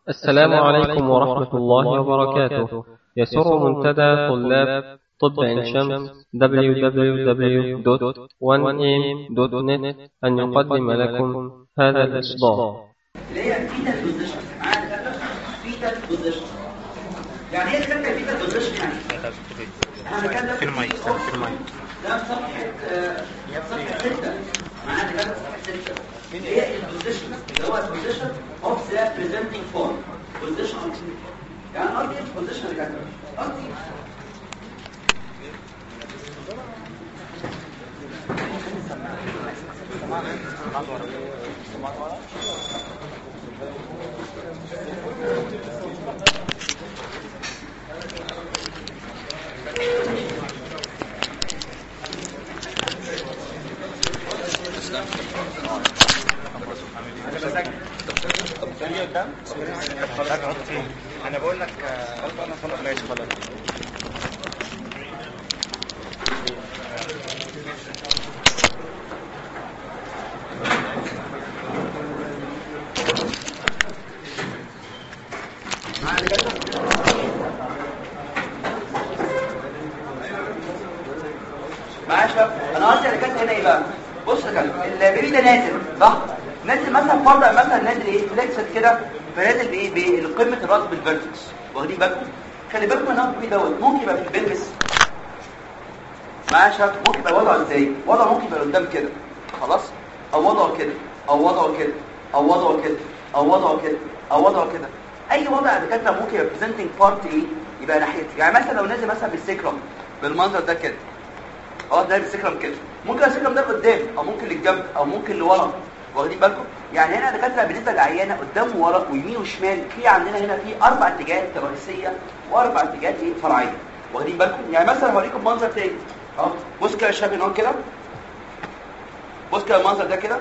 السلام عليكم ورحمة الله وبركاته. يسر منتدى طلاب طب عين شمس www.1am.net أن يقدم لكم هذا الإصدار. اللي هي fetal position. fetal position يعني ايه كلمه fetal position؟ يعني احنا بنتكلم في المايك ده صفحه 6 معناها كده صفحه 6 هي البوزيشن اللي هو البوزيشن اوف ذا بريزنتنج فورم. بوزيشن يعني قصدي البوزيشن اللي كده قصدي انا بقول لك انا خلاص ماشي خلاص. معايا شباب، انا قصدي اللي كانت هنا ايه بقى؟ بص يا كابتن، البيبي ده نازل صح؟ نازل مثلا فرضا مثلا نازل ايه؟ فليكسد كده، فنازل بايه؟ بقمه الراس بالفيرتكس، واخدين بالكم؟ خلي بالكم ان البيبي دوت ممكن يبقى في البلبس. معايا شباب، ممكن يبقى وضعه ازاي؟ وضعه ممكن يبقى قدام كده خلاص؟ او وضعه كده، او وضعه كده، او وضعه كده، او وضعه كده، او وضعه كده. اي وضع دكاتره ممكن يبقى بريزنتنج بارت ايه؟ يبقى ناحيته. يعني مثلا لو نازل مثلا بالسيكرم بالمنظر ده كده، ده بالسكرم كده، ممكن السكرم ده قدام او ممكن للجنب او ممكن لورا، واخدين بالكم؟ يعني هنا دكاتره بالنسبه للعيانه قدام وورا ويمين وشمال، في عندنا هنا في 4 اتجاهات رئيسيه و4 اتجاهات فرعيه، واخدين بالكم؟ يعني مثلا هوريكم منظر تاني بص كده يا شباب هنا كده، بص كده المنظر ده كده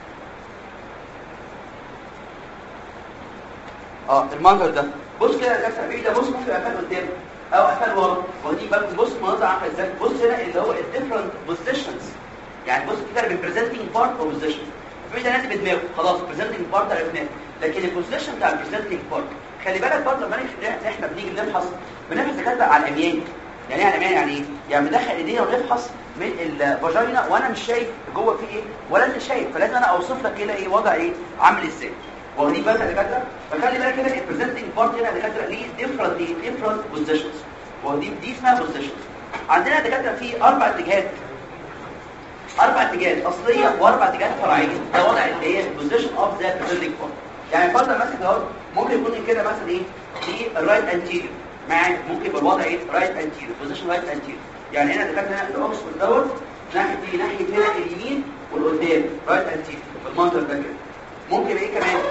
المنظر ده، بص كده يا دكاتره بعيد ده، بص ممكن قفل قدام او قفل ورا، واخدين بالكم؟ بص المنظر عامل ازاي، بص هنا اللي هو الديفرنت بوزيشنز، يعني بص كده بالبريزنتنج بارت او بوزيشن، مفيش ده نازل بدماغه خلاص، بريزنتنج بارت عرفناه، لكن البوزيشن بتاع البريزنتنج بارت خلي بالك برضه لما احنا بنيجي بنفحص دكاتره على العميان. يعني ايه على العميان؟ يعني ايه؟ يعني بندخل ايدينا ونفحص من الفاجينا وانا مش شايف جوه في ايه ولا انت شايف، فلازم انا اوصف لك كده ايه وضع ايه عامل ازاي، واخدين بالك يا دكاتره؟ فخلي بالك كده البريزنتنج بارت هنا يا دكاتره ليه ديفرنت بوزيشنز، دي اسمها بوزيشن. عندنا دكاتره في 4 اتجاهات، 4 اتجاهات اصليه و4 اتجاهات فرعيه، ده وضع اللي هي بوزيشن اوف ذا بريزنتنج بارت. يعني فرضا مثلا اهو ممكن يكون كده مثلا ايه دي الرايت انتيريور، معايا ممكن يبقى الوضع ايه رايت انتيريور، بوزيشن رايت انتيريور. يعني هنا دكاتره هنا الاوكسفورد دوت ناحيه هنا اليمين والقدام رايت انتيريور بالمنظر ده كده. ممكن يبقى ايه كمان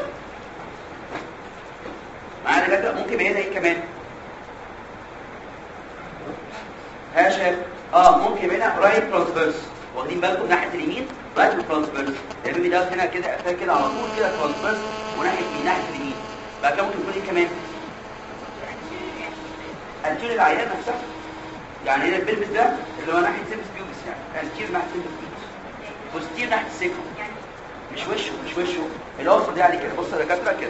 معايا دكاتره؟ ممكن يبقى هنا ايه كمان ها شايف؟ ممكن يبقى هنا رايت ترانسفيرس، واخدين بالكم؟ ناحيه اليمين رايت ترانسفيرس، البيبي ده هنا كده قفل كده على طول كده ترانسفيرس وناحيه اليمين. بعد كده ممكن يكون ايه كمان انتير العيان نفسها، يعني هنا البلبس ده اللي هو ناحيه سيمس بيوبس، يعني انتير ناحيه سيمس بيوبس، بوستير ناحيه السيكرم، مش وشه الاوفر ده يعني كده. بص يا دكاتره كده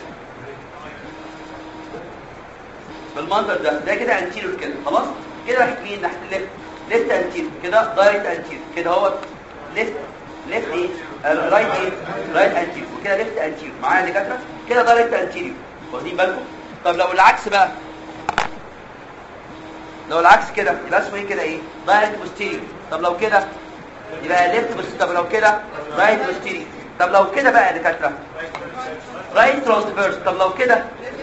بالمنظر ده كده انتيريور كده خلاص كده، ناحيه مين؟ ناحيه ليفت انتيريور كده، دايركت انتيريور كده، هو ليفت ايه رايت ايه رايت انتيريور، وكده ليفت انتيريور معايا يا دكاتره كده دايركت انتيريور، واخدين بالكم؟ طب لو العكس بقى، لو العكس كده يبقى اسمه ايه كده؟ ايه دايركت بوستيريور. طب لو كده يبقى ليفت بوستيريور. طب لو كده رايت بوستيريور. طب لو كده بقى يا دكاتره رايت ترانسفيرس. طب لو كده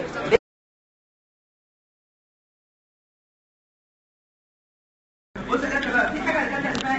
بص يا دكاتره بقى في حاجه يا دكاتره اسمها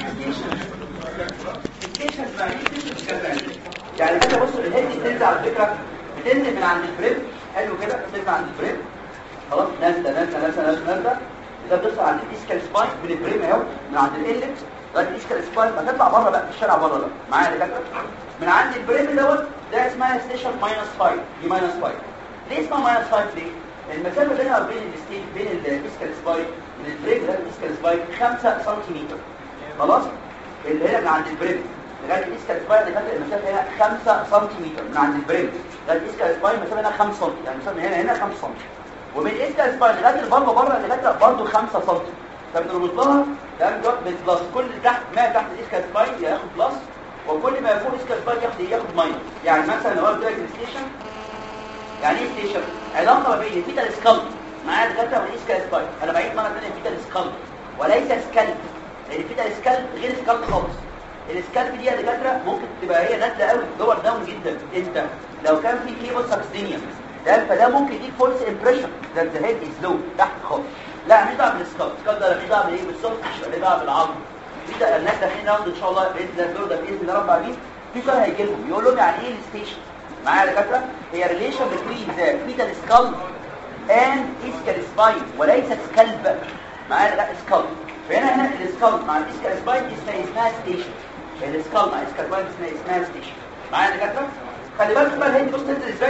يعني كده. بص الهيد بتنزل على فكره، بتنزل من عند البريم، حلو كده، بتنزل عند البريم خلاص، نازله ده بتصل عند الاسكال سباين من البريم اهو، من عند الالكس لغايه الاسكال سباين، هتطلع بره بقى في الشارع بره ده معايا يا دكاتره من عند البريم دوت، ده اسمها ستيشن -5، دي -5. ليه اسمها -5؟ ليه؟ المسافه بينها وبين الستيج بين الاسكال سباين من البريم ده الاسكال سباين 5 سم خلاص، اللي هنا من عند البريم لغايه الاسكال سباين دكاتره المسافه هنا 5 سم من عند البريم، لغايه الاسكال سباين مسافه هنا 5 سم، يعني مسافه هنا 5 سم، ومن الاسكال سباين لغايه البلبه بره لغايه برضه 5 سم. فبنربط لها ده بالبلس، كل اللي تحت ما تحت الاسكال سباين ياخد بلس، وكل ما فوق الاسكال سباين ياخد ماينس. يعني مثلا لو قلت لك ستيشن، يعني ايه ستيشن؟ علاقه ما بين الفيتال سكالب معايا دكاتره والاسكال سباين. انا بعيد مره ثانيه الفيتال سكالب وليس سكالب، لان الفيتال سكالب غير سكالب خالص. السكالب دي يا دكاتره ممكن تبقى هي نازله قوي دور داون جدا، انت لو كان في كيبل ساكسينيا ده فده ممكن يديك فولس امبريشن ده ذا هيد از لو تحت خالص. لا مش دعوه بالسكالب، السكالب ده مش دعوه بايه بالسوفت، مش دعوه بالعظم. في ده الناس داخلين راوند ان شاء الله باذن الله الدور ده باذن الله رب العالمين. في سؤال هيجي لهم يقول لهم يعني ايه الستيشن معايا يا دكاتره؟ هي ريليشن بين ذا فيتال سكالب اند اسكال سباين وليس سكالب معايا، لا سكالب. فهنا السكالب مع الاسكال سباين اسمها ستيشن، السكالب مع الاسكال سباين اسمها ستيشن معايا يا دكاتره. خلي بالك بقى الهيد بص تنزل ازاي.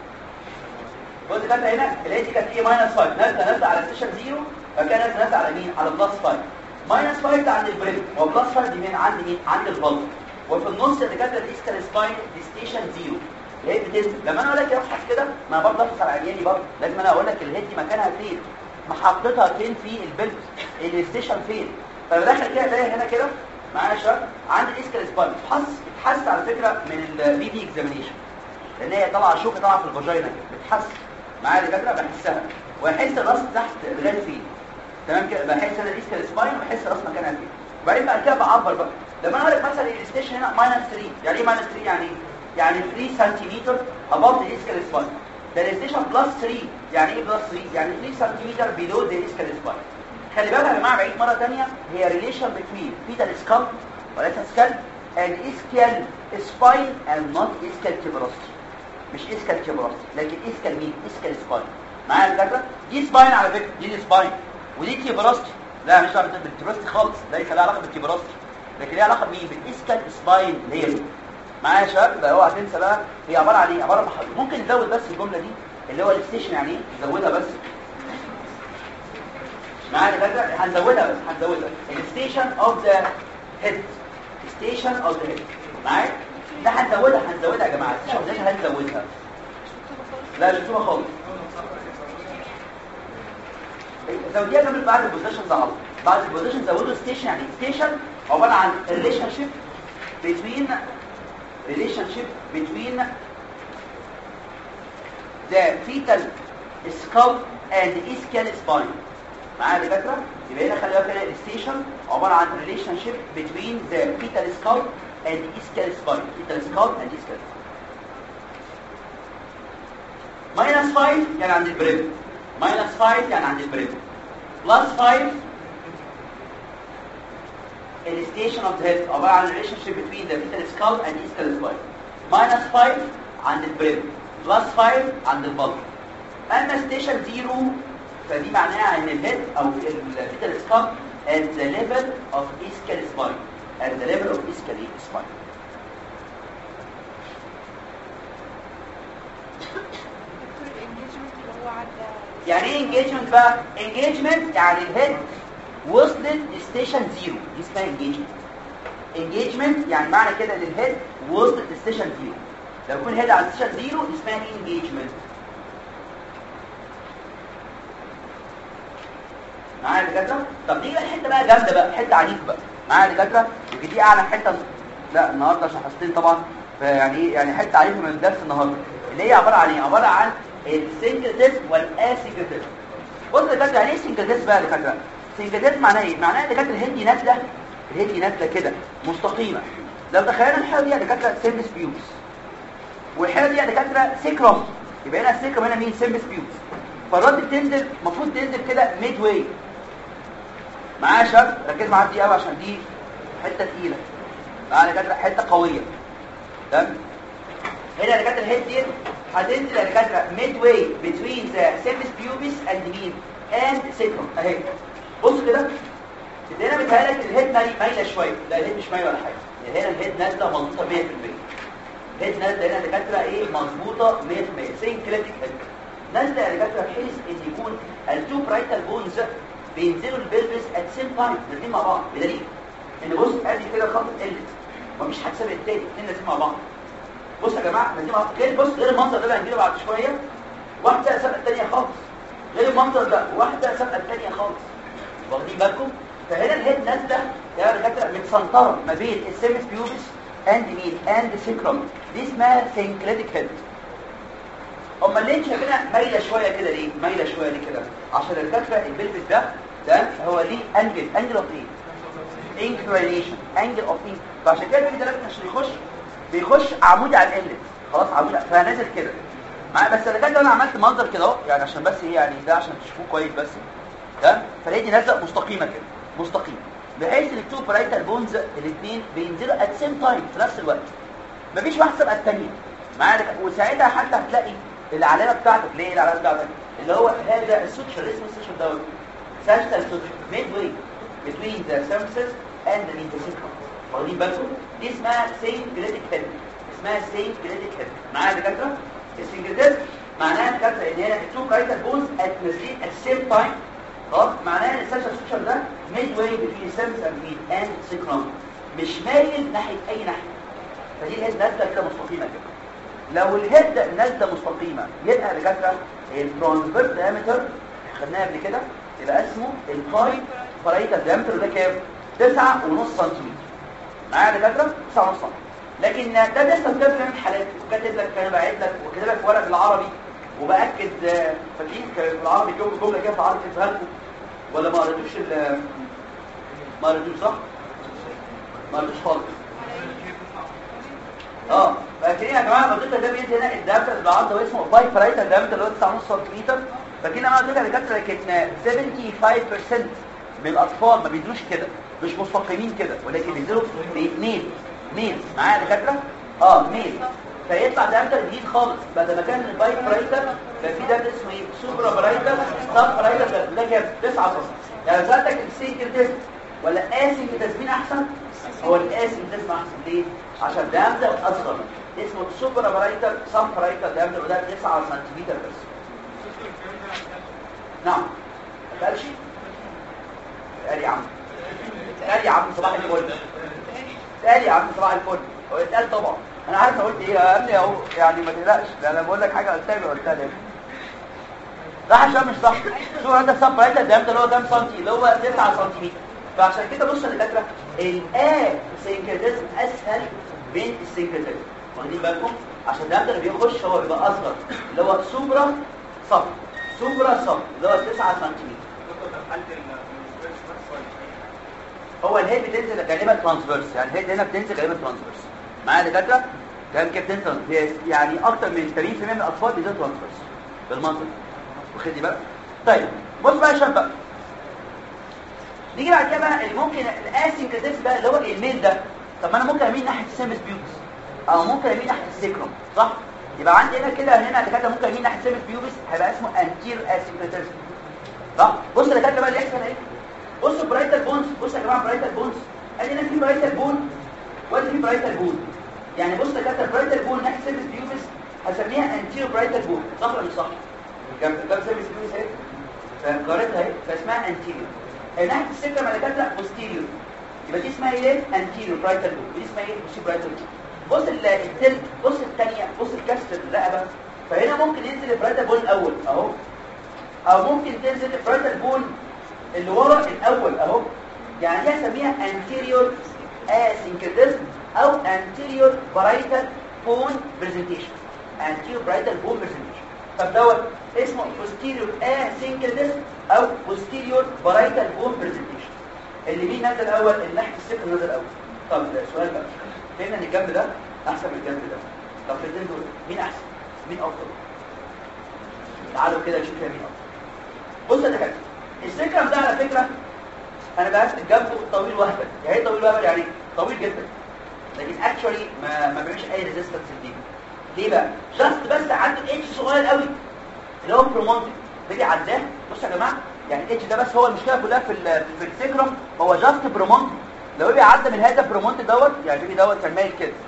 بص كانت هنا الهيد دي كانت ايه ماينس 5 نازله على ستيشن 0، فكان نازله على مين؟ على بلس 5. ماينس 5 ده عند البريك وبلس 5 دي مين؟ عند مين؟ عند البلس. وفي النص اللي كانت الاسكال سباين دي ستيشن 0 اللي هي بتنزل. لما انا اقول لك ابحث كده ما برضه ابحث على عياني برضه لازم انا اقول لك الهيد دي مكانها فين، محطتها فين في البلبس، الستيشن فين. فانا داخل كده الاقي هنا كده معايا شباب عند الاسكال سباين. بتحس على فكره من البي بي اكزامينيشن لان هي طالعه شوكه طالعه في الفاجينا كده، بتحس معايا دكاتره بحسها، واحس الراس تحت لغايه فين تمام كده، بحس انا الاسكال سباين وبحس راس مكانها فين. وبعدين بعد كده بعبر بقى لما انا اقول لك مثلا الستيشن هنا ماينس 3. يعني ايه ماينس 3؟ يعني 3 سنتيمتر اباف ذا اسكال سباين. ده الستيشن بلس 3. يعني ايه بلس 3؟ يعني 3 سنتيمتر بيلو ذا اسكال سباين. خلي بالك يا جماعه بعيد مره ثانيه هي ريليشن بين فيتال سكالب وليس سكالب and اسكال سباين and not اسكال كيبروستي. مش اسكال كيبروستي لكن اسكال مين؟ اسكال سباين معايا الفكره. دي سباين على فكره، دي سباين ودي كيبروستي. لا مش علاقه بالكيبروستي خالص، ليس لها علاقه بالكيبروستي، لكن ليها علاقه بمين؟ بالاسكال سباين اللي هي دي معايا يا شباب. بقى اوعى تنسى بقى هي عباره عن ايه؟ عباره عن ممكن نزود بس الجمله دي اللي هو الستيشن يعني ايه، نزودها بس معايا كده، هنزودها الستيشن اوف ذا هيد، ستيشن اوف ذا هيد معايا ده هنزودها يا جماعه. الستيشن اوف ذا هيد هنزودها، لا مش مكتوبه خالص. زوديها كمان بعد البوزيشنز على طول. بعد البوزيشن زودوا ستيشن. يعني ستيشن عباره عن ريليشن شيب between the fetal skull and ischial spine معايا يا دكاتره. يبقى هنا خلي بالك هنا الستيشن عباره عن ريليشن شيب between the fetal skull and ischial spine. fetal skull and ischial minus 5 يعني عند البريم، minus 5 يعني عند البريم، plus 5 الستيشن اوف ذا هيد عباره عن ريليشن شيب between the fetal skull and ischial spine. minus 5 عند البريم، plus 5 عند البلط. اما ستيشن 0 فدي معناها ان الهيد او الفيتال سكال at the level of ischial spine. at the level of ischial spine. يعني ايه انجيجمنت بقى؟ انجيجمنت يعني الهيد وصلت لستيشن 0، دي اسمها انجيجمنت. انجيجمنت يعني معنى كده ان الهيد وصلت لستيشن 0. لو يكون هيد على ستيشن 0 اسمها انجيجمنت معايا يا دكاتره. طب دي الحته بقى جامده بقى، حته عنيفه بقى معايا يا دكاتره. دي اعلى حته لا النهارده عشان حصتين طبعا، فيعني ايه يعني حته عنيفه من الدرس النهارده اللي هي عباره عن ايه؟ عباره عن السنجلتيز والاسنجلتيز. بص يا دكاتره يعني ايه سنجلتيز بقى يا دكاتره؟ سنجلتيز معناها ايه؟ معناها يا دكاتره الهيد نازله، الهيد نازله كده مستقيمه. لو تخيلنا الحاله دي يا دكاتره سيمبس بيوس، والحاله دي يا دكاتره سيكرم، يبقى هنا السيكرم هنا مين؟ سيمبس بيوس. فالرد بتنزل المفروض تنزل كده ميد واي معايا يا شباب. ركزوا معايا دي قوي عشان دي حته ثقيله معايا يا دكاتره، حته قويه تمام. هنا يا دكاتره الهيد دي هتنزل يا دكاتره ميد واي بتوين ذا سيمبس بيوبس اند مين؟ اند سيكرم اهي. بص كده هنا بتهيألك الهيد مايله شويه، لا الهيد مش مايله ولا حاجه. هنا الهيد نازله مظبوطه 100%. الهيد نازله هنا يا دكاتره ايه؟ مظبوطه 100%. سينكريتيك هيد نازله يا دكاتره بحيث ان يكون التو برايتال بونز بينزلوا البلبس ات سيم تايم الاثنين مع بعض، بدليل ان بص ادي كده خط قلت ومفيش حد سابق التاني، الاثنين نازلين مع بعض بص يا جماعه لازم غير بص غير المنظر ده اللي هنجيله بعد شويه، واحده سابقه الثانيه خالص، غير المنظر ده واحده سابقه الثانيه خالص، واخدين بالكم؟ فهنا الهيد نازله يا دكاتره متسنطره ما بين السيمس بيوبس اند مين اند سيكرم، دي اسمها سينكليتيك هيد. امال ليه شايفينها مايله شويه كده ليه؟ مايله شويه ليه كده؟ عشان الدكاتره البلفس ده هو ليه انجل اوف ايه؟ انكلينيشن، انجل اوف ايه؟ فعشان كده البيبي ده عشان بيخش عمودي على الانلت، خلاص عمودي فنازل كده معايا. بس انا عملت منظر كده اهو يعني عشان بس ايه يعني ده عشان تشوفوه كويس بس تمام. فلاقي دي نازله مستقيمه كده مستقيم، بحيث التو برايتال بونز الاثنين بينزلوا ات سيم تايم في نفس الوقت، مفيش واحده سابقه الثانيه معايا. وساعتها حتى هتلاقي العلامه بتاعتك ليه العلامه بتاعتك اللي هو هذا السوتشر اسمه السوتشر دوت ساشتال سوتشر ميد واي between the surfaces and the intersectum. واخدين بالكم؟ دي اسمها سينكليتيك هيد، اسمها سينكليتيك هيد معايا يا دكاتره. السينكليتيك معناها دكاتره ان هي التو برايتال بونز نازلين ات سيم تايم، خلاص معناها ان الساشتال سوتشر ده ميد واي between surface and sacrum، مش مايل ناحيه اي ناحيه. فدي الهيد نازله كده مستقيمه كده. لو الهيد نازله مستقيمه يبقى يا دكاتره الترانسفيرس دايمتر خدناها قبل كده يبقى اسمه الهاي برايتال دايمتر، ده كام؟ 9.5 سم معايا يا دكاتره، 9.5 سم. لكن ده بيحصل كده في الحالات، وكاتب لك انا باعت لك وكاتب لك في ورق بالعربي وباكد. فاكرين في العربي جمله كده في العربي كاتبها لكم ولا ما قريتوش؟ ما قريتوش صح؟ ما قريتوش خالص. فاكرين يا جماعه قلت لك ده بينزل هنا الدايمتر بالعرض ده اسمه باي برايتال دايمتر اللي هو 9.5 سم. فاكرين انا قلت لك يا دكاتره لكن 75% من الاطفال ما بينزلوش كده، مش مستقيمين كده، ولكن بينزلوا ميل معايا يا دكاتره. ميل، فيطلع دايمتر جديد خالص بدل ما كان الباي برايتال بقى في دايمتر اسمه ايه؟ سوبرا برايتال سب برايتال، ده كام؟ 9 سم. يعني سالتك السينكلتيزم ولا اسينكلتيزم احسن؟ هو الاسينكلتيزم احسن ليه؟ عشان دايمتر اصغر اسمه سوبرا برايتال سب برايتال دايمتر، وده 9 سم بس. نعم ماشي. قال يا عم، قال يا عم صباح الفل، قال يا عم صباح الفل. هو اتقال طبعا، انا عارف انا قلت ايه يا ابني اهو يعني ما تقلقش، انا بقول لك حاجه قلتها لك صح عشان مش صح. شوف عندك سب برايتال دايمتر اللي هو كام سنتي؟ اللي هو 9 سم. فعشان كده بص يا دكاتره السينكريتيزم اسهل من السينكريتيزم، واخدين بالكم؟ عشان الدايمتر اللي بيخش هو بيبقى اصغر اللي هو سوبرا سب اللي هو 9 سم. هو الهيد بتنزل غالبا ترانسفيرس، يعني الهيد هنا بتنزل غالبا ترانسفيرس معايا يا دكاتره. كام بتنزل يعني اكتر من 80% من الاطفال بينزلوا ترانسفيرس بالمنظر، واخدي بالك؟ طيب بص بقى يا شباب بقى، نيجي بعد كده بقى اللي ممكن الاسينكريتيزم ده اللي هو الميل ده. طب ما انا ممكن اميل ناحيه السيمس بيوبس او ممكن اميل ناحيه السيكروم صح؟ يبقى عندي هنا كده هنا دكاتره ممكن اميل ناحيه السيمس بيوبس هيبقى اسمه انتير اسينكريتيزم صح؟ بص يا دكاتره بقى اللي يحصل ايه؟ بصوا برايتال بونز، بصوا يا جماعه برايتال بونز، ادي هنا في برايتال بون وادي في برايتال بون. يعني بص يا دكاتره برايتال بون ناحيه السيمس بيوبس هسميها انتير برايتال بون صح ولا مش صح؟ جنب سيمس بيوبس اهي فقارتها اهي فاسمها انتيريور. ناحيه السكه يا دكاتره بوستيريور، يبقى دي اسمها ايه؟ انتيريور برايتال بون، ودي اسمها ايه؟ بوستيريور برايتال بون. بص التلت، بص الثانيه، بص الكسر الرقبه. فهنا ممكن ينزل البرايتال بون الاول اهو، او ممكن تنزل البرايتال بون اللي ورا الاول اهو. يعني دي هسميها anterior asynchronism او anterior parietal bone presentation، anterior parietal bone presentation. طب دوت اسمه posterior asynchronism او posterior parietal bone presentation. اللي مين نازل الاول؟ اللي ناحيه السكر نازل الاول. طب السؤال بقى، فهمنا ان الجنب ده احسن من الجنب ده. طب في الاثنين دول مين احسن؟ مين افضل؟ تعالوا كده نشوف مين افضل. بص يا دكاتره، السكرم ده على فكره انا بقاس جنبه طويل وهبل. يعني ايه طويل وهبل؟ يعني طويل جدا لكن اكشولي ما بيعملش اي ريزيستنس ليه. ليه بقى؟ جاست بس عنده اتش صغير قوي اللي هو برومونتد بيجي عداه. بصوا يا جماعه يعني الاتش ده بس هو المشكله كلها في السكرم، هو جاست برومونتد. لو بيعدى من هذا برومونتد دوت يعني بيجي دوت كان مايل كده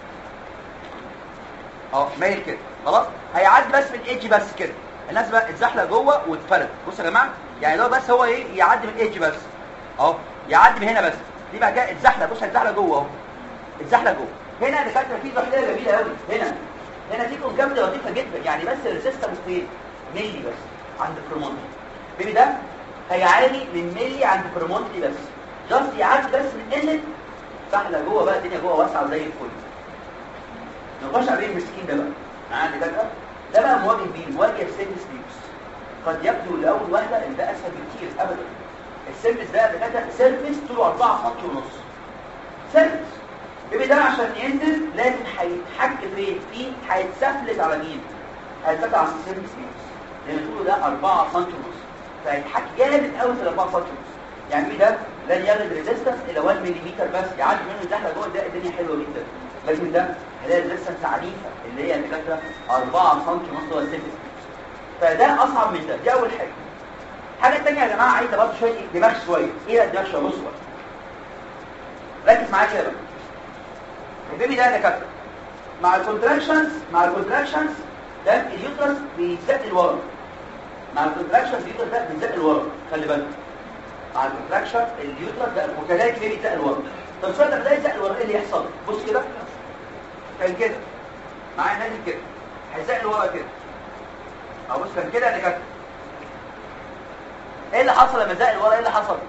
مايل كده خلاص، هيعدي بس من الاتش بس كده، الناس بقى اتزحلق جوه واتفرد. بصوا يا جماعه يعني ده بس هو ايه؟ يعدي من الايدج بس يعدي من هنا بس، دي بقى كده اتزحلق. بص هيتزحلق جوه اهو، اتزحلق جوه هنا دكاتره في ظاهره جميله قوي. هنا في كونكافيتي لطيفه جدا، يعني بس الريزيستنس فين؟ ملي بس عند البرومونتري. البيبي ده هيعاني من ملي عند البرومونتري بس، جاست يعدي بس من قله سحله جوه بقى، الدنيا جوه واسعه زي الفل. نخش على المسكين ده بقى معانا دكاتره. ده بقى مواجه بيه، مواجه سيرفيس بيوس. قد يبدو لاول وهله ان ده اسهل بكتير، ابدا. السيرفيس ده دكاتره سيرفيس طوله 4 سم ونص. سيرفيس البيبي ده عشان ينزل لازم هيتحك فين؟ هيتسفلت على مين؟ هيتسفلت على السيرفيس بيوس، لان طوله ده 4 سم ونص، فهيتحك جامد قوي في ال 4 سم ونص. يعني ده لن يرد ريزيستنس الى 1 ملم بس، يعدي منه الزحله جوه ده الدنيا حلوه جدا. لكن ده هلاقي ريزيستنس عنيفه اللي هي دكاتره 4 سم ونص هو السيرفيس بيوس. فده اصعب من ده، دي اول حاجه. الحاجه الثانيه يا جماعه عايزه برضه شويه دماغ شويه. ايه الدماغ شويه؟ بصوا بقى، ركز معايا كده بقى. البيبي ده يا دكاتره مع الكونتراكشنز ده اليوترس بيزق لورا. مع الكونتراكشنز اليوترس ده بيزق لورا، خلي بالك. مع الكونتراكشن اليوترس ده وكذلك البيبي بيزق لورا. طب السؤال ده ازاي يزق لورا؟ ايه اللي يحصل؟ بص كده، كان كده معايا نازل كده، هيزق لورا كده. اهو بص كان كده يا دكاتره. ايه اللي حصل لما زق لورا؟ ايه اللي حصل؟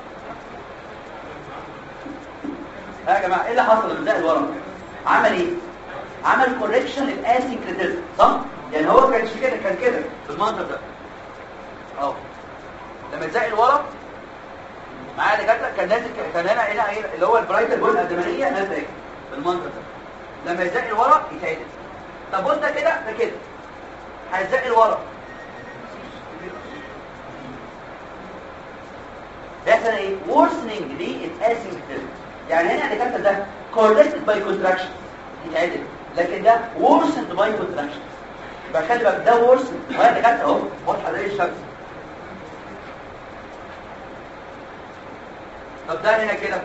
يا جماعه ايه اللي حصل لما زق لورا؟ عمل ايه؟ عمل كوركشن للاسينكريتيزم، صح؟ يعني هو كانش كده، كان كده بالمنظر ده اهو. لما زق لورا معايا دكاتره كان نازل كان هنا اللي هو البرايتال بول الادمانيه نازله ايه بالمنظر ده. لما يزق لورا يتعدل. طب بص ده كده، ده كده هيزق لورا، بيحصل ايه؟ worsening للاسينكريتيزم. يعني هنا دكاتره ده corrected by contraction يتعدل، لكن ده worsened by contraction. يبقى خلي بالك ده worsened، وهي دكاتره اهو واضحه زي الشمس. طب ده هنا كده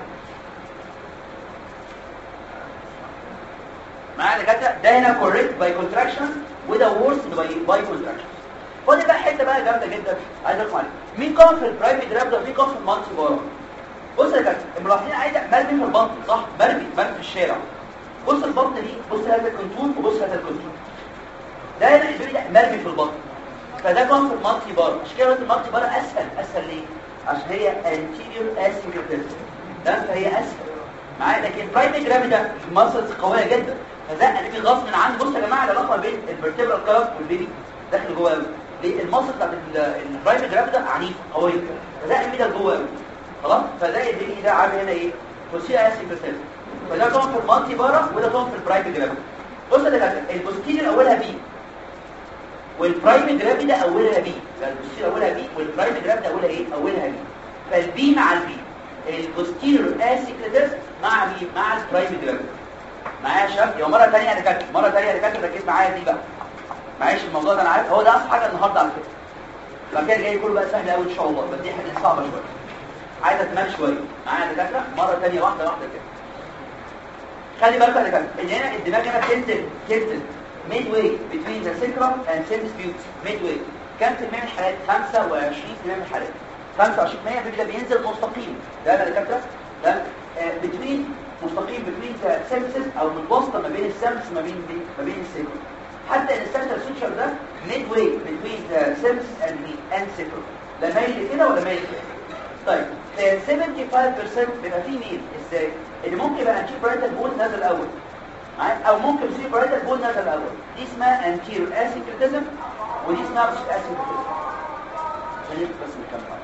معايا دكاتره، ده هنا corrected by contraction وده worsened by contraction. خد بقى حته بقى جامده جدا عايز اقول عليها. مين قام في البرايفت رابدر؟ مين قام في المالتي بارا؟ بص يا دكاتره الملاحظين عايزه مرمي في البطن، صح؟ مرمي في الشارع. بص البطن دي، بص هذا الكونتور وبص هذا الكونتور. ده هنا البيبي ده مرمي في البطن، فده قام في المالتي بارا. عشان كده المالتي بارا اسهل ليه؟ عشان هي anterior asynchronism، ده فهي اسهل معايا. لكن برايفت رابدر المسلز قويه جدا، فده البيبي غصب عنه. بص يا جماعه العلاقه بين الفرتبرال كارت والبيبي داخل جوه قوي. ليه؟ المصل بتاعت البرايفت رابدر عنيفه قويه، فده البيبي ده جوه قوي خلاص. فده البيبي ده عامل هنا ايه؟ بوستيريور اسينكريتيزم. فده كان في المالتي بارا وده كان في البرايفت رابدر. بص يا دكاتره البوستيريور اولها بي والبرايفت رابدر اولها بي، يعني البوستيريور اولها بي والبرايفت رابدر اولها ايه؟ اولها بي. فالبي مع البي، البوستيريور اسينكريتيزم مع بي مع البرايفت رابدر. معايا يا شباب؟ يبقى مره ثانيه يا دكاتره، مره ثانيه يا دكاتره ركز معايا دي بقى. معلش الموضوع ده انا عارف هو ده اصعب حاجه النهارده على فكره. بعد كده جاي كله بقى سهل قوي ان شاء الله، بس دي حاجه صعبه شويه، عايزه دماغ شويه. معايا يا دكاتره مره ثانيه واحده كده. خلي بالك يا دكاتره ان هنا الدماغ هنا بتنزل ميد واي بين ذا سيكرم اند سيرفيس بيوت. ميد واي كام في المية من الحالات؟ 25% من الحالات. 25% البيبي ده بينزل مستقيم. ده يا دكاتره ده بين مستقيم بين ذا سيرفيسز او متوسطه ما بين السيرفيس ما بين السيكرم. حتى ان السنتر سوتشر ده ميد واي بين ذا سيرفيس اند سيكرم، لا مايل كده ولا مايل كده. طيب 75% بيبقى فيه ميل. ازاي؟ اللي ممكن يبقى انتير برايتال بول نازل الاول او ممكن يصير برايتال بول نازل الاول، دي اسمها انتير اسينكريتيزم ودي اسمها بوستيريور اسينكريتيزم. خليك بس نكمل.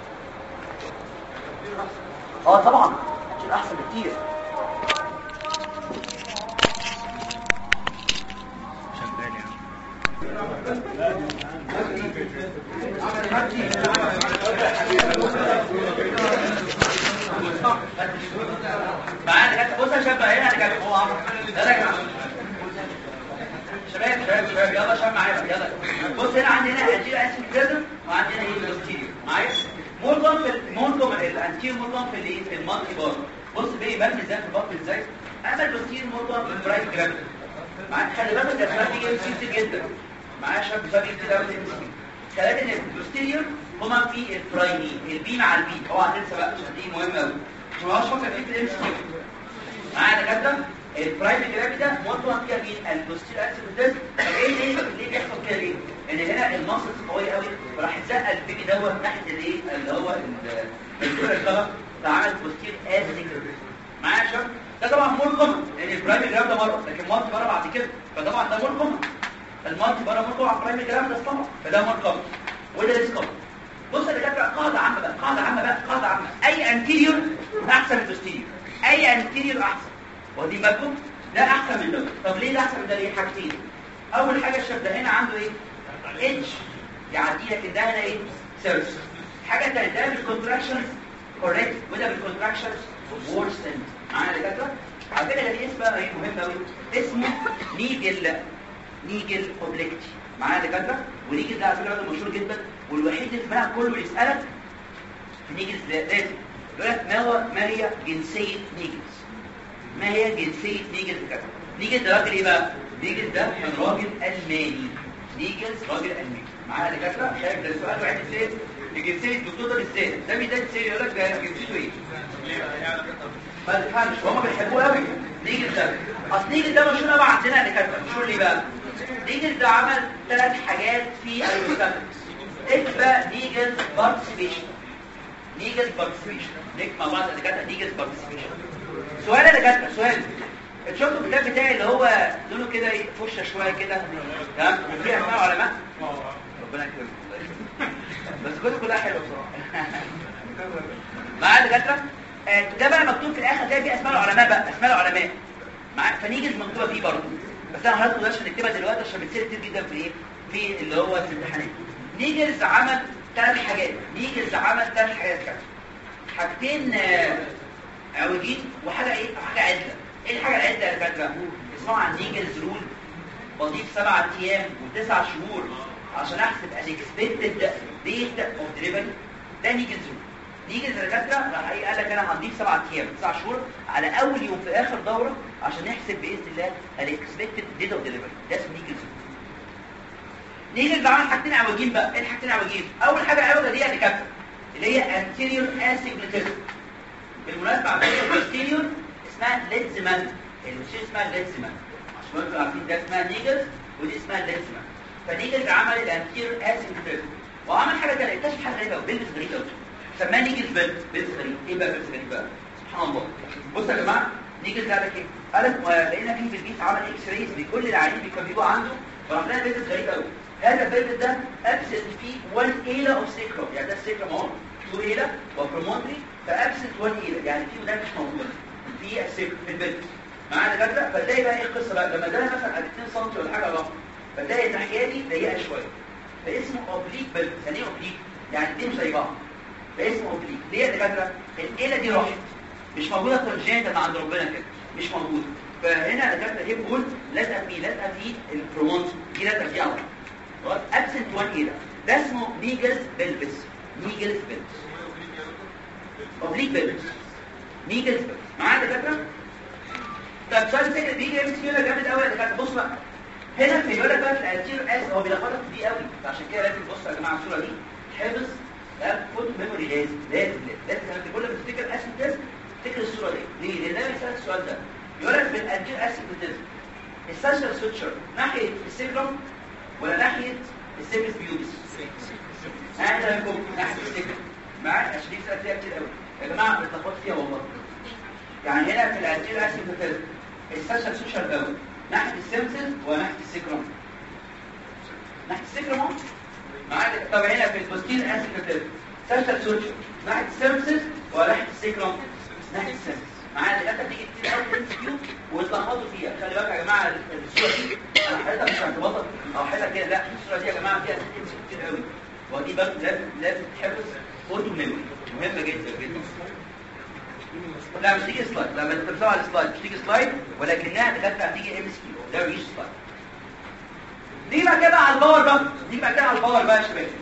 طبعا انتير احسن بكتير. معانا بص يا شباب هنا كان هو عمرو ده يا جماعه شباب يلا شباب معايا يلا. بص هنا عندنا انتير اسينكريتيزم وعندنا ايه بوستيريور معايا. موركم الانتير موركم في المالتي بار. بص بيه مبني ازاي في البطن ازاي؟ اما البوستيريور موركم في البرايت جرافيتي معاك. خلي بالك ده اسمها بيجي كتير جدا معايا شباب، ده بيجي كده ثلاثه. البوستيريور هما في البرايمي البي مع البي. اوعى تنسى بقى عشان دي مهمه قوي. ما هوش فاكر في الام سي معايا دكاتره. البرايمري جرافي ده موضوع فيها مين؟ البوستيريور اسيكلوتيرم. طب ايه ليه بيحصل كده ليه؟ ان هنا الماسلز قويه قوي فراح زق البيبي دوت ناحيه الايه اللي هو الكوره الكلر فعمل بوستيريور اسيكلوتيرم. معايا يا شباب؟ ده طبعا مور كومن لان البرايمري جراف ده مره لكن مالتي مره بعد كده فطبعا ده مور كومن. المالتي مره مور كومن على البرايمري جراف ده طبعا فده مور كومن وده ليس كومن. بص يا دكاتره قاعده عامه اي انتيريور احسن من البوستيريور. اي انتيريور احسن. ودي بالكم ده احسن من ده. طب ليه ده احسن من ده؟ ليه؟ حاجتين. اول حاجه الشاب ده هنا عنده ايه؟ اتش يعدي لك ده هنا ايه؟ سيرس. حاجه ثانيه ده بالكونتراكشنز كوريكت وده بالكونتراكشنز وورسن. معانا يا دكاتره؟ على فكره ده اسم بقى ايه مهم قوي اسمه نيجل اوبليكتي. معانا يا دكاتره؟ ونيجل ده على فكره مشهور جدا والوحيد اللي في الملعب كله يسالك في نيجل لازم يقول لك ما هي جنسيه نيجلز؟ ما هي جنسيه نيجل كده؟ نيجل ده راجل ايه بقى؟ نيجل ده كان راجل الماني. نيجلز راجل الماني. معايا يا دكاتره؟ شايف ده السؤال واحد ازاي؟ جنسيه الدكتور ده ازاي؟ ده بيدات ازاي يقول لك ده جنسيته ايه؟ ما تفهمش هم بيحبوه قوي. نيجل ده اصل نيجل ده مشهور قوي عندنا يا دكاتره. مشهور ليه بقى؟ نيجل ده عمل 3 حاجات في الايروستاتكس. اكتب نيجل بارتيسيبيشن. نيجل بارتيسيبيشن نكتب مع بعض يا دكاتره نيجل بارتيسيبيشن. سؤال يا دكاتره سؤال. شفتوا الكتاب بتاعي اللي هو لونه كده فشه شويه كده تمام وفيه اسماء علماء ربنا يكرمك بس كلها حلوه بصراحه. معايا يا دكاتره؟ ده بقى مكتوب في الاخر تلاقي فيه اسماء العلماء بقى اسماء العلماء معايا فنيجي مكتوبه فيه برضه بس انا هحط عشان نكتبها دلوقتي عشان بتصير كتير جدا في ايه؟ في اللي هو في الامتحانات. نيجلز عمل 3 حاجات. نيجلز عمل 3 حاجات كده. حاجتين عوجين وحاجه ايه؟ وحاجه عدله. ايه الحاجه العدله يا دكاتره؟ اسمها عن نيجلز رول. بضيف 7 ايام و9 شهور عشان احسب الاكسبكتد ديت اوف ديليفري. ده نيجلز رول. نيجلز يا دكاتره راح قال لك انا هضيف 7 ايام 9 شهور على اول يوم في اخر دوره عشان نحسب باذن الله الاكسبكتد ديت اوف ديليفري. ده اسمه نيجلز رول. نيجلز عمل حاجتين عوجين بقى. ايه الحاجتين عوجين؟ اول حاجه عوجه دي يا دكاتره اللي هي anterior astigmatism. بالمناسبه على البوستيريور اسمها ليتزمان. الوشيه اسمها ليتزمان عشان انتوا عارفين ده اسمها نيجلز ودي اسمها ليتزمان. فنيجلز عمل الانتيريور اسيجماتيزم وعمل حاجه ثانيه اكتشف حاجه غريبه بيلبس غريب قوي سماها نيجلز بيلبس غريب. ايه بقى بيلبس غريب بقى؟ سبحان الله. بصوا يا جماعه نيجلز قال لك ايه؟ قال لك لقينا في البيت عمل اكس رايز لكل العيانين اللي كانوا بيجوا عنده فعملنا بيلبس غريب قوي. هذا البيلبس ده ابسنت فيه 1 ايلا اوف سيكرم. يعني ده السيكرم اهو 2 ايلا وبرومونتري فابسنت 1 ايلا يعني في وده مش موجود في السيكرم في البيلبس. معانا دكاتره فتلاقي بقى ايه القصه بقى لما ده مثلا 2 سم ولا حاجه غلط فتلاقي الناحيه دي ضيقه شويه فاسمه اوبليك بيلبس. يعني ايه اوبليك؟ يعني الاثنين زي بعض فاسمه اوبليك. ليه يا دكاتره؟ الايلا دي راحت مش موجوده كونجنتال عند ربنا كده مش موجوده. فهنا دكاتره هيب بول لازقه فيه البرومونتري دي لازقه فيه على طول ابسنت 1 ايلا. ده اسمه نيجلز بيلبس. نيجلز بيلبس اوبليك بيلبس نيجلز بيلبس. معايا دكاتره؟ طب سؤال سكر بيجي ام سي جامد قوي يا دكاتره. بص بقى هنا في يقول لك بقى في الانتيريور اس هو بيلخبطك في دي قوي فعشان كده لازم تبصوا يا جماعه الصوره دي حفظ ده فوتو ميموري لازم لما تقول لك تفتكر اسيد تفتكر الصوره دي. ليه؟ لان انا بسالك السؤال ده يقول لك في الانتيريور اسيد الساشر سويتشر ناحيه السيكرم ولا ناحيه السيبس بيوبس؟ انا لكم ناحيه السيكرم. معاك عشان دي بسالك فيها كتير قوي يا جماعه بتلخبط فيها والله. يعني هنا في الانتيريور اسيد الساشر سويتشر ده ناحيه السيمسز وناحيه السيكرم. ناحيه السيكرم اهو معايا. طب هنا في البوستير اسيد ساشر سويتشر ناحيه السيمسز وناحيه السيكرم ناحيه السيمسز. معايا دكاتره تيجي كتير قوي في الانترفيو وتلخبطوا فيها. خلي بالك يا جماعه الصوره دي انا حاططها مش هتبطل او حاططها كده لا الصوره دي يا جماعه فيها كتير قوي ودي برضه لازم تحفظ فوتو ميموري مهمه جدا جدا. لا مش تيجي سلايد لما انت بتسمع على السلايد مش تيجي سلايد ولكنها دكاتره هتيجي ام اس كيو ده مش سلايد. دي بقى كده على الباور بقى يا شباب.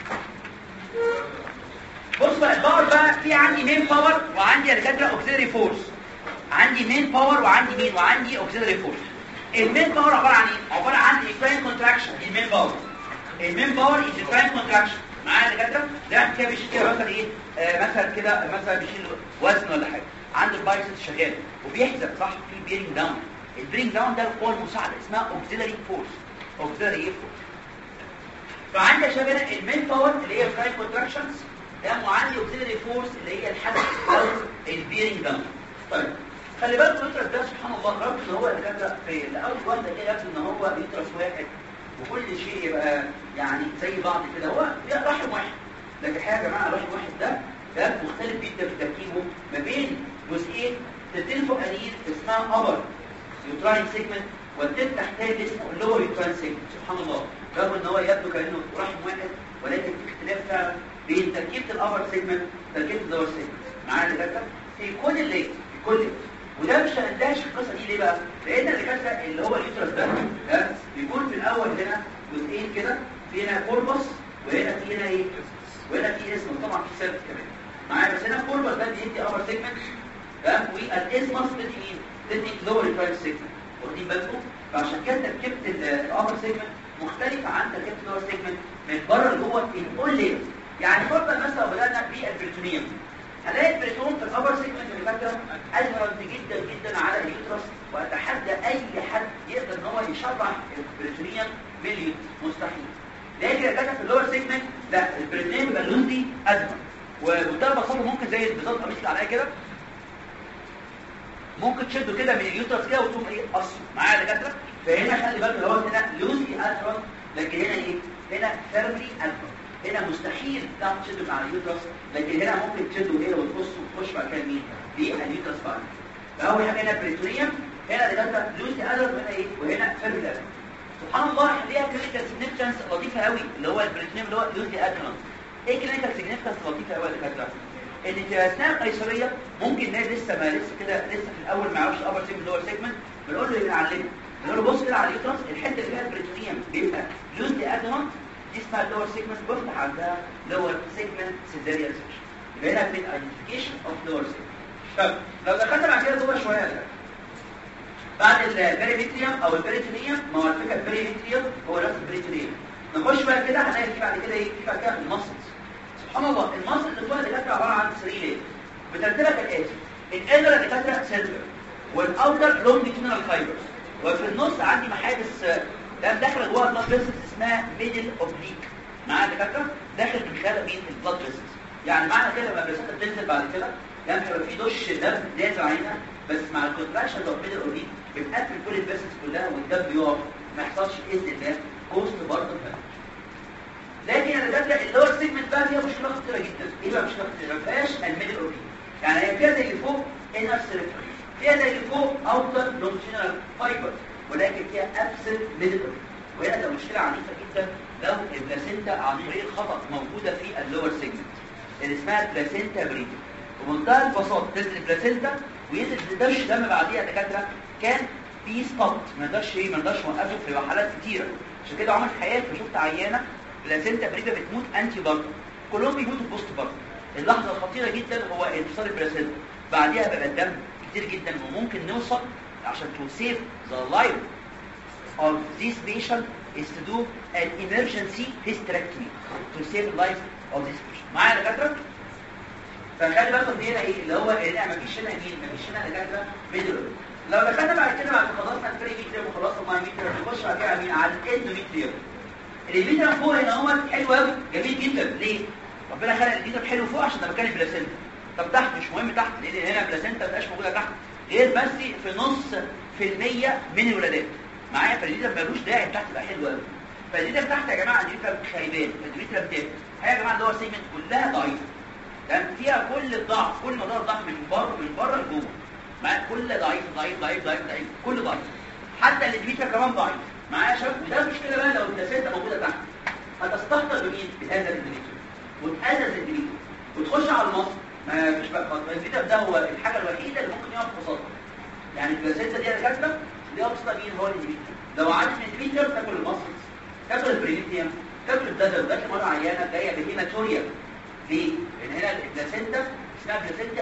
بص بقى الباور بقى في عندي مين باور وعندي يا دكاتره اوكسيلري فورس. عندي مين باور وعندي اوكسيلري فورس. المين باور عباره عن ايه؟ عباره عن ايكوين كونتراكشن. المين باور از ايكوين كونتراكشن. معايا يا دكاتره ده كده بيشيل كده مثلا ايه مثلا كده مثلا بيشيل وزن ولا حاجه عند البايسبس شغال وبيحزق صح في بيرنج داون. البيرنج داون ده القوه المساعده اسمها اوكسيلاري فورس. اوكسيلاري فورس. فعندي يا شباب المين باور اللي هي فراي كونتراكشنز ده، وعندي اوكسيلاري فورس اللي هي الحدث او البيرنج داون. طيب خلي بالكم اليوترس ده سبحان الله رغم ان هو الدكاتره في الاول واحده كده يبدو ان هو يوترس واحد وكل شيء يبقى يعني زي بعض كده، هو رحم واحد، لكن الحقيقه يا جماعه الرحم واحد ده مختلف جدا في تركيبه ما بين جزئين تلتين فوقانيين اسمها ابر يوتراين سيجمنت والتلت تحتاني اسمه اللور يوتراين سيجمنت. سبحان الله رغم ان هو يبدو كانه رحم واحد، ولكن في اختلاف فعلا بين تركيبه الابر سيجمنت وتركيبه اللور سيجمنت. معايا دكاتره في كل الليل في كل، وده مش هندهش القصه دي ليه بقى؟ لان الدكاتره اللي هو اليوترس ده بيكون في الاول هنا جزئين كده، في هنا كوربس وهنا في هنا ايه؟ وهنا في اسم طبعا في سيرف كمان. معايا بس هنا الكوربس ده بيدي ابر سيجمنت تمام، والاسمس بتدي مين؟ بتدي لور يوتراين سيجمنت. واخدين بالكم؟ فعشان كده تركيبه الابر سيجمنت مختلفه عن تركيبه اللور سيجمنت من بره لجوه في كل لير. يعني فرضا مثلا بدانا بالبريتونيوم، هلاقي البريتون في الابر سيجمنت اللي فاكره ادهرنت جدا جدا على اليوترس، واتحدى اي حد يقدر ان هو يشرح البريتونيوم مليون مستحيل. لكن الداتا في اللور سيجمنت لا، البريتونيوم بيبقى لوزلي ادهرنت، وبمنتهى البساطه ممكن زي بالظبط قميص اللي عليا كده، ممكن تشده كده من اليوترس كده وتقوم ايه قصه. معايا يا دكاتره؟ فهنا خلي بالك هو هنا لوزلي ادهرنت، لكن هنا ايه؟ هنا فيرلي ادهرنت. هنا مستحيل تعرف تشده مع اليوترس، لكن هنا ممكن تشده هنا وتقصه وتخش مكان مين؟ باليوترس بقى. فاول حاجه هنا بريتونيوم، هنا دكاتره لوزلي ادهرنت، وهنا ايه؟ وهنا فيرلي ادهرنت. سبحان الله ليها كلينيكال سيجنيفيكانس لطيفه قوي اللي هو البريتونيوم اللي هو لوزلي ادهرنت. ايه كلينيكال سيجنيفيكانس لطيفه قوي يا دكاتره؟ ان في اثناء القيصريه ممكن ناس لسه كده لسه في الاول ما يعرفش الابر سيجمنت اللي هو سيجمنت، بنقول له نعلمه، بنقول له بص كده على اليوترس الحته اللي فيها البريتونيوم بيبقى لوزلي ادهرنت، دي اسمها اللور سيجمنت، بفتح عندها لور سيجمنت سيزاريان سيكشن. يبقى هنا في الايدنتيفيكيشن اوف لور سيجمنت. طب لو دخلنا بعد كده جوه شويه كده بعد البريمتريوم او البريتونيوم، ما هو الفكره البريمتريوم هو نفس البريتونيوم، نخش بقى كده هنلاقي في بعد كده ايه؟ في بعد كده المسلز. سبحان الله المصل اللي فوق الدكاتره عباره عن 3 لير بترتيبها كالاتي: الانر الدكاتره سنتر، والاوتر لونجيتودينال فايبرز، وفي النص عندي محابس ده داخله جوه البلاد فيسلز اسمها ميدل اوبليك. معايا الدكاتره داخل من خلال مين؟ البلاد فيسلز. يعني معنى كده لما البلاسينتا بتنزل بعد كده يعني هيبقى في دش دم نازل عليها، بس مع الكونتراكشن اوف ميدل اوبليك بتقفل كل الفيسلز كلها والدم يقف، ما يحصلش باذن الله كوست برضه. لكن الدكاتره اللور سيجمنت بقى فيها مشكله خطيره جدا. ايه بقى مشكله خطيره؟ ما فيهاش الميدل اوبليك، يعني هي فيها زي اللي فوق انر سيركل، فيها زي اللي فوق اوتر لونجيتودينال فايبر، ولكن فيها ابسنت ميدل اوبليك. وهنا ده مشكله عنيفه جدا لو البلاسينتا عن طريق الخطا موجوده في اللور سيجمنت اللي اسمها بلاسينتا بريدي. وبمنتهى البساطه تنزل البلاسينتا وينزل دش دم بعديها دكاتره كان في ستوب، ما نقدرش نوقفه في حالات كتيره. عشان كده عمري في حياتي شفت عيانه بلاسينتا بريدي بتموت انتي بارتم، كلهم بيموتوا بوست بارتم. اللحظه الخطيره جدا هو انفصال البلاسينتا، بعديها بقى الدم كتير جدا، وممكن نوصل عشان to save the life of this patient is to do an emergency hysterectomy to save the life of this patient. معايا دكاتره؟ فخلي بالكم هنا ايه اللي هو هنا مفيش هنا مين؟ مفيش هنا دكاتره ميدل. لو دخلنا بعد كده بعد خلصنا البريميتريوم وخلصنا المايميتريوم نخش بعد كده مين؟ على الاندوميتريوم. الميتريوم فوق هنا هو حلو قوي جميل جدا. ليه؟ ربنا خلق الميتريوم حلو فوق عشان ده مكان البلاسينتا. طب تحت مش مهم تحت، لان هنا البلاسينتا ما بتبقاش موجوده تحت غير بس في نص في المية من الولادات. معايا؟ فالميتريوم ملوش داعي تحت يبقى حلو قوي. فالميتريوم تحت يا جماعه الميتريوم خيبان، الميتريوم تاني يا جماعه اللي هو سيجمنت كلها ضعيفه، تمام؟ فيها كل الضعف، كل مدار ضعف من بره لجوه. معايا؟ كل ضعيف ضعيف ضعيف ضعيف ضعيف، كل ضعيف، حتى الميتريوم كمان ضعيف. معايا يا شباب؟ وده المشكله بقى لو البلاسينتا موجوده تحت هتستهتر بمين؟ بهذا الميتريوم وتأذى الميتريوم وتخش على المصل. ما فيش بقى خالص. الميتريوم ده هو الحاجه الوحيده اللي ممكن يقف قصادها. يعني البلاسينتا دي دكاتره اللي هي اصلا مين؟ هو الميتريوم. لو عدت من الميتريوم تاكل المصل، تاكل البريميتريوم، تاكل البلازر. ده مره عيانه جايه بهيماتوريا. ليه؟ لان هنا البلاسينتا اسمها بلاسينتا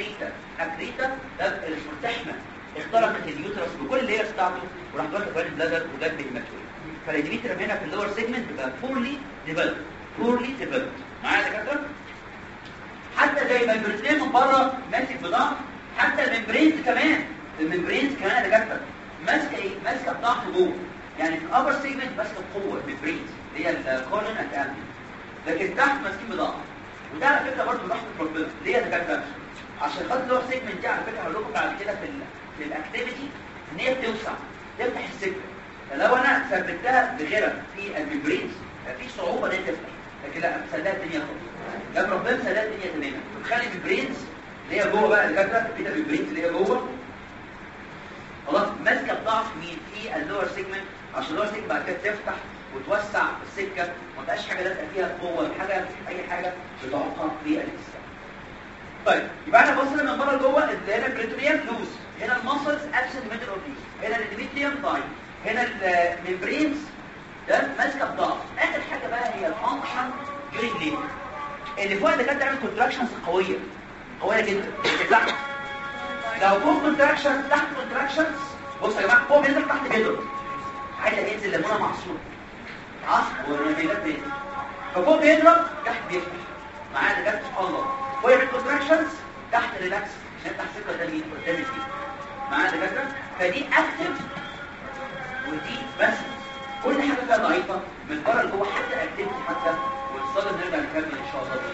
اكريتا ده الملتحمه، اخترقت اليوترس بكل الليرز بتاعته وراح جوه كمان البلازر وجت بهيماتوريا. فالميتريوم هنا في اللور سيجمنت بيبقى بورلي ديفلوبد. معايا يا دكاتره؟ حتى زي ما البريتونيوم من بره ماسك بضعف، حتى الممبرينز كمان، الممبرينز كمان يا دكاتره ماسكه ايه؟ ماسكه الضغط جوه. يعني في الابر سيجمنت ماسكه بقوه الممبرينز اللي هي الكولون اند امبيوم، لكن تحت ماسكين بضغط. وده على فكره برضه رحمه ربنا. ليه يا دكاتره؟ عشان خاطر اللور سيجمنت دي على فكره هقول لكم بعد كده في الاكتيفيتي ان هي بتوسع، تفتح السكه. فلو انا ثبتها بغيرها في الممبرينز في صعوبه ان هي تفتح، لكن لا مسلها الدنيا خالص. لكن ربنا مسلها الدنيا تماما. بتخلي الممبرينز اللي هي جوه بقى الدكاتره كده، الممبرينز اللي هي جوه خلاص ماسكه بضعف مين في اللور سيجمنت، عشان اللور سيجمنت بعد كده تفتح وتوسع السكه، ما تبقاش حاجه لازقه فيها قوه، حاجه اي حاجه بتعوقها للاتساع. طيب يبقى احنا بصينا من بره لجوه، اللي هنا البريتونيوم لوز، هنا الماسلز ابسنت ميدل اوف لوز، هنا الاندوميتريوم ضايع، هنا الممبرينز ده ماسكه بضعف. اخر حاجه بقى هي الفانكشن ديورينج ليبر. اللي فوق ده كانت تعمل كونتراكشنز قويه جدا بتفتح. لو فوق كونتراكشن تحت كونتراكشنز، بصوا يا جماعه فوق بينزل تحت بيضرب، عايز ينزل ليمونه معصور عصر والنتيجات دي. ففوق بيضرب تحت بيفتح معايا ده سبحان الله. فوق الكونتراكشنز تحت ريلاكس عشان تحت سكه ده مين قدام دي معايا ده كده. فدي اكتف ودي بس، كل حاجه فيها ضعيفه من بره لجوه حتى اكتيفيتي حتى. ونصلي نرجع نكمل ان شاء الله.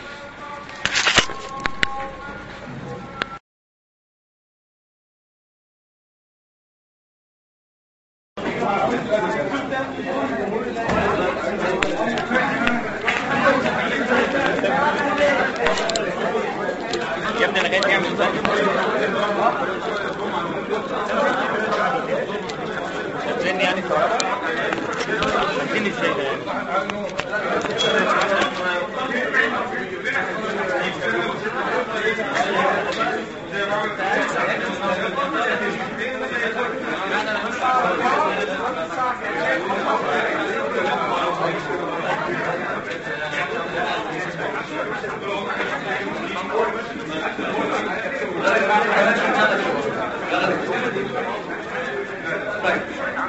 يا ابني انا جاي تعمل ده شدني يعني شدني ازاي ده طيب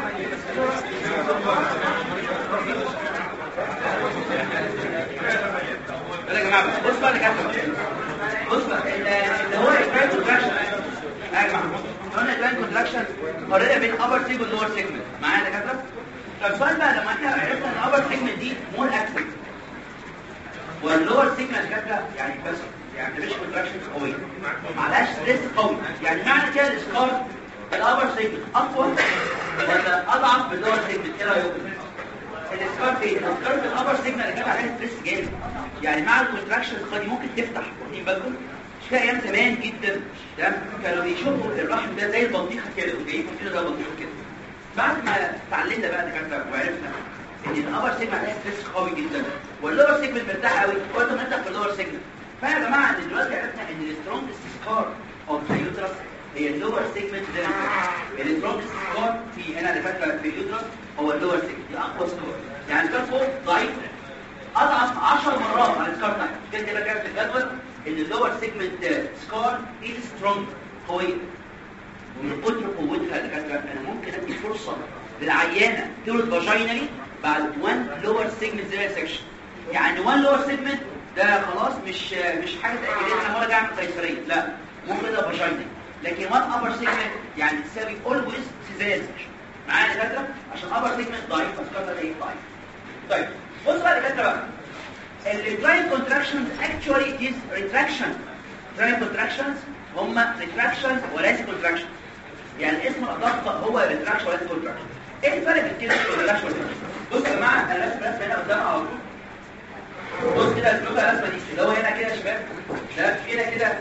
يا جماعه بصوا بقى بص بقى اللي هو الجراند كونتراكشن يا جماعه، قلنا الجراند كونتراكشن قريبه بين ابر سيج واللور سيجمنت معايا يا دكاتره. فالسؤال بقى لما احنا عرفنا ان الابر سيجمنت دي مور اكتف واللور سيجمنت دكاتره يعني بس يعني مش كونتراكشن قوي معلهاش ستريس قوي، يعني معنى كده الاسكار الابر سيجمنت اقوى ولا اضعف من اللور سيجمنت؟ ايه رايكم؟ الاسكار فين؟ الاسكار في الابر سيجمنت اللي كانت عليها ستريس جامد، يعني مع الكونتراكشن القادي ممكن تفتح. واخدين بالكم؟ مش في ايام زمان جدا تمام كانوا بيشوفوا الرحم ده زي البطيخه كده وجايبين كده زي البطيخه كده. بعد ما اتعلمنا بقى دكاتره وعرفنا ان الابر سيجمنت عليها ستريس قوي جدا واللور سيجمنت مرتاح قوي، قلت نفتح في اللور سيجمنت. فيا جماعه ان دلوقتي عرفنا ان السترونجست سكار اوف ذا يوترس هي اللور سيجمنت ده. السترونجست سكار في هنا اللي فاكره في اليوترس هو اللور سيجمنت، دي اقوى سكار. يعني السكار فوق ضعيف اضعف 10 مرات عن السكار تحت. كده كده في الجدول ان اللور سيجمنت سكار از سترونج قويه، ومن كتر قوتها يا دكاتره انا ممكن ادي فرصه للعيانه تولد فاجينالي بعد 1 لور سيجمنت زي سكشن. يعني 1 لور سيجمنت ده خلاص مش حاجه تاكيديه انا ولا اعمل قيصريه، لا ممكن ده فاجينالي. لكن 1 ابر سيجمنت يعني تساوي اولويز سيزاريان سكشن معايا يا دكاتره، عشان ابر سيجمنت ضعيف فالسكار ده ضعيف. طيب بص بقى يا دكاتره بقى الريتراين كونتراكشنز اكشوالي ات از ريتراكشن. ريتراين كونتراكشنز هم ريتراكشن وليس كونتراكشن، يعني اسم الادق هو ريتراكشن وليس كونتراكشن. ايه الفرق بين كده والريتراكشن والكونتراكشن؟ بص يا جماعه انا راسم هنا قدام على طول. بص كده الفلوكه الرسمه دي اللي هو هنا كده يا شباب، ده كده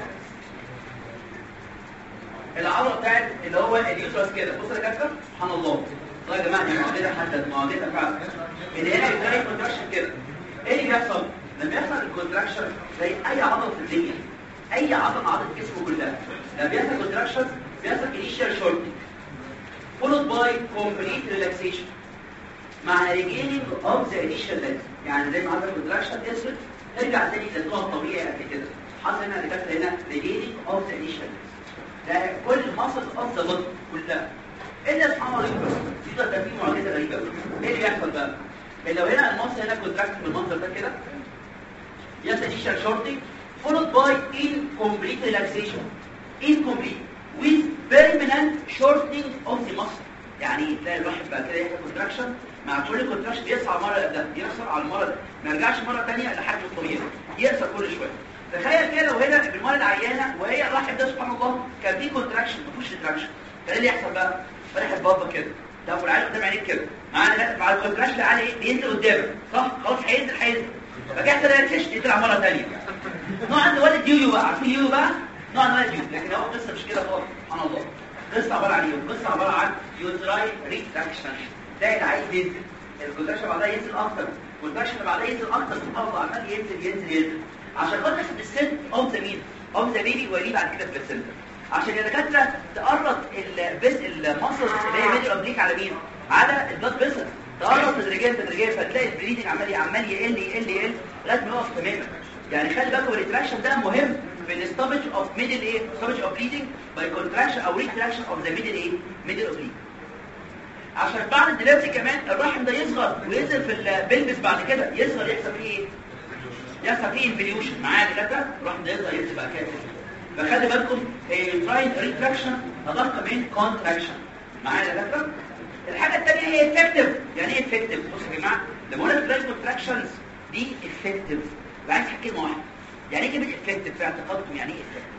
العضله بتاعت اللي هو اليوترس كده. بص يا دكاتره سبحان الله والله يا جماعه دي معضله حدد معضله فعلا. اللي هنا بتلاقي كونتراكشن كده. ايه اللي بيحصل؟ لما بيحصل الكونتراكشن زي اي عضله في الدنيا، اي عضله جسمه كلها لما بيحصل كونتراكشن بيحصل initial shortening followed by complete relaxation مع regaining of the initial length. يعني زي ما حصل كونتراكشن اسود ترجع تاني للنوع الطبيعي قبل كده. حصل هنا اللي كانت هنا regaining of the initial length. ده كل muscles of the body كلها الا سبحان الله دي ده في معجزه غريبه قوي. ايه اللي بيحصل بقى؟ لو هنا المصل هنا كونتراكت بالمنظر ده كده يحصل initial shortening followed by incomplete relaxation. incomplete with permanent shortening of the muscle. يعني تلاقي الواحد بقى كده يحصل كونتراكشن، مع كل كونتراكشن يسعى مره قبلها، يحصل على المره ما يرجعش مره ثانيه لحجمه الطبيعي، يحصل كل شويه. تخيل كده لو هنا بالمره العيانه وهي الرحم ده سبحان الله كان فيه كونتراكشن ما فيهوش ريتراكشن، فايه اللي يحصل بقى؟ فرحت بابا كده، ده العيان قدام عينيك كده، مع الكونتراكشن على ايه؟ بينزل قدامك، صح؟ خلاص هينزل فكده ده يركش يطلع مره ثانيه. نوع عند ولد يويو بقى، عارفين يويو بقى؟ نوع عند ولد يويو، لكن هو قصه مش كده خالص سبحان الله. قصه عباره عن ايه؟ قصه عباره عن يوتراين ريتراكشن. ده اللي عايز ينزل، الكونتراكشن بعدها ينزل اكتر، والكونتراكشن اللي بعدها ينزل اكتر، سبحان الله عمال ينزل عشان خاطر السن اوف ذا مين؟ اوف ذا بيبي ويليه بعد كده في البلاسنتا. عشان يا دكاتره تقرط المصل اللي هي ميدل اوبليك على مين؟ على البلاد فيسل، تقرط تدريجيا فتلاقي البليدنج عمال يقل لغايه ما يقف تماما. يعني خلي بالكم الريتراكشن ده مهم في الستوبج اوف ميدل ايه؟ ستوبج اوف بليدنج باي كونتراكشن او ريتراكشن اوف ذا ميدل ايه؟ ميدل اوبليك. عشان بعد دلوقتي كمان الرحم ده يصغر وينزل في البلبس بعد كده، يصغر يحصل فيه ايه؟ يحصل فيه انفليوشن معايا كده، الرحم ده يصغر ينزل بقى كده. فخلي بالكم التراين ريتراكشن ادق من كونتراكشن معايا كده. الحاجه الثانيه هي افكتيف. يعني ايه افكتيف؟ بصوا يا جماعه لما اقول لك تراين كونتراكشنز دي افكتيف، عايز احكي كلمه واحده. يعني ايه كلمه افكتيف في اعتقادكم؟ يعني ايه افكتيف؟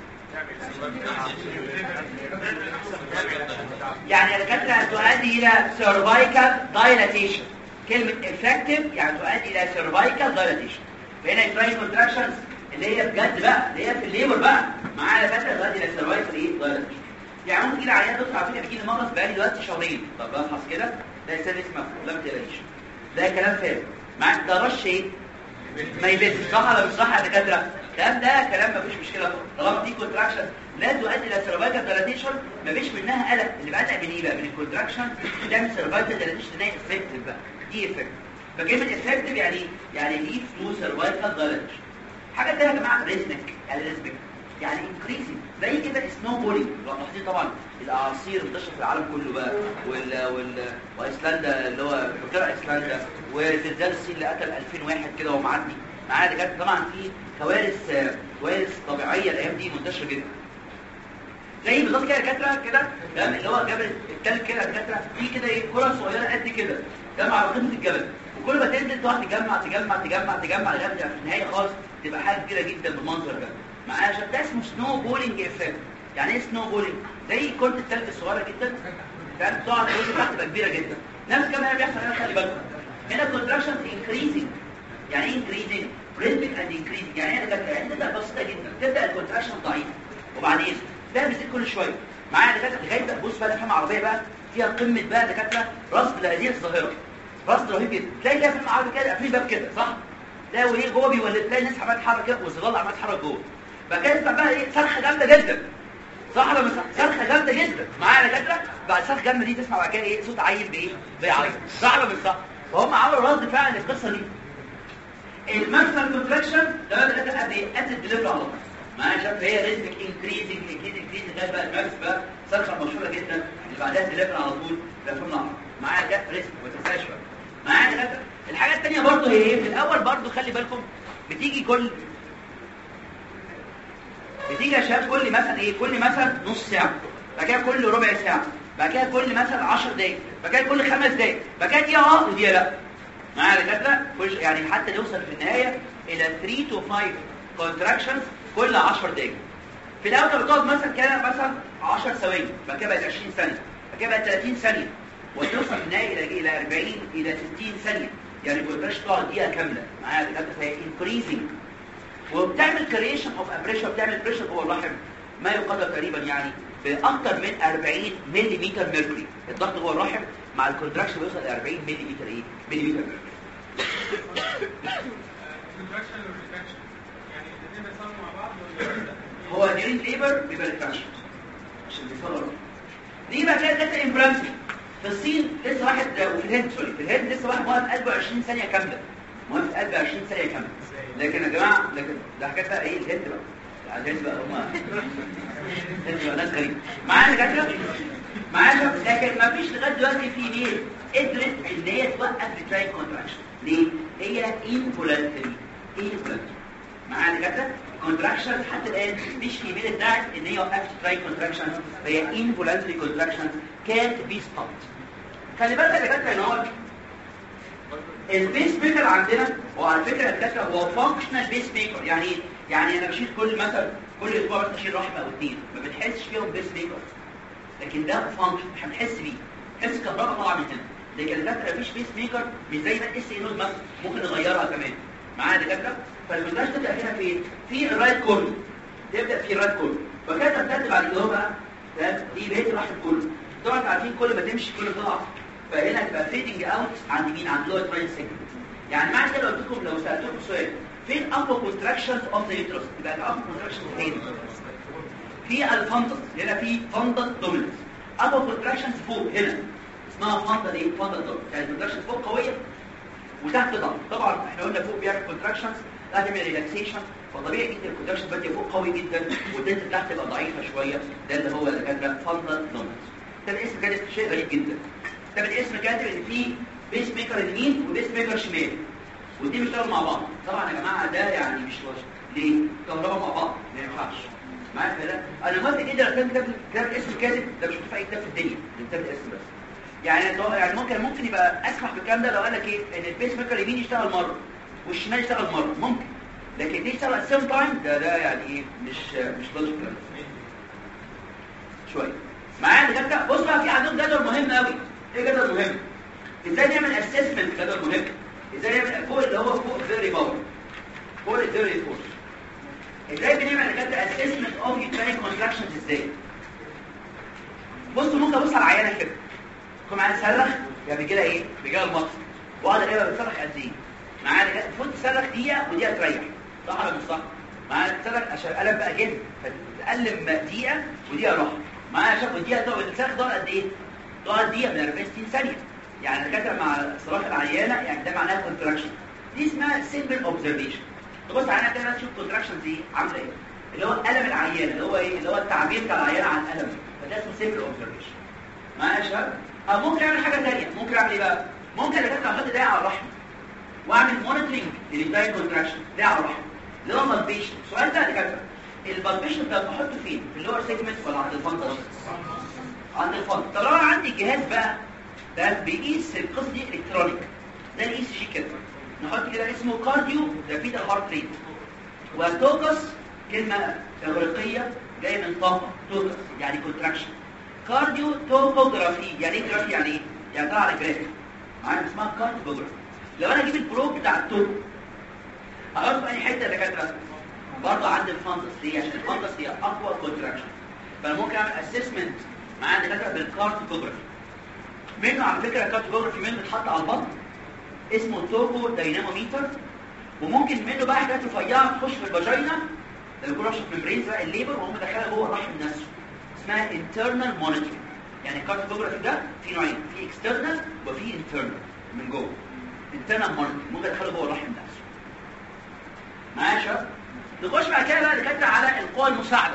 يعني الدكاتره تؤدي الى سيرفايكال دايلاتيشن. كلمه افكتيف يعني تؤدي الى سيرفايكال دايلاتيشن. فهنا التراين كونتراكشنز اللي هي بجد بقى، اللي هي في الليبر بقى معايا دكاتره تؤدي الى سيرفايكال ايه؟ دايلاتيشن. يعني ممكن تيجي العيان دكتور عارفين بيجي لي مغص بقالي دلوقتي شهرين، طب ابحث كده ده سيرفيس مفهوم لا ما تقلقش، ده كلام فارغ معاك، ده رش ايه؟ ما يبث، صح ولا مش صح يا دكاتره؟ الكلام ده كلام مفيش مشكله، طالما دي كونتراكشن لا تؤدي الى سيرفايكال دايلاتيشن مفيش منها قلق. اللي بقلق من ايه بقى؟ من الكونتراكشن تعمل سيرفايكال دايلاتيشن ده افكتيف بقى، دي افكتيف. فكلمه افكتيف يعني ليه فلو سيرفايكال دايلاتيشن. حاجه ثانيه يا جماعه ريزمك، الريزمك يعني انكريزنج زي كده سنو بولينج. لو لاحظين طبعا الاعاصير منتشره في العالم كله بقى، وايسلندا اللي هو بتاع ايسلندا، وزلزال الصين اللي قتل 2000 واحد كده ومعدي معانا دكاتره. طبعا في كوارث طبيعيه الايام دي منتشره جدا. زي بالظبط كده دكاتره كده اللي هو جبل التلج كده دكاتره، في كده ايه كره صغيره قد كده ده على قمه الجبل، وكل ما تنزل تقعد تجمع لغايه في النهايه خالص تبقى حاجه كبيره جدا بالمنظر ده معايا. عشان ده اسمه سنو بولينج افكت. يعني ايه سنو بولينج؟ زي كره التلج الصغيره جدا كانت تقعد تحت تبقى كبيره جدا. نفس الكلام بيحصل هنا، خلي بالكم هنا كونتراكشن انكريزنج. يعني ايه انكريزنج؟ ريتميك اند انكريزنج. يعني ايه ده؟ يعني ده بسيطه جدا، تبدا الكونتراكشن ضعيف وبعدين ده بيزيد كل شويه معايا دكاتره لغايه بقى بص بقى الفيلم عربيه بقى فيها قمه بقى دكاتره رصد لهذه الظاهره، رصد رهيب جدا. تلاقي كده فيلم عربي كده قافلين باب كده صح؟ لا وايه جوه بيولد، تلاقي الناس عماله تتحرك كده والظلال عماله تتحرك جوه، فكانت بقى ايه صرخه جامده جدا صح ولا مش صح؟ صرخه جامده جدا معايا دكاتره. بعد الصرخه الجامده دي تسمع بعد كده ايه صوت عيل بايه؟ بيعيط صح ولا مش صح؟ فهم عملوا رصد فعلا للقصه دي. الماكسيمال كونتراكشن ده بقى دكاتره قد ايه؟ قد الدليفري على طول معايا. شايف هي ريزمك انكريزنج لغايه بقى الماكس بقى صرخه مشهوره جدا اللي بعدها دليفري على طول ده فيلم احمر معايا ده ريزمك ما تنساش بقى معايا دكاتره. الحاجه الثانيه برضه هي ايه؟ في الاول برضه خلي بالكم بتيجي يا شباب كل مثلا ايه؟ كل مثلا نص ساعه، بعد كده كل ربع ساعه، بعد كده كل مثلا 10 دقائق، بعد كده كل 5 دقائق، بعد كده دقيقه ودقيقه لا معايا دكاتره. يعني حتى نوصل في النهايه الى 3 to 5 كونتراكشنز كل 10 دقائق. في الاول بتقعد مثلا كده مثلا 10 ثواني، بعد كده بقت 20 ثانيه، بعد كده بقت 30 ثانيه، وتوصل في النهايه الى 40 الى 60 ثانيه. يعني ما تقدرش تقعد دقيقه كامله معايا دكاتره. فهي انكريزنج وبتعمل كريشن اوف بريشر، بتعمل بريشر جوه الرحم ما يقدر تقريبا يعني باكثر من 40 ملم ميركوري. الضغط جوه الرحم مع الكونتراكشن بيوصل ل 40 ملم ايه؟ ملم ميركوري. هو ديرين ليبر بيبقى ريتراكشن عشان بيصور دي بقى كده داتا امبرانسي. في الصين لسه واحد، وفي الهند سوري في الهند لسه واحد موقف قلبه 20 ثانيه كامله، موقف قلبه 20 ثانيه كامله. لكن يا جماعه لكن ده حكايه بقى ايه الهند بقى، الهند بقى هم الهند بقى ناس غريبه معانا دكاتره معانا. لكن ما فيش لغايه دلوقتي في ايه قدرت ان هي توقف التراين كونتراكشن. ليه؟ هي انفولانتري معايا دكاتره؟ كونتراكشن حتى الان مش في بين ادعت ان هي وقفت تراي كونتراكشن، هي انفولانتري كونتراكشن كانت بي ستوب. خلي بالك يا دكاتره ان هو البيس ميكر عندنا، وعلى فكره يا دكاتره هو فانكشنال بيس ميكر. يعني ايه؟ يعني انا بشيل كل اسبوع بس اشيل رحمه او اثنين، ما بتحسش فيهم بيس ميكر، لكن ده فانكشن احنا بنحس بيه، بنحس كهرباء طالعه من هنا. لكن الدكاتره مفيش بيس ميكر مش زي ما الاس اي نود مثلا ممكن نغيرها كمان معايا دكاتره. فالكونتراكشن تبدا هنا في الرايت كورنر، تبدا في الرايت كورنر، فكده بتبدا بعد كده بقى تمام. دي بقيه راحت كله طبعا عارفين كل ما تمشي كل ما تضعف، فهنا تبقى فيدنج اوت عند مين؟ عند لور تراين سيجمنت. يعني معنى كده قلت لكم لو سالتكم سؤال فين اقوى كونتراكشنز اوف ذا يوترس، يبقى الاقوى كونتراكشنز فين؟ في الفندس، هنا في فندس دوميننس. اقوى كونتراكشنز فوق هنا اسمها فندس ايه؟ فندس دوميننس، يعني الكونتراكشنز فوق قويه وتحت ضغط. طبعا احنا قلنا فوق بيعمل كونتراكشنز لا تعمل ريلاكسيشن، فطبيعي جدا الكونتراكشن باديه فوق قوي جدا والدنت تحت تبقى ضعيفه شويه. ده اللي هو اللي كاتب فندس دوميننس. ده الاسم كان شيء غريب جدا. ده الاسم كاتب ان في بيس ميكر يمين وبيس ميكر شمال ودي بيشتغلوا مع بعض. طبعا يا جماعه ده يعني مش واجب، ليه؟ كهرباء مع بعض ما ينفعش معايا كده. انا موافق جدا لو كان كتاب الاسم كاتب، ده مش مكتوب في اي كتاب في الدنيا، ده كتاب الاسم بس. يعني ممكن يبقى اسمح بالكلام ده لو قال لك ايه ان البيس ميكر اليمين يشتغل مره والشمال يشتغل مره، ممكن، لكن دي يشتغل سيم تايم ده يعني ايه مش لوجيكال شويه معايا كده. بص بقى في عندهم جدول مهم قوي. ايه جدول مهم؟ ازاي نعمل اسسمنت؟ جدول مهم. ازاي نعمل فوق اللي هو فوق الثيوري باور، فوق الثيوري فورس، ازاي بنعمل كده اسسمنت اوف يوتراين كونتراكشنز ازاي؟ بصوا ممكن ابص على العيانه كده تكون معايا تصرخ، يعني بيجي لها ايه؟ بيجي لها المطر، واقعد الاقيها بتصرخ قد ايه؟ معايا كده المفروض تصرخ دقيقه ودقيقه تريح، صح ولا مش صح؟ معايا تصرخ عشان القلب بقى جامد، فتقلم دقيقه ودقيقه راحه. معايا شاف الدقيقه تقعد تصرخ تقعد قد ايه؟ تقعد دقيقه من 40 60 ثانيه. يعني الدكاتره مع صراخ العيانه يعني ده معناها كونتراكشن، دي اسمها سيمبل اوبزرفيشن. تبص عليها كده تشوف كونتراكشنز ايه عامله ايه، اللي هو الم العيانه، اللي هو ايه؟ اللي هو التعبير بتاع العيانه عن الالم، فده اسمه سيمبل اوبزرفيشن. معايا يا شباب؟ او ممكن اعمل حاجه ثانيه، ممكن اعمل ايه بقى؟ ممكن الدكاتره احط داعي على الرحم واعمل مونيتورنج للداي كونتراكشن، داعي على الرحم اللي هو بالبيشن. السؤال ده يا دكاتره البالبيشن ده بحطه فين؟ في اللور سيجمنت ولا عند الفندس؟ عند الفندس. طب لو انا عندي جهاز بقى ده بيقيس القصه دي الكترونيك زي الاي سي جي كده، نحط كده اسمه كارديو رابيد هارت ريت، وتوكس كلمه اغريقيه جايه من طاقه، توكس يعني كونتراكشن، كارديو توبوغرافي يعني ايه جرافي؟ يعني ايه؟ يعني طالع على جراف معايا اسمها كارديوجرافي. لو انا اجيب البروب بتاع التوب احطه في اي حته يا دكاتره برضه عند الفندس، ليه؟ عشان الفندس هي اقوى كونتراكشن. فانا ممكن اعمل اسسمنت معايا دكاتره بالكارديوجرافي. منه على فكره الكارديوجرافي منه بيتحط على البطن اسمه توكو دايناموميتر، وممكن منه بقى حاجات رفيعه تخش في الفاجينا لما يكون رشح ممبرينز بقى الليبر وهم دخلها جوه الرحم نفسه، اسمها internal monitoring. يعني الكارديوجرافي ده في نوعين، في external وفي internal من جوه. internal monitoring ممكن ادخله جوه الرحم نفسه. معايا يا شباب؟ نخش بعد كده بقى دكاتره على القوى المساعده.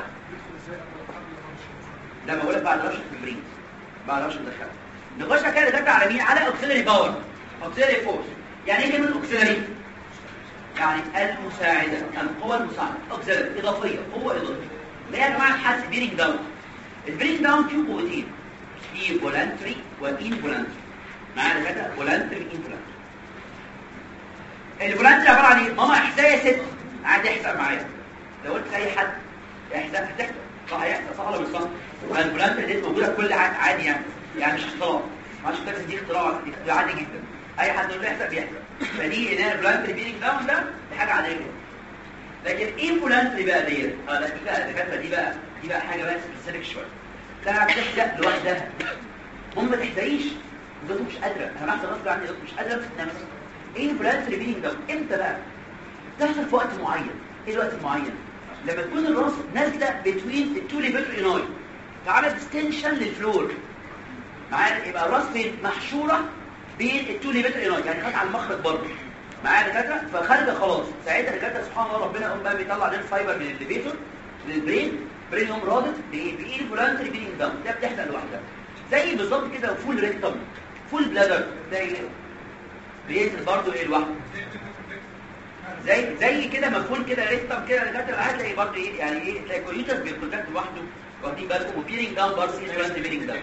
لما بقول لك بعد رشح ممبرينز بعد رشح مدخله. نخش بعد كده دكاتره على مين؟ على اوكسيلري باور، اوكسيلري فورس. يعني ايه كلمه اوكسيلري؟ يعني المساعده، القوى المساعده، اوكسيلري اضافيه، قوه اضافيه. اللي هي يا جماعه الحس بيرنج داون. البرينج داون فيه قوتين، في فولانتري وانفولانتري. معايا كده فولانتري انفولانتري. الفولانتري عباره عن ايه؟ ماما احزاء يا ست، قاعد يحزق معايا. لو قلت لاي حد احزاء هتحزق، صح هيحزق، صح ولا مش صح؟ الفولانتري دي موجوده في كل عادي يعني مش اختراع. معلش التاكسي دي اختراع عادي جدا، اي حد يقول له يحزق بيحزق. فدي ان الفولانتري بيرنج داون ده دي حاجه عاديه جدا. لكن ايه فولانتري بقى ديت؟ لا دي بقى الدكاتره دي بقى حاجه بقى سبيسيفيك شويه. لا بتحزق لوحدها، ما تحزقيش انت مش قادره، انا بحث غصب عني مش قادره امسك نفسي. ايه فولانتري بيرنج داون؟ امتى بقى؟ تحصل في وقت معين. ايه الوقت المعين؟ لما تكون الراس نازله بين التو ليفل اناي فعملت ديستنشن للفلور. معايا؟ يبقى الراس فين؟ محشوره بين التو ليفل اناي، يعني خارج على المخرج برضه. معايا دكاتره؟ فخارجه خلاص. ساعتها دكاتره سبحان الله ربنا يقوم بقى بيطلع لنا فايبر من الليفيتور للبرين، برين يقوم رادد بايه؟ الفولانتري بيرنج داون. ده بتحصل لوحدها زي بالظبط كده. وفول ريكتم، فول بلادر ده بينزل برضه ايه لوحده زي كده مفهوم كده ريستم كده الدكاتره هتلاقي برضه ايه يعني ايه تلاقي كوريوتس بيكونتاكت لوحده واخدين بالكم وبيرنج داون برضه اسمه بيرنج داون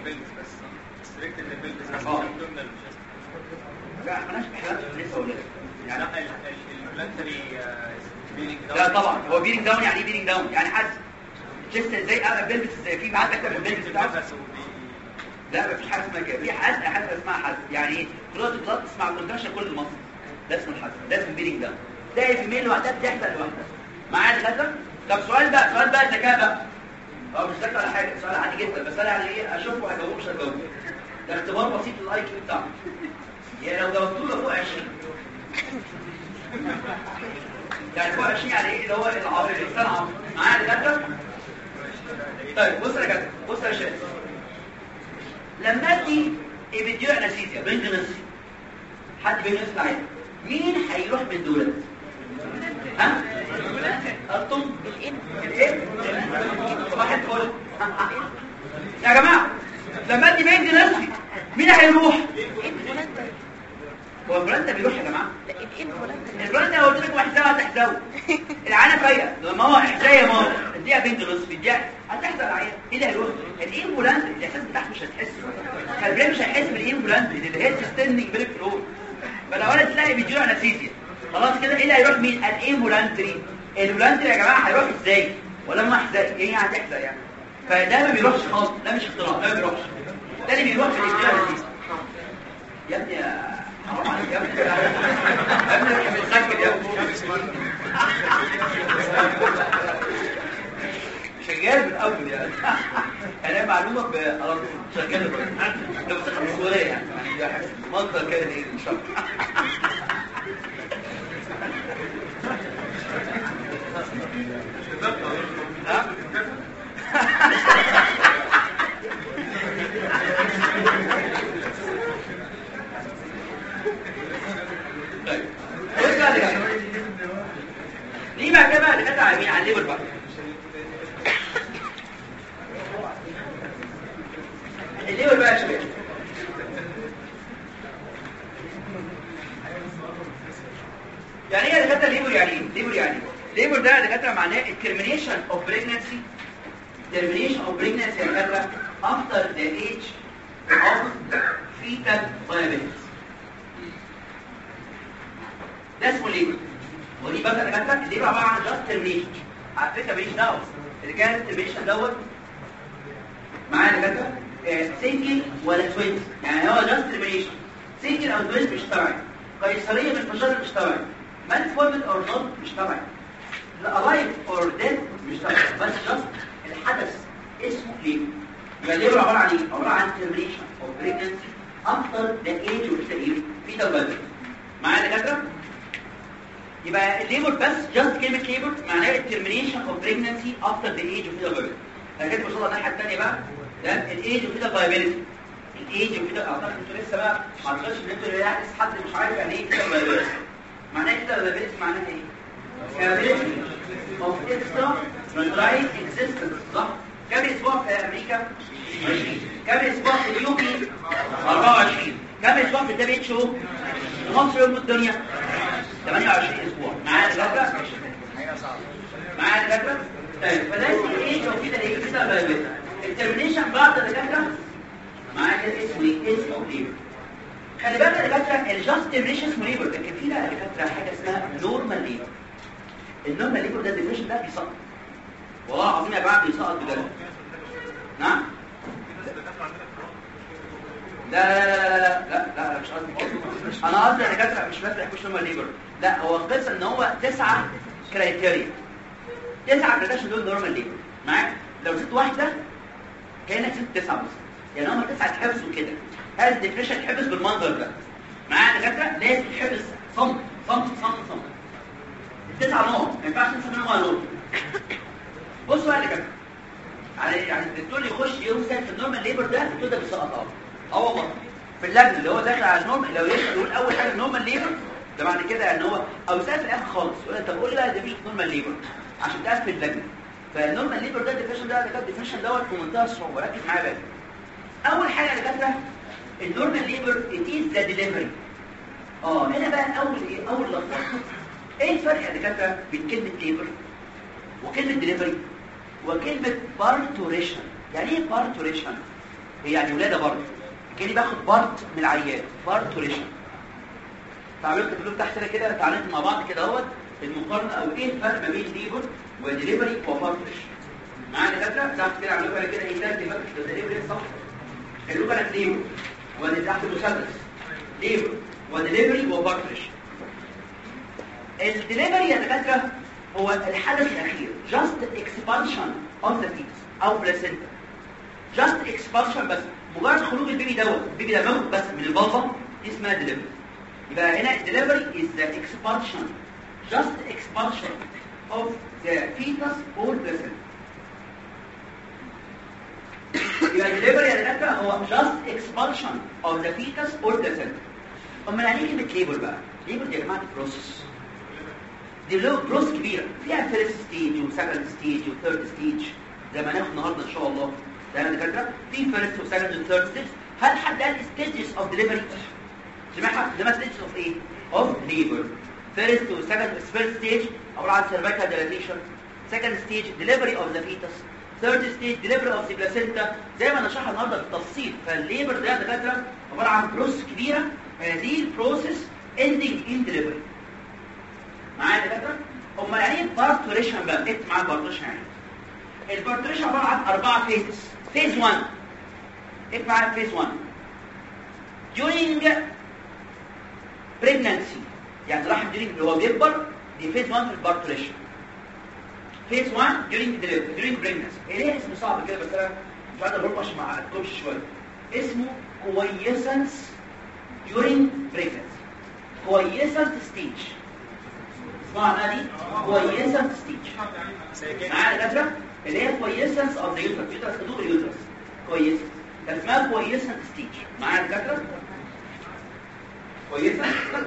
لا مالهاش بحلقات لسه ولا يعني لا طبعا هو بيرنج داون يعني ايه بيرنج داون يعني حاسس جست زي بيلبس في معاد اكتر من البيلبس بتاعه لا مفيش حاجه اسمها كده في حاسه اسمها حاسه يعني ايه بلاد تسمع كونتراكشن كل المصل ده اسمه الحاسه ده اسمه بيرنج داون تلاقي في ميل لوحدها بتحصل لوحدها معايا دكاتره طب سؤال بقى الذكاء بقى هو مش ذكاء ولا حاجه سؤال عادي جدا بس انا يعني ايه اشوفه هجاوبه مش هجاوبه ده اختبار بسيط للاي كيو بتاعه يعني لو جاوبتوه له فوق 20 يعني فوق 20 يعني ايه اللي هو الانسان عاطل معايا دكاتره طيب بص يا دكاتره بص يا شباب لما ادي ايبيديو انستيزيا بنج نصفي حد بينقص العين مين هيروح من دول ها الطن الاب واحد فل يا جماعه لما ادي بنج نصفي مين هيروح هو الفلانتا بيروح يا جماعه الفلانتا لو قلت لكم احزاء هتحزاوا العانه فايقه لما هو احزاء يا ماما اديها بنج نصفي اديها هتحزق العيان ايه اللي هيروح الامبولانت الاحساس بتاعك مش هتحسه البرين مش هيحس بالامبولانت اللي هي ستاندنج بريك فلور فلو انا تلاقي فيديو انستيزيا خلاص كده ايه اللي هيروح مين الامبولانتري الامبولانتري يا جماعه هيروح ازاي ولا ما احزاء ايه هتحزق يعني فده ما بيروحش خالص ده مش اختراع ده ما بيروحش ده اللي بيروح في الفيديو انستيزيا يا ابني حرام عليك يا ابني يا ابني مش بتذاكر يا ابني شغال من الاول يعني انا معلومه بقرار شغال ده بس الصوره يعني منظر كده ايه ان شاء الله ها طيب بص بقى ليه بقى كده اللي كانت عاملين على الليبل بقى الليبل بقى يا شباب يعني ايه يا دكاتره الليبل يعني ايه الليبل ده يا دكاتره معناه termination of pregnancy يا دكاتره after the age of fetal viability ده اسمه ليبل ودي بقى يا دكاتره الليبل عباره عن just termination على فكره ماليش دعوه اللي كان الترميشن دوت معايا يا دكاتره سنجل ولا توينز يعني هو جاست ترميشن سنجل او توينز مش تبعي قيصريه مش مشاهد مش تبعي مالفورمد اور نوت مش تبعي الالايف اور ديد مش تبعي بس جاست الحدث اسمه ليبل يبقى الليبل عباره عن ايه؟ عباره عن ترميشن اوف بريجنسي افتر ذا ايج اوف ذا اير في توابل معايا يا دكاتره يبقى الليبل بس جاست كلمه ليبل معناها الترميشن اوف بريجنسي افتر ذا ايج اوف ذا توابل انا كده وصلنا الناحيه الثانيه بقى ده الايج وكده فايبيليتي الايج وكده اعتقد انتوا لسه بقى ما عرفتوش ان انتوا يعني حد مش عارف يعني ايه كده فايبيليتي معناه كده فايبيليتي معناها ايه فايبيليتي اوف اكسترا رايت اكزيستنس صح كام اسبوع في امريكا 20 كام اسبوع في اليو بي 24 كام اسبوع في الدبليو اتش او مصر يوم الدنيا 28 اسبوع معايا الدكاتره معايا الدكاتره طيب فده الايج وكده ايه كده فايبيليتي الترمينيشن بعد الدكاتره معايا كده اسمه ايه اسمه ليبر خلي بالك يا دكاتره الجاست ترمينيشن اسمه ليبر لكن في بقى دكاتره حاجه اسمها نورمال ليبر النورمال ليبر ده الديفينيشن ده بيسقط والله العظيم يا جماعه بيسقط بجد نعم لا مش قصدي كده انا قصدي يا دكاتره مش بس يحكوش نورمال ليبر لا هو القصه ان هو 9 كرايتيريا 9 كرايتيريا دول نورمال ليبر معاك لو زدت واحده كانت 9 بس يعني هم 9 اتحبسوا كده هذا الديفينيشن اتحبس بالمنظر ده معايا دكاتره لازم تحبس صمت التسعه نوع ما ينفعش نسمي نوع نوع بصوا بقى يا دكاتره يعني الدكتور يخش يوصل في النورمال ليبر ده الدكتور ده بيسقط والله في اللجنه اللي هو داخل على النورمال لو يقول اول حاجه النورمال ليبر ده معنى كده ان هو او يسال في الاخر خالص يقول طب قول لي بقى ديفينيشن نورمال ليبر عشان تقفل اللجنه فالنورمال ليبر ده الديفينيشن ده الديفينيشن دوت في منتهى الصعوبه ركز معايا بقى اول حاجه يا دكاتره النورمال ليبر ات از ذا ديليفري هنا بقى اول لخبطه ايه الفرق يا دكاتره بين كلمه ليبر وكلمه ديليفري وكلمه بارتوريشن؟ يعني ايه بارتوريشن؟ هي يعني ولاده برضه، كاني باخد بارت من العيان، بارتوريشن. تعالوا تكتبوا تحت كده، تعالوا مع بعض كده اهوت المقارنه او ايه الفرق ما بين ليبر وديليفري وبارتوريشن. معايا دكاتره تحت كده عملوا لي كده ايه ده ديليفري صح؟ خلوا بالك ليبر وادي تحت المثلث ليبر وديليفري وبارتوريشن. الديليفري يا دكاتره هو الحدث الاخير، just expulsion of the fetus او placenta، just expulsion بس، مجرد خروج البيبي دوت، البيبي ده موت بس من البلطه، دي اسمها ديليفري. يبقى هنا delivery is the expulsion, just expulsion of the fetus or placenta. يبقى delivery يا دكاتره هو just expulsion of the fetus or placenta. امال يعني ايه كلمه ليبر بقى؟ ليبر دي يا جماعه بروسس، دي له بروسس كبيره فيها فيرست ستيج وسكند ستيج وثيرد ستيج زي ما هناخد النهارده ان شاء الله. ده يا دكاتره في فيرست وسكند وثيرد ستيج. هل حد قال ستيجز اوف ديليفري؟ سمعها ده ستيجز اوف ايه؟ اوف ليبر. فيرست وسكند، فيرست ستيج عباره عن سيرفيكال ديلاتيشن، سكند ستيج ديليفري اوف ذا فيتس، ثيرد ستيج ديليفري اوف ذا بلاسينتا، زي ما نشرحها النهارده بالتفصيل. فالليبر ده يا دكاتره عباره عن بروسس كبيره، هذه البروسس اندنج ان ديليفري. معايا يا دكاتره؟ امال يعني ايه بارتوريشن بقى؟ اكتب معايا بارتوريشن. يعني البارتوريشن عباره عن 4 فيزز. فيز 1 اكتب معايا فيز 1 during pregnancy، يعني الرحم during هو بيكبر، دي فيز 1 في البارتوريشن. فيز 1 during delivery during pregnancy. ليه اسمه صعب كده؟ بس انا مش عايز اقول عشان ما اعقدكمش شويه. اسمه كويسنس during pregnancy، كويسنس ستيج. اسمعوا دي كويسنس ستيج. معايا يا دكاتره؟ اللي هي كويسنس اوف ذا يوترس، يوترس خدوه اليوترس كويس، كان اسمها كويسنس ستيج. معايا يا دكاتره؟ كويسنس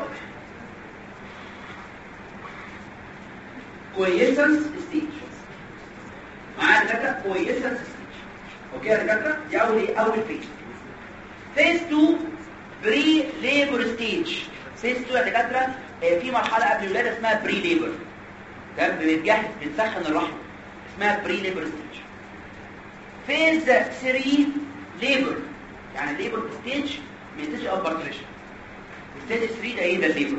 كويسنس ستيج. معايا يا دكاتره؟ كويسنس ستيج. اوكي يا دكاتره؟ دي اول فيز. فيز 2 بري ليبر ستيج. فيز 2 يا دكاتره في مرحله قبل الولاده اسمها بري ليبر، ده بيتجهز بتسخن الرحم، اسمها بري ليبر ستيج. فيز 3 ليبر، يعني ليبر ستيج من ستيج اوف بارتوريشن. ستيج 3 ده ايه؟ ده الليبر.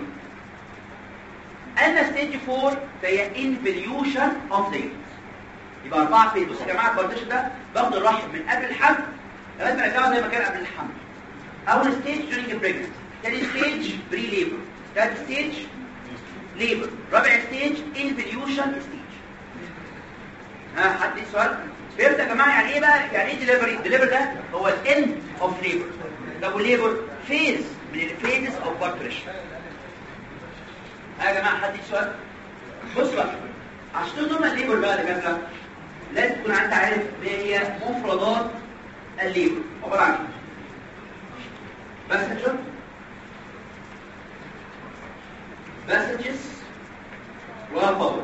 اما ستيج 4 فهي انفليوشن اوف ذا يوترس. يبقى 4 فيز. بصوا يا جماعه البارتوريشن ده باخد الرحم من قبل الحمل لغايه ما يرجعه زي ما كان قبل الحمل. اول ستيج during pregnancy، ثاني ستيج بري ليبر، ثالث ستيج ليبر، رابع ستيج انفليوشن ستيج. حد ليه سؤال؟ فهمت يا جماعه يعني ايه بقى؟ يعني ايه ديليفري؟ ديليفري ده هو الاند اوف ليبر. طب والليبر فيز من الفيزز اوف بارتوريشن. يا جماعه حد ليه سؤال؟ بص بقى، عشان تقول نورمال ليبر بقى يا جماعه لازم تكون انت عارف ما هي مفردات الليبر عباره عن ايه. باسنجر، passages وباور،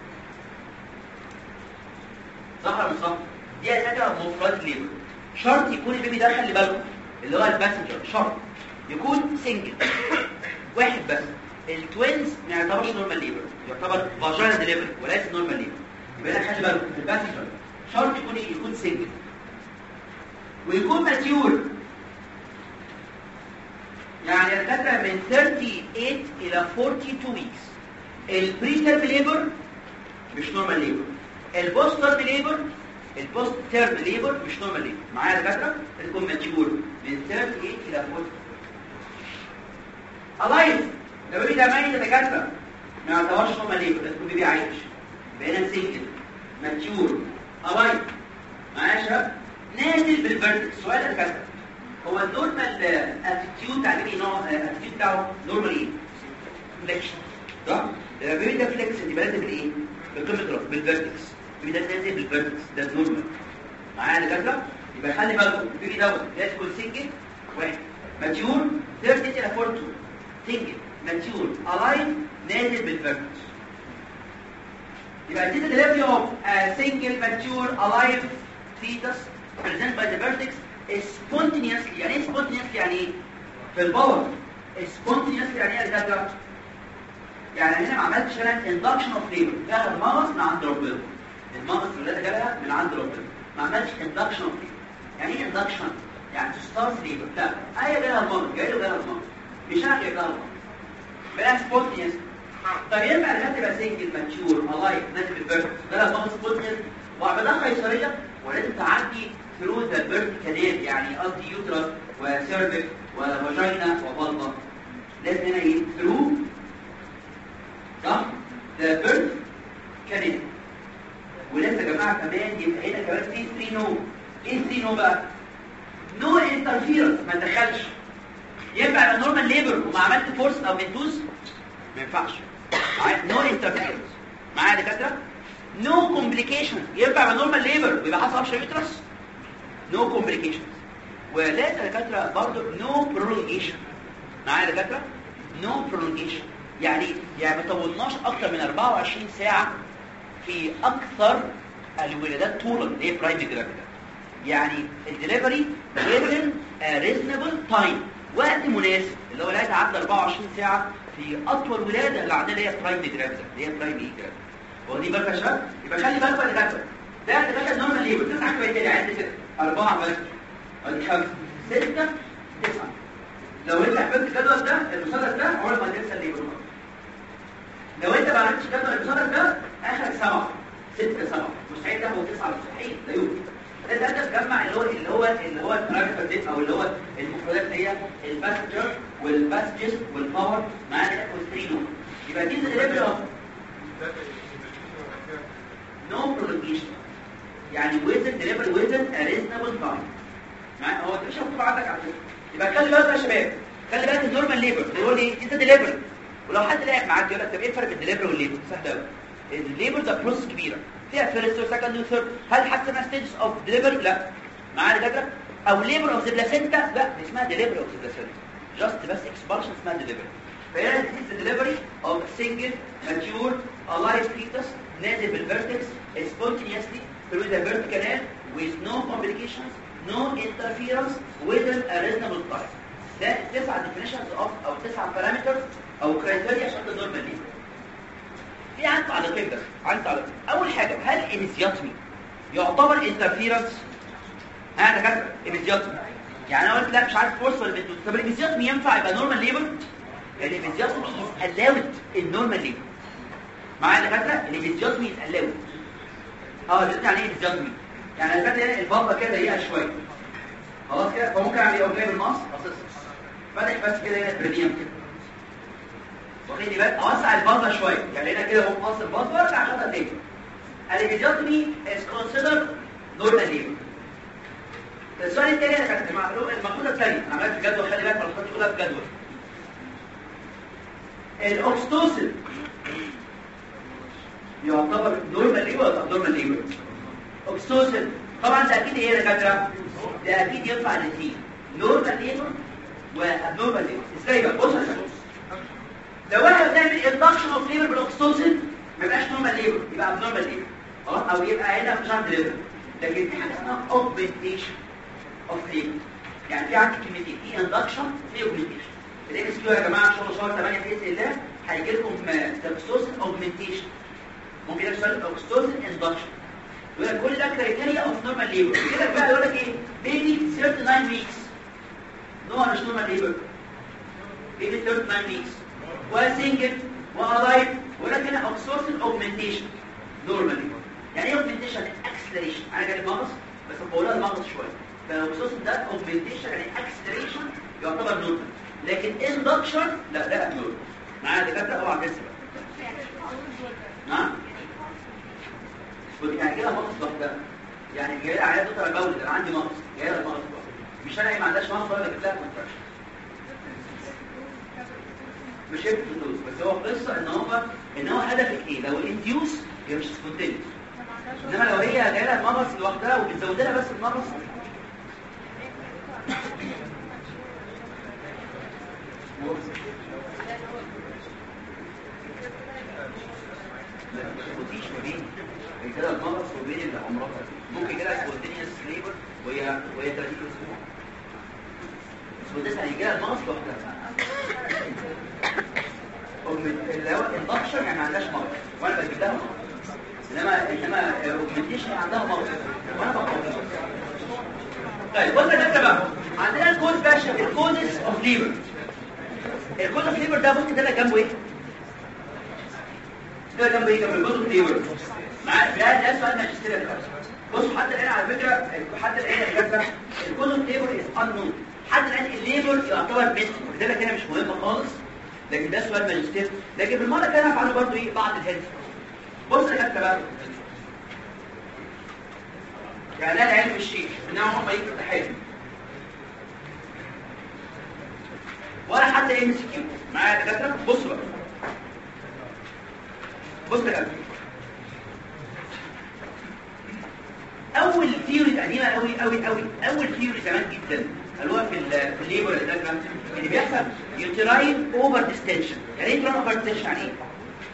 صح ولا مش صح؟ دي حاجه مفردات الليبر. شرط يكون البيبي ده، خلي بالكم، اللي هو الباسنجر شرط يكون سنجل واحد بس. التوينز ما يعتبرش نورمال ليبر، يعتبر فاجينا ديليفري وليس نورمال ليبر. يبقى انا خلي بالكم الباسنجر شرط يكون سنجل ويكون ماتيور، يعني الدكاتره من 38 الى 42 ويكس. البري تيرم ليبر مش نورمال ليبر، البوست تيرم ليبر، البوست تيرم ليبر مش نورمال ليبر. معايا يا دكاتره؟ تكون ماتيور من 38 الى 42. الايف لو بيبي ده ميت يا دكاتره ما يعتبرش نورمال ليبر، لازم يكون بيبي عايش. بقينا سنجل ماتيور الايف. معايا يا شباب؟ نازل بالفيرتكس. سؤال يا دكاتره، هو النورمال اتيتيود بتاع البيبي نوع الاتيتيود بتاعه نورمال ايه؟ فليكشن، صح؟ لما البيبي ده فليكس يبقى لازم بالايه؟ بالقمه الراس بالفيرتكس. البيبي ده نازل بالفيرتكس، ده النورمال. معايا يا دكاتره؟ يبقى خلي بالكم البيبي دوت لازم يكون سنجل واحد، ماتيور 30 الى 42، سنجل ماتيور الايف نازل بالفيرتكس. يبقى دي ديليفري اوف سنجل ماتيور الايف fetus presented by the vertex spontaneously. يعني ايه spontaneously؟ يعني ايه؟ في الباور. spontaneously يعني ايه يا دكاتره؟ يعني هنا ما عملتش انا اندكشن اوف ليبر، جالها المغص من عند ربنا، المغص اللي جالها من عند ربنا، ما عملتش اندكشن اوف ليبر. يعني ايه اندكشن؟ يعني تستارت ليبر، لا هي جالها المغص، جالها المغص، مش انا جايب لها المغص بلا سبوتنيس. طب ينفع الهات تبقى سنجل ماتيور الايف نازل بالبيرث جالها المغص سبوتنيس وعملها قيصريه، ولازم تعدي ثرو ذا بيرث كانال، يعني قصدي يوترس وسيرفكس وفاجينا وبلطه، لازم هنا ايه ثرو صح ذا بيرث كانال. ولازم يا جماعه كمان يبقى هنا كمان في 3 نو. ايه 3 نو بقى؟ نو انترفيرنس، ما تدخلش. ينفع يبقى نورمال ليبر وما عملت فورس او مندوز؟ ما ينفعش. نو انترفيرنس معايا يا دكاتره؟ نو كومبليكيشن. ينفع يبقى نورمال ليبر ويبقى حصل ابشر يوترس؟ نو كومبليكيشن. ولازم يا دكاتره برضه نو برولونجيشن معايا يا دكاتره؟ نو برولونجيشن يعني ما طولناش اكتر من 24 ساعه في اكثر الولادات طولا اللي هي برايمري جرافيدا. يعني الدليفري within a reasonable time، وقت مناسب اللي هو لا يتعدى 24 ساعه في اطول ولاده اللي عندنا اللي هي برايمري جرافيدا، اللي هي برايمري جرافيدا. واخدين بالكم يا شباب؟ يبقى خلي بالكم يا دكاتره، ده دكاتره نورمال ليبر 9 كويتين، عد كده 4 بلاش ادي 5 6 9. لو انت حفظت الجدول ده المثلث ده عمرك ما هتنسى الليبر. لو انت ما عرفتش جدول المثلث ده اخرك 7 6 7 مستحيل تاخد 9 مستحيل لا يمكن. لازم انت تجمع اللي هو البارامتر دي او اللي هو المفردات اللي هي الباسنجر والباسجز والباور معانا والسترينو. يبقى دي الليبر اوف نو برولونجيشن، يعني ويزن ديليفري ويزن ريزونبل تايم. معايا هو مش مكتوب عندك على فكره. يبقى خلي بالك يا شباب، خلي بالك النورمال ليبر بيقول ايه؟ انت ديليفري. ولو حد لعب معاك يقول لك طب ايه الفرق بين الدليفري والليبر؟ سهل قوي. الليبر ده بروسس كبيره فيها فيرست وسكند وثيرد. هل حتى اسمها ستيجز اوف ديليفري؟ لا. معايا دكاتره؟ او ليبر اوف ذا بلاسينتا؟ لا دي اسمها ديليفري اوف ذا بلاسينتا، جاست بس اكسبالشن اسمها ديليفري. فهنا دي ديليفري اوف سنجل ماتيور الايف فيتس نازل بالفيرتكس spontaneously through the birth canal with no complications, no interference within a reasonable time. ده 9 definitions of او 9 parameters او criteria عشان النورمال ليبر. في عندي تعليقين بس، عندي تعليقين. اول حاجه، هل الانسياتمي يعتبر انترفيرنس؟ انا دكاتره الانسياتمي يعني انا قلت لا مش عارف فورس ولا بنتوز. طب الانسياتمي ينفع يبقى نورمال ليبر؟ يعني الانسياتمي is allowed النورمال ليبر. معايا دكاتره؟ الانسياتمي is allowed. ده يعني ايه الانسياتمي؟ يعني انا فاكر البلطه كده ضيقه شويه خلاص كده، فممكن اعمل ايه؟ جايب المقص اقصص فاتح بس كده هنا بريميوم كده، واخدني بالك؟ اوسع البلطه شويه، يعني هنا كده اهو قص البلطه وارجع اشوفها تاني. الانسياتمي is considered normal labor. السؤال الثاني انا كانت المقوله الثانيه انا عملت في جدول، خلي بالك ما تحطش كلها في جدول. الاوكستوسين يعتبر نورمال ليبر ولا ابنورمال ليبر؟ اوكستوسين طبعا ده اكيد ايه يا دكاتره؟ ده اكيد ينفع الاثنين، نورمال ليبر وابنورمال ليبر. ازاي بقى؟ بص لو احنا بنعمل اندكشن اوف ليبر بالاوكستوسين ما يبقاش نورمال ليبر، يبقى ابنورمال ليبر خلاص، او يبقى هنا مش عند ليبر. لكن في حاجه اسمها اوجمنتيشن اوف ليبر، يعني في عندي كلمتين، في اندكشن في اوجمنتيشن. الام اس كيو يا جماعه ان شاء الله شهر 8 باذن الله هيجي لكم اوكستوسين اوجمنتيشن، ممكن يحصل اوكستوسين اندكشن. يقول لك كل ده كرايتيريا اوف نورمال ليبر. يقول لك بقى يقول لك ايه؟ بيبي 39 ويكس نو مش نورمال ليبر، بيبي 39 ويكس وسنجل والايف، يقول لك هنا اوكستوسين اوجمنتيشن نورمال ليبر. يعني ايه اوجمنتيشن؟ اكسلريشن. انا جايب مغص بس بقولها المغص شويه، فالاوكستوسين ده اوجمنتيشن يعني اكسلريشن يعتبر نورمال، لكن اندكشن لا ده ابنورمال. معايا دكاتره اوعى تنسى بقى. نعم يعني كده مغص لوحدها، يعني جاي لها عيادة دكتور البول، انا عندي مغص جاي لها مغص لوحدها، مش انا ما عندهاش مغص ولا جبت لها كونتراكشن، مش هيك فلوس. بس هو قصه ان هو هدفك ايه؟ لو الانديوس هي مش سبونتينيوس، انما لو هي جاي لها مغص لوحدها وبتزود لها بس المغص مفيش ما بين كده المغص وبين اللي عمرها ممكن كده سبونتينيوس ليبر وهي 30 اسبوع، بس ده يعني كده المغص لوحدها. اللي هو اندكشن يعني ما عندهاش موت وانا بجيب لها موت، انما اوجمنتيشن عندها موت وانا بقوم. طيب بص يا دكتور بقى، عندنا الكوز باشا، الكوزز اوف ليبر. الكوز اوف ليبر ده بص كده جنبه ايه؟ كده جنبه ايه؟ جنب الكوز اوف ليبر. معايا ده سؤال ماجستير كده. بصوا حتى الان على فكره، حتى الان يا دكتور الكوز اوف ليبر از انون. حتى الان الليبر يعتبر ميث، وده كده مش مهم خالص، لكن ده سؤال ماجستير. لكن بالمره كده هفعله برضه ايه بعض الهيلث. بص يا دكتور بقى، يعني ده العلم الشيء انما هم يجي امتحان ولا حتى ام سي كيو معايا يا دكاتره. بصوا بقى، بص يا دكاتره، اول ثيوري قديمه قوي قوي قوي، اول ثيوري زمان جدا اللي هو في الليبر اللي بيحصل يوتراين اوفر ديستنشن. يعني ايه يوتراين اوفر ديستنشن؟ يعني ايه؟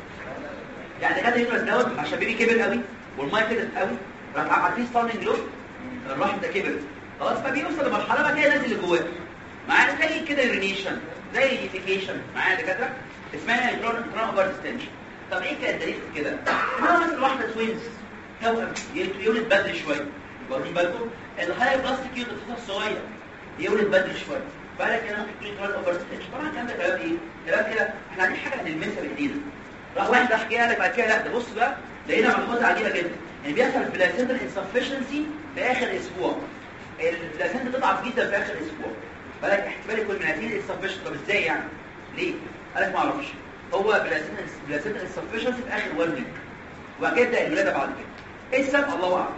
يعني كده يوترس دوت عشان بيبي كبر قوي والميه كبرت قوي، راح عارفين ستارلينج لود الرحم ده كبر خلاص، فبيوصل لمرحله ما كده نازل لجواه معايا زي كده يورينيشن زي ديفيكيشن معايا دكاتره، اسمها يوتراين اوفر ديستنشن. طب ايه كان الدليل كده؟ ان هو مثلا واحده توينز توأم يولد بدري شويه، واخدين بالكم؟ الهاي بلاستيك يولد طفل صغير يولد بدري شويه، فقال كده ممكن تكون يوتراين اوفر ديستنشن. طبعا الكلام ده كلام ايه؟ كلام كده احنا عايزين حاجه هنلمسها بايدينا. راح واحد حكيها لك بعد كده، لا ده بص بقى لقينا ملحوظه عجيبه جدا، يعني بيحصل بلاسنتال انسفشنسي في اخر اسبوع. البلاسنتا تضعف جدا في اخر اسبوع، بالك احتمال يكون من هذه الانسفشنسي. طب ازاي يعني؟ ليه؟ قال لك ما اعرفش، هو بلاسنتال انسفشنسي في اخر 1 ويك وبعد كده يبدا الولاده بعد كده. ايه السبب؟ الله اعلم.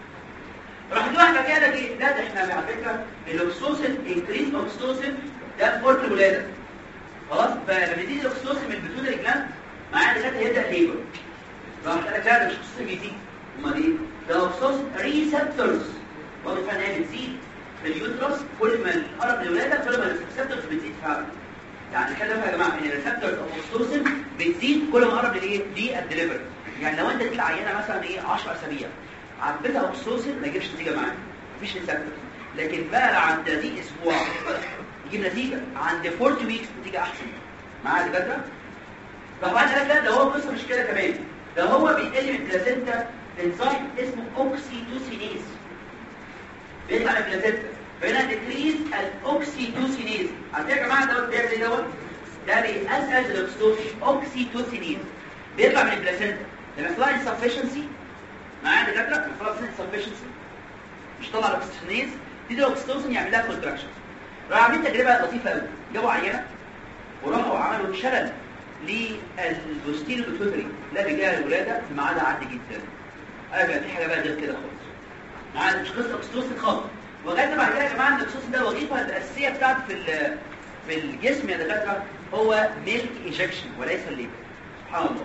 راح دي واحده كده لك ايه؟ لا ده احنا على فكره الاكسوسين انكريز اوكسوسين ده فورت الولاده خلاص، فلما يزيد الاكسوسين من البيتيوتري جلاند معايا دكاتره يبدا ليبر. راح قال لك لا ده مش اكسوسين بيزيد، امال ايه؟ ده اكسوسين ريسبتورز برضه فعلا هي بتزيد في اليوترس. كل ما القرب للولاده كل ما الريسبتورز بتزيد فعلا. يعني كده يا جماعه ان الريسبتورز اوف اكسوسين بتزيد كل ما قرب للايه؟ للدليفري. يعني لو انت اديت عينه مثلا ايه 10 اسابيع عدتها اكسوسين ما يجيبش نتيجه معاك، مفيش ريسبتور. لكن بقى عند 30 اسبوع يجيب نتيجه، عند 40 ويكس نتيجه احسن معايا دكاتره. فبعد كده ده هو قصه مش كده كمان، ده هو بيقل من البلاسنتا انزيم اسمه اوكسيتوسينيز بيطلع من البلاسنتا، فهنا ديكريز الاوكسيتوسينيز. عارفين يا جماعه دوت بيعمل ايه دوت؟ ده بيأزأز الاوكسيتوسينيز بيطلع من البلاسنتا لما يحصل لها انسفشنسي معايا دكاتره، لما يحصل لها انسفشنسي مش طلع الاوكسيتوسينيز تيجي الاوكسيتوسين يعمل لها كونتراكشن. راحوا عاملين تجربه لطيفه قوي، جابوا عينه وراحوا عملوا شلل للبوستيريو بيتوتري لا بيجيها الولاده في ميعادها عادي جدا. في حاجه بقى غير كده خالص معايا، مش قصه اكسيتوسين خالص. وغايه بعد كده يا جماعه ان الاكسيتوسين ده الوظيفه الاساسيه بتاعته في الجسم يا دكاتره هو ميلك انجكشن وليس الليبر. سبحان الله.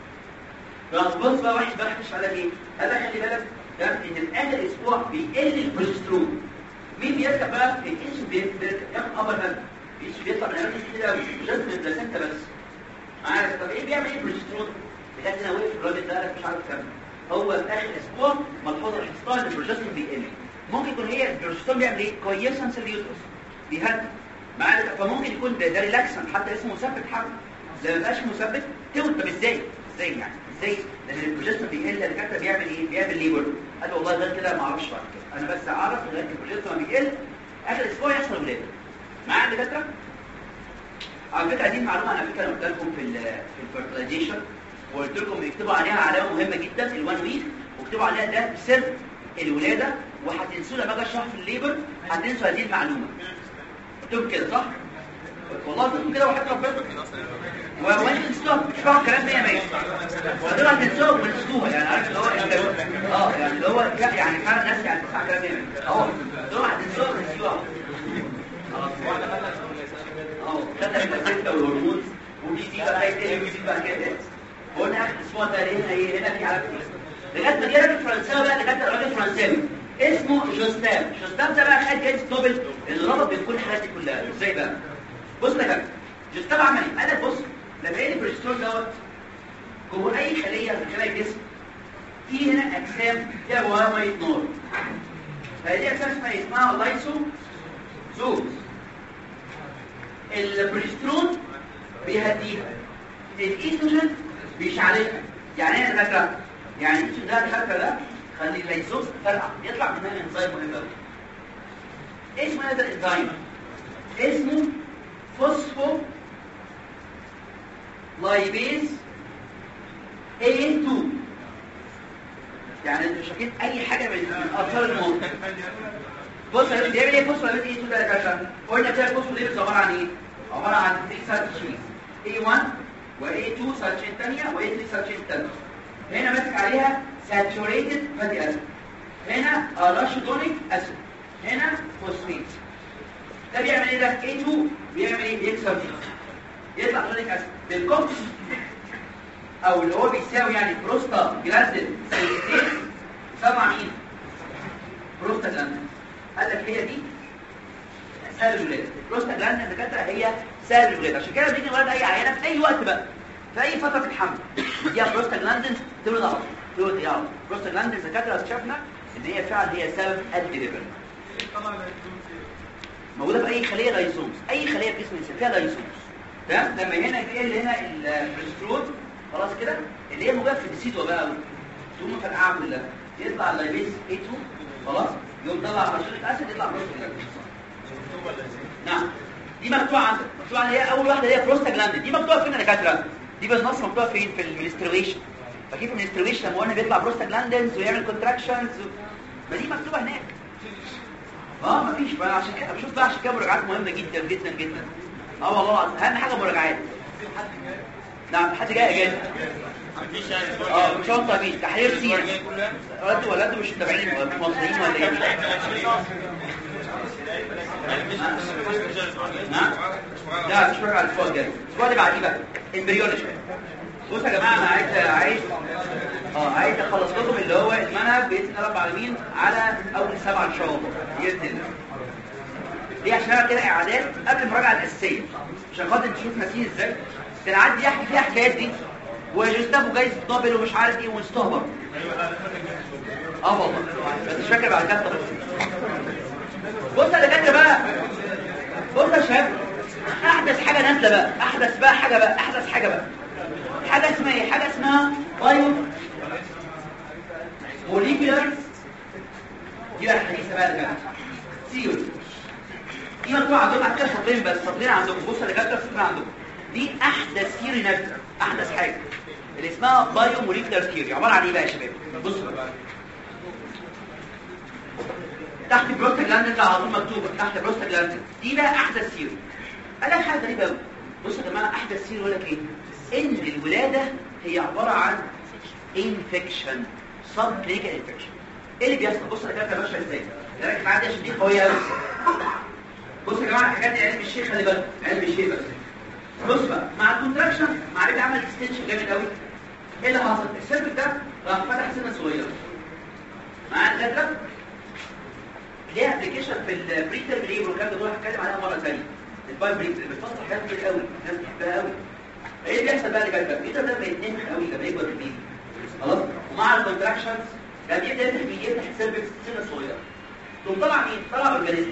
بص بقى واحد بقى مش على ايه؟ قال لك خلي بالك ده ان اخر اسبوع بيقل البروجسترون. مين بيركب بقى؟ الانسولين بياخد ابر هاند، الانسولين بيطلع من اماكن كتير قوي مش من البلاسنتا بس معايا. طب ايه بيعمل ايه البروجسترون؟ لغايه هنا وقف الراجل ده قال مش عارف كام. هو في اخر اسبوع ملحوظه لاحظتها ان البروجسترون بيقل. ممكن يكون هي البروجسترون بيعمل ايه؟ كويسنس اليوترس بيهدي معايا، فممكن يكون ده ريلاكسن حتى اسمه مثبت حمل. لما ما بقاش مثبت تقول طب ازاي يعني ازاي؟ لان البروجسترون بيقل الدكاتره بيعمل ايه؟ بيعمل ليبر. قال والله غير كده ما اعرفش بعد كده، انا بس اعرف ان البروجسترون بيقل اخر اسبوع يحصل ولاده معايا الدكاتره. على فكره دي معلومه انا فكره قلت لكم في الفيرتلايزيشن وقلت لكم اكتبوا عليها علامه مهمه جدا ال1 ويك، واكتبوا عليها ده سر الولاده، وهتنسوا لما اجي اشرح في الليبر هتنسوا هذه المعلومه. قلتوا كده صح؟ والله قلتوا كده وحد ربنا وانت تنسوها مش فاهم الكلام 100 100 ودول هتنسوها ونسوها. يعني عارف اللي هو يعني اللي هو يعني فعلا الناس يعني تسمع كلام 100 100 اهو دول هتنسوها ونسوها خلاص. واحده خدنا البلاسنتا والهرمون ودي بقى ايه ودي بقى كده قلنا اخر اسبوع ده هنا في على لغايه ما جه راجل فرنساوي بقى، لغايه راجل فرنساوي اسمه جوستاف ده بقى خد جايزه نوبل اللي ربط بين كل الحاجات دي كلها. ازاي بقى؟ بص يا جماعه جوستاف عمل ايه؟ قال لك بص لما ايه البروجسترون دوت جوه اي خليه من خلايا الجسم في هنا اجسام فيها جواها ميه نار. هذه اجسام اسمها لايسوزومز. البروجسترون بيهديها الايستروجين بيشعللها. يعني ايه يا دكاتره؟ يعني الايستروجين ده الحركه ده خلي الليزوم فرقع يطلع منها انزيم مهم قوي. اسمه هذا الانزيم اسمه فوسفو لايبيز A2. يعني انتوا شايفين اي حاجه من اثار الموت. بص يا بيعمل ايه فوسفو لايبيز A2 ده يا كاشا؟ قلنا كده الفوسفو لايبيز عباره عن ايه؟ عباره عن 3 سايد تشينز A1 و A2 سايد تشين ثانيه و A3 سايد تشين ثالثه. هنا ماسك عليها ساتوريتد فاتي اسيد، هنا اراشيدونيك اسيد، هنا فوسفيت. ده بيعمل ايه ده؟ A2 بيعمل ايه؟ بيكسر دي يطلع اراشيدونيك اسيد بالكوكس او اللي هو بيساوي يعني بروستا جلاندين سيليتيز سمع مين؟ بروستا جلاندين. قال لك هي دي سهل الولاده. البروستا جلاندين دكاتره هي سهل الولاده، عشان كده بنيجي نولد اي عيانه في اي وقت بقى في اي فتره في الحمل دي بروستا جلاندين تولد على طول. تولد ايه على طول؟ بروستا جلاندين دكاتره اكتشفنا ان هي فعلا هي سبب الدليفري. موجوده في اي خليه لايسومز، اي خليه في جسم الانسان فيها لايسومز. تمام؟ لما هنا يقل هنا البروسترون خلاص كده اللي هي موجوده في الديسيدوا بقى ثم فرقعه كلها يطلع اللايبيز A2 خلاص يقوم طلع اراشيدونيك اسيد يطلع بروستاجلاندين. نعم دي مكتوبه عندك، مكتوبه هي اول واحده هي بروستاجلاندين. دي مكتوبه فين يا دكاتره؟ دي بالنص مكتوبه فين؟ في المنسترويشن. فكيف المنسترويشن لما قلنا بيطلع بروستاجلاندينز ويعمل كونتراكشنز ما دي مكتوبه هناك. مفيش بقى. عشان كده بشوف بقى عشان كده مراجعات مهمه جدا جدا جدا. والله العظيم اهم حاجه مراجعات. نعم حد جاي اجازه مش هو طبيعي تحرير سيره ولا انتوا مش متابعين مش مصريين ولا ايه؟ نعم لا مش مرجع الاسبوع الجاي. الاسبوع اللي بعديه بقى امبريولوجي. بصوا يا جماعه انا عايز اخلص لكم اللي هو المنهج باذن الله رب العالمين على اول 7 ان شاء الله باذن الله. دي عشان كده اعادات قبل المراجعه الاساسيه عشان خاطر تشوف ناسين ازاي. كان عندي يحكي فيها حكايات دي وجوزتها جايزه نوبل ومش عارف ايه ونستهبر. والله بس مش فاكر بعد كده. بص يا دكاتره بقى، بص يا شباب احدث حاجه نازله بقى، احدث حاجه بقى حاجه اسمها ايه؟ حاجه اسمها بايو موليكولار. دي بقى الحديثه بقى يا دكاتره سيوري. دي مكتوبه عندكم على كده سطرين بس، سطرين عندكم. بصوا يا دكاتره سطرين عندكم. دي احدث ثيوري نازله، احدث حاجه اللي اسمها بايو موليكولار ثيوري. عباره عن ايه بقى يا شباب؟ بصوا بقى تحت بروستاجلاندين على طول مكتوبه تحت بروستاجلاندين. دي بقى احدث ثيوري. قال لك حاجه غريبه قوي. بصوا يا جماعه احدث ثيوري يقول لك ايه؟ ان الولاده هي عباره عن انفكشن، سب كلينيكال انفكشن. ايه اللي بيحصل؟ بصوا يا دكاتره ماشيه ازاي؟ لكن عادي عشان دي قويه قوي. بصوا يا جماعه الحاجات دي علم الشيخ، خلي بالك علم الشيخ بس. بص بقى مع الكونتراكشن مع اللي عمل اكستنشن جامد قوي. ايه اللي حصل؟ السيرفس ده راح فتح سنه صغيره مع الدكاتره. ليها ابلكيشن في البريتر ليبر والكلام ده دول هتكلم عليها مره ثانيه. الباي بريتر بتفصل حاجات كتير قوي الناس بتحبها قوي. ايه اللي بيحصل بقى اللي جاي؟ البريتر ده بيتنفخ قوي لما يكبر في البيبي خلاص. ومع الكونتراكشنز ده بيبدا يفتح السيرفس سنه صغيره. تقوم طلع مين؟ طلع اورجانيزم.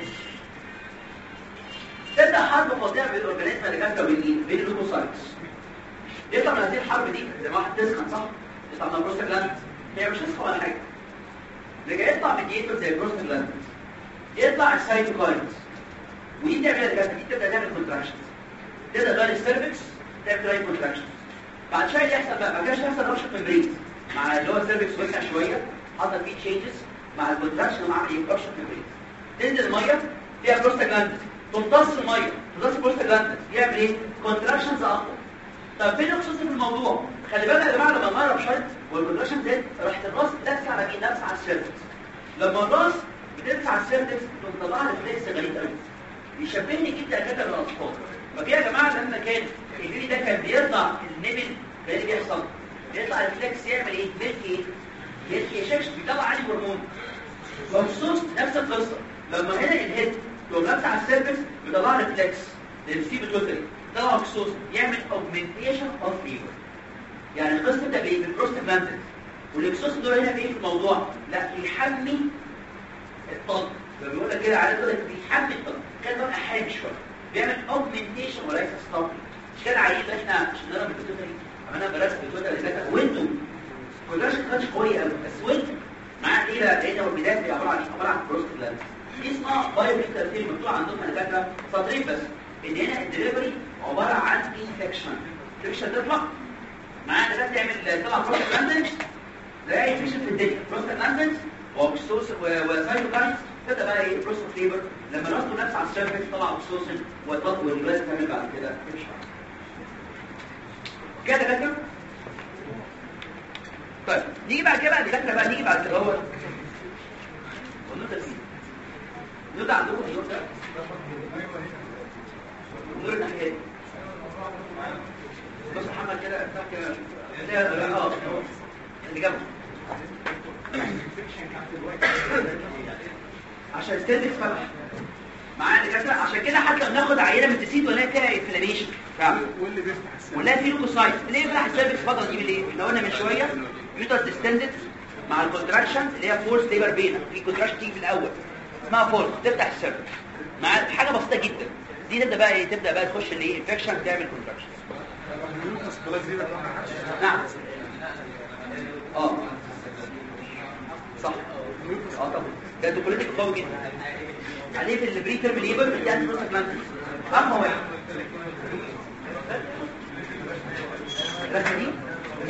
تبدا حرب فظيعه بين الاورجانيزم اللي كانت بين اللوكوسايتس. يطلع من هذه الحرب دي زي ما واحد تسخن صح؟ يطلع من البروستاجلاند. هي مش تسخن ولا حاجه. اللي يطلع ميديتور زي البروستاجلاند يطلع السايتوكاينز. ودي تعمل ايه؟ دي تبدا تعمل كونتراكشنز. تبدا تغير السيرفكس تعمل كونتراكشنز. بعد شويه يحصل بقى ما كانش يحصل رشح ممبرين مع اللي هو السيرفكس وسع شويه حصل فيه تشينجز مع الكونتراكشن ومع رشح ممبرين. تنزل الميه فيها بروستاجلاند تمتص الميه تمتص البروستاجلاند يعمل ايه؟ كونتراكشنز اقوى. طب فين الاكسجين في الموضوع؟ خلي بالك يا جماعه لما الميه رشحت والكونتراكشن زاد راحت الراس لابسه على مين؟ لابسه على السيرفكس. لما الراس بتلبس على السيرفكس بتطلع لي ريفلكس غريب قوي يشبهني جدا كده بالاطفال. فكده يا جماعه لما كان البيبي ده كان بيرضع النبل ده اللي بيحصل بيطلع ريفلكس يعمل ايه؟ ملك يشكش بيطلع عليه هرمون مخصوص. نفس القصه لما هنا الهيد لو لابسه على السيرفكس بيطلع ريفلكس للسيبيتوتري طلع مخصوص يعمل اوجمنتيشن اوف فيبر. يعني القصه ده بايه؟ بالبروستاجلاندين. والاكسوس دول هنا بايه في الموضوع؟ لا بيحمي الطلق. فبيقول لك كده عليه كده بيحمي الطلق كان بقى حامي شويه بيعمل اوجمنتيشن وليس ستوبنج. مش كده عيل احنا عشان نرى بالبروستاجلاندين عملنا بلاش في التويتر اللي فاتت وانتوا كلها شكلها قويه قوي بس وانتوا معاك ايه بقى؟ لان هو البدايه بتبقى عباره عن بروستاجلاندين. دي اسمها بايوميكال فيلم مكتوب عندهم انا فاكره سطرين بس ان هنا الدليفري عباره عن انفكشن تطلع معانا ده تعمل طلع بروستاجلاندين لا انفكشن في الدنيا بروستاجلاندين وسايتوكاينز تبدا بقى ايه بروستافليبر لما راسه نفس على السيرفكس طلع اوكسوسين والجلاس تعمل بعد كده كده كده. طيب نيجي بعد كده بقى نيجي بعد كده هو والنقطه دي نقطه عندكم اليوم ده نور الناحيه بص محمد كده افتح كده اللي جنبه عشان الستاتكس فتح معانا دكاتره عشان كده حتى بناخد عينه من التسيد ونلاقي فيها انفلاميشن فعلا واللي بيفتح السيرفكس ونلاقي فيه لوكوسايت ليه بيفتح السيرفكس فتره دي ليه؟ احنا قلنا من شويه يوتر ديستندد مع الكونتراكشن اللي هي فورس ليبر بينا في كونتراكشن تيجي في الاول اسمها فورس تفتح السيرفكس مع حاجه بسيطه جدا دي تبدا بقى تخش الايه انفكشن تعمل كونتراكشن. نعم صح طبعا ده دوكوليتيك قوي جدا عليه في البري تيرم ليبر اللي عند بروستاجلاندين رقم واحد دي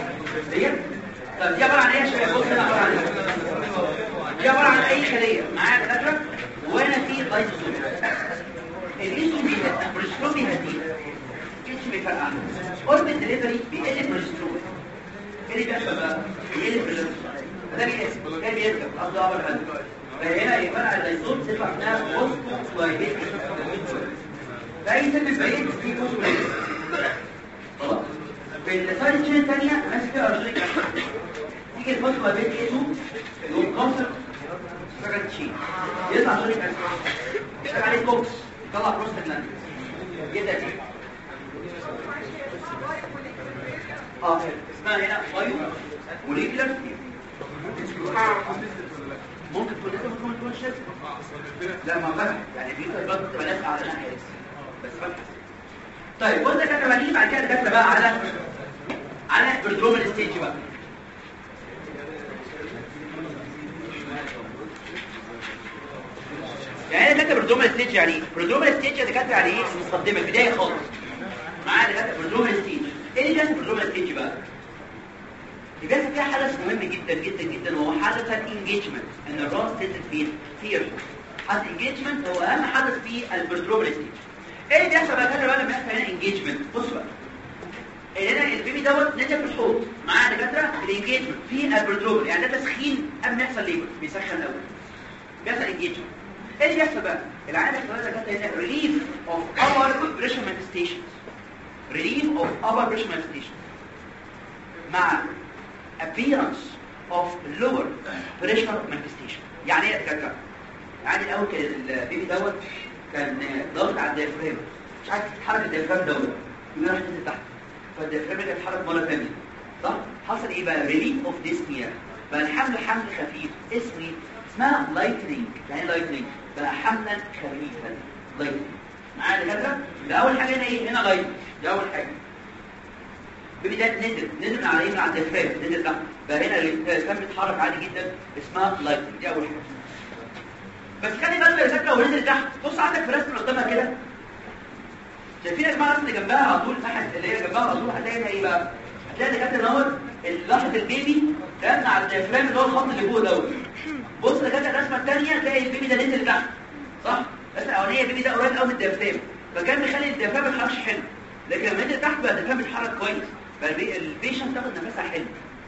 طب دي عباره عن ايه يا شباب؟ بص هنا عباره عن ايه؟ دي عباره عن اي خليه معايا دكاتره وهنا في لايزوسوم الانسولين البروجسترون بيهديه الانسولين بيفرقع اوربت ديليفري بيقل البروجسترون ايه اللي بيحصل بقى؟ بيقل البروجسترون ده بيقل ده بيركب قصده اول حاجه فهنا يفرقع اللايزوم تطلع منها بوست سلايديت فاي سن بعيد في بوست خلاص في السايد تشين الثانيه ماسك فيها ارجليك تيجي البوست سلايديت ايده يقوم كسر سكند تشين يطلع ارجليك يشتغل عليه كوكس يطلع بروستاجلاندين كده دي اسمها هنا بايو موليكولار ممكن تكون شد لا ما فتح يعني في تربط تبقى لازقه على ناحيه بس فتح. طيب وانت كده بقى نيجي بعد كده دكاتره بقى على البرودرومال ستيج بقى يعني ايه دكاتره برودرومال ستيج؟ يعني ايه برودرومال ستيج يا دكاتره؟ يعني ايه المقدمه البدايه خالص معايا دكاتره برودرومال ستيج. ايه اللي بيحصل في البرودرومال ستيج بقى؟ اللي بيحصل فيها حدث مهم جدا جدا جدا وهو حدث الانجيجمنت ان الراس تنزل فين؟ في حدث انجيجمنت هو اهم حدث في البرودرومال ستيج. ايه اللي بيحصل بقى كده لما يحصل هنا انجيجمنت؟ بصوا بقى هنا البيبي دوت نزل في الحوض معايا دكاتره الانجيجمنت في البرودرومال يعني ده تسخين قبل ما يحصل ليبر بيسخن الاول بيحصل انجيجمنت. ايه اللي بيحصل بقى؟ العيانه الكبيره دكاتره هنا ريليف اوف اور بريشر مانيفستيشن ريليف اوف اور بريشر مانيفستيشن مع appearance of lower pressure manifestation. يعني ايه يا دكاتره؟ يعني الاول كان البيبي دوت كان ضاغط على الديافرام مش عارف تتحرك الديافرام دوت يقول راح تنزل تحت فالديافرام كان يتحرك مره ثانيه صح؟ حصل ايه بقى؟ ريليف اوف ديسنيا بقى الحمل حمل خفيف اسمها لايتنينج. يعني ايه لايتنينج؟ بقى حملا خفيفا لايتنينج معايا يا دكاتره؟ ده اول حاجه هنا ايه؟ هنا لايتنينج ده اول حاجه. البيبي ده نزل على ايه؟ على الديافرام نزل تحت بقى هنا الدم بيتحرك عادي جدا اسمها لايتنينج دي اول حاجه. بس خلي بالك يا دكاتره لو نزل تحت بص عندك في الرسم اللي قدامها كده شايفين يا جماعه الرسم اللي جنبها على طول تحت اللي هي جنبها على طول هتلاقي هنا ايه بقى؟ هتلاقي دكاتره دوت لحظه البيبي ده على الديافرام اللي هو الخط اللي فوق دوت. بص دكاتره الرسمه الثانيه تلاقي البيبي ده نزل تحت صح؟ بس الاولانيه البيبي ده قريب قوي من الديافرام فكان مخلي الديافرام ما يتحركش حلو لكن لما نزل تحت بقى الديافرام بيتحرك كويس فالبيشنت تاخد نفسها حلو.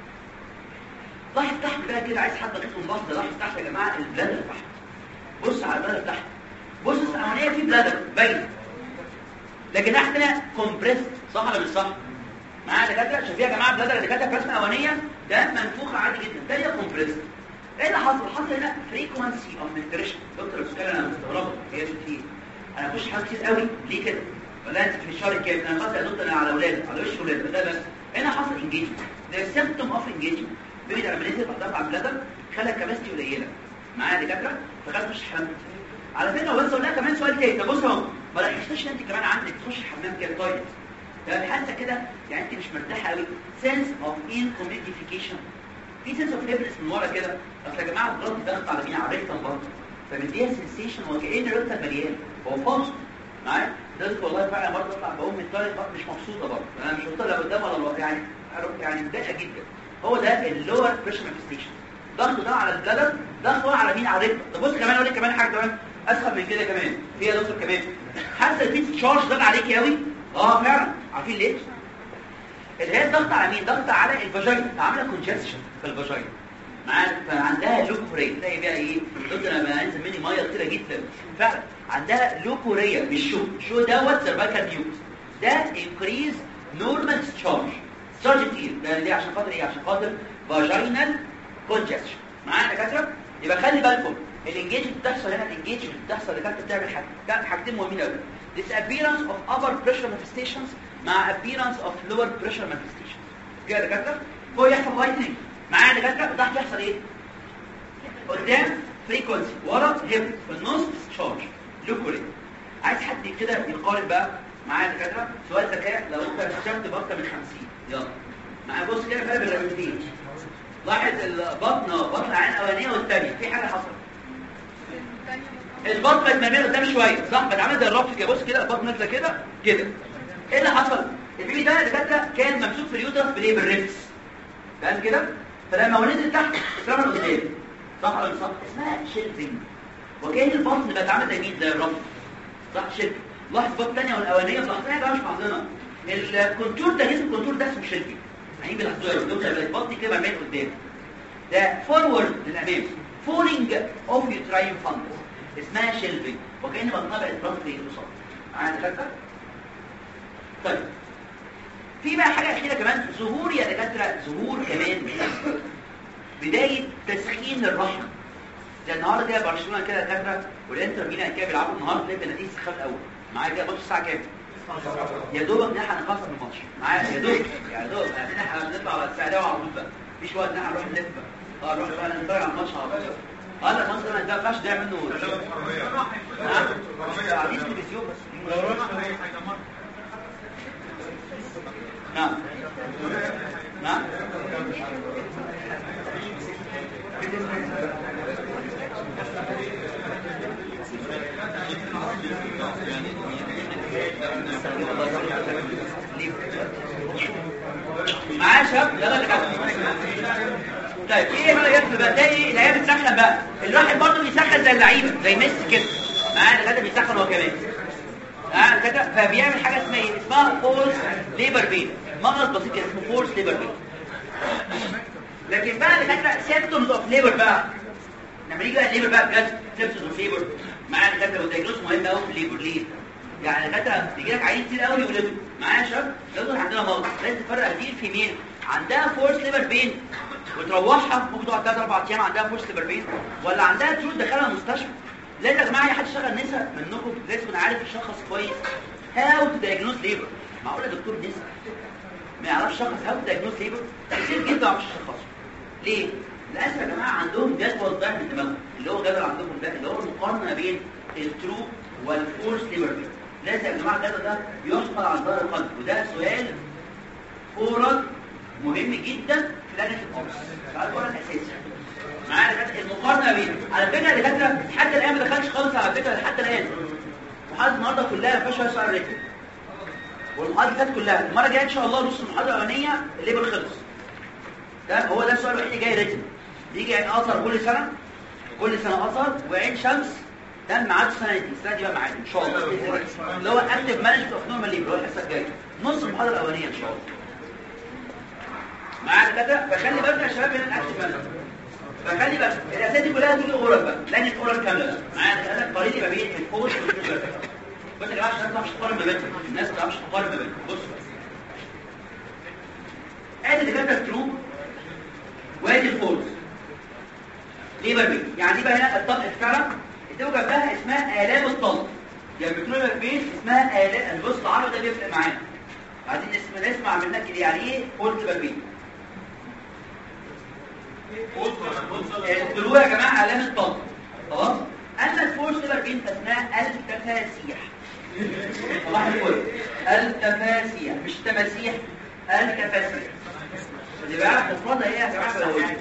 لاحظ تحت بقى كده عايز حد دقيق مبسط لاحظ تحت يا جماعه البلادر تحت. بص على البلادر تحت بص الاولانيه في بلادر باين لكن تحت هنا كومبريست صح ولا مش صح؟ معايا دكاتره شايفين يا جماعه بلادر دكاتره في الرسمه الاولانيه ده منفوخه عادي جدا ده هي كومبريست. ايه اللي حصل؟ حصل هنا فريكوانسي اوف منتريشن. دكتور السكر انا مستغربه هي دي انا بخش حاجات كتير قوي ليه كده؟ ولا انت في الشهر الكام انا خلاص يا دكتور انا على اولاد على وش اولاد ده بس هنا حصل انجيجمنت ده سيمبتوم اوف انجيجمنت. بيبي لما نزل ضغط على البلادر خلى الكباستي قليله معايا دكاتره فخلاص مش حمل. على فكره بس قلنا كمان سؤال تاني. طب بص اهو ما لاحظتش انت كمان عندك تخش الحمام كده طيب حاسه كده يعني انت مش مرتاحه قوي. سنس اوف انكوميديفيكيشن، في سنس اوف هيبرس من ورا كده. اصل يا جماعه البلد ضغط على مين؟ على الريكتم برضه، فمديها سنسيشن وكأن الريكتم مليان، هو فاضي معايا. ده والله فعلا برضه اطلع بقوم من الطريق مش مبسوطه برضه، انا مش مبسوطه لا قدام ولا ورا، يعني متضايقه جدا. هو ده اللور بريشر مانيفستيشن، ضغط ده على البلد، ضغط على مين؟ على الريكتم. طب بص كمان اقول لك كمان حاجه كمان اسخن من كده كمان، في يا دكتور كمان حاسه الفيت تشارج ضغط عليكي قوي. فعلا عارفين ليه؟ اللي هي الضغط على مين؟ ضغط على الفاجينا، عامله كونجستشن في الفاجينا معاك، فعندها لوكوريا. تلاقي بقى ايه؟ قلت انا بقى انزل مني ميه كتيره جدا، فعلا عندها لوكوريا بالشو دوت سيرفايكال ميوت، ده انكريز نورمال ستشارج كتير. ده ليه؟ عشان خاطر ايه؟ عشان خاطر فاجينال كونجستشن معايا يا دكاتره. يبقى خلي بالكم الانجيجمنت بتحصل هنا، الانجيجمنت بتحصل اللي كانت بتعمل حاجتين مهمين قوي. disappearance of upper pressure manifestations مع appearance of lower pressure manifestations. كده يا دكاتره هو يحصل لايتنج معايا يا دكاتره. ده هيحصل ايه؟ قدام فريكونسي، ورا هيب، في النص ديسشارج لوكوري. عايز حد كده يقارن بقى معايا يا دكاتره. سؤال ذكاء، لو انت اكتشفت باكتر من 50 يلا معايا بص كده فرق بين الرئتين. لاحظ بطن العين الاولانيه والثانيه في حاجه حصلت. البطن بقت مرميه قدام شويه صح، بقت عامله زي الرف كده. بص كده البطن نازله كده. ايه اللي حصل؟ البيبي ده اللي كان ممسوك في اليوترس بالريفس فاهم كده، فلما هو نزل تحت اترمى لقدام صح ولا مش صح؟ اسمها شيلفنج، وكان البطن بقت عامله زي مين؟ زي الرف صح، شيلفنج. لاحظ البطن الثانيه والاولانيه ملاحظينها بقى مش ملاحظينها. الكونتور ده جسم الكونتور ده اسمه شيلفنج، يعني بيلاحظوها البطن كده مرميه قدام. ده فورورد للامام، فولينج اوف يوتراين فانجس اسمها شيلفنج، وكأن بطنها بقت رفض يوصل معايا دكاتره. طيب في بقى حاجه اخيره كمان، ظهور يا دكاتره، ظهور كمان بدايه تسخين الرحم. زي النهارده كده برشلونه كده دكاتره والانتر ميلان كده بيلعبوا النهارده، تلاقي بنتيجه السخان الاول معايا كده. بص الساعه كام؟ يا دوبك نلحق نخلص من الماتش معايا، يا دوب يعني دوب احنا بنطلع على السعوديه وعلى طول بقى، مفيش وقت ان احنا نروح نلف بقى. نروح بقى نتفرج على الماتش على طول. لا مصر ما ينفعش ده منه قاعدين تلفزيون بس. نعم نعم معايا شباب يلا نكمل. طيب ايه بقى يحصل بقى؟ ده ايه اللي هي بتسخن بقى؟ الواحد برضه بيسخن زي اللعيبه زي ميسي كده معايا كده، بيسخن هو كمان كده، فبيعمل حاجه اسمها ايه؟ اسمها فورس ليبر بين، مغص بسيط كده اسمه فورس ليبر بين. لكن بقى دكاتره سيمبتومز اوف ليبر بقى، لما يجي بقى الليبر بقى بجد سيمبتومز اوف ليبر معايا دكاتره، والدايجنوز مهم قوي في الليبر. ليه؟ يعني دكاتره بيجي لك عيان كتير قوي يولدوا معايا يا شباب، يولدوا عندنا مغص، لازم تفرق دي الفيميل عندها فورس ليبر بين وتروحها ممكن تقعد 3-4 ايام عندها فورس ليبر بين، ولا عندها تروح تدخلها المستشفى. لازم يا جماعه اي حد شغال نسا منكم لازم يكون عارف يشخص كويس هاو تو دايجنوز ليبر. معقوله دكتور نسا ما يعرفش يشخص هاو تو دايجنوز ليبر؟ كتير جدا ما يعرفش يشخصه. ليه؟ للاسف يا جماعه عندهم جدول ضعف من دماغهم، اللي هو جدول عندكم ده اللي هو المقارنه بين الترو والفورس ليبر بين. لازم يا جماعه الجدول ده يحصل عن ظهر القلب، وده سؤال فورال مهم جدا في لجنه القرص، سؤال فورال اساسي معايا. المقارنه بين على فكره الدكاتره حتى الان ما دخلش خالص على فكره حتى الان. المحاضره النهارده كلها ما فيهاش سؤال ريتم، والمحاضره اللي فاتت كلها. المره الجايه ان شاء الله نص المحاضره الاولانيه الليبر خلص. ده هو ده السؤال الوحيد اللي جاي ريتم. بيجي عين قصر كل سنه قصر، وعين شمس ده ميعاد السنه دي بقى ميعاد ان شاء الله اللي هو اكتف مانجمنت اوف نورمال ليبر، هو الحصه الجايه نص المحاضره الاولانيه ان شاء الله معايا كده. فخلي بالك يا شباب من الاكتف مانجمنت، فخلي بالك الاسئله دي كلها هتيجي اورال بقى، لان اورال كامله معايا. انا قريت ما بين الفورس والفيرتيكال بس يا جماعه عشان ما تعرفش تقارن ما بينهم، الناس ما تعرفش تقارن ما بينهم. بص ادي اللي كانت ترو وادي الفورس ليبر بين، يعني دي بقى هنا الطلق فعلا الدوجه جنبها اسمها الام الطلق، يعني بتقول بين اسمها الام. بص العرض ده بيفرق معانا، عايزين نسمع منك كده يعني ايه فورس ليبر بين. الطلوع يا جماعه علامه الطلق خلاص. اما الفورس ليبر بين فاسمها التفاسيح. صباح الفل الكفاسية مش تماسيح، الكفاسية. اللي بقى مفردة ايه يا جماعة بلوية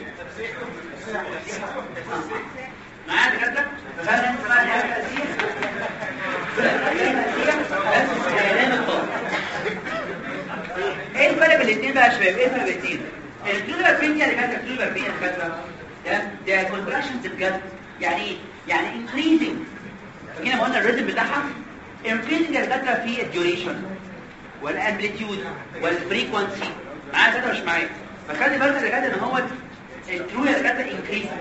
معايا دكاترة؟ فخلنا انت بقى الكفاسية بس كلام الطالب. ايه الفرق بين الاثنين بقى يا شباب؟ ايه الفرق بين الاثنين؟ الكلوبر بين دي يا دكاترة، الكلوبر بين يا دكاترة ده كونتراكشنز بجد. يعني ايه؟ يعني انكريزنج. فكده ما قلنا الريتم بتاعها increasing يا دكاترة في الديوريشن والامبليتيود والفريكوانسي. معايا دكاترة مش معايا؟ فخلي بالك يا دكاترة ان هو الترو يا دكاترة انكريزنج.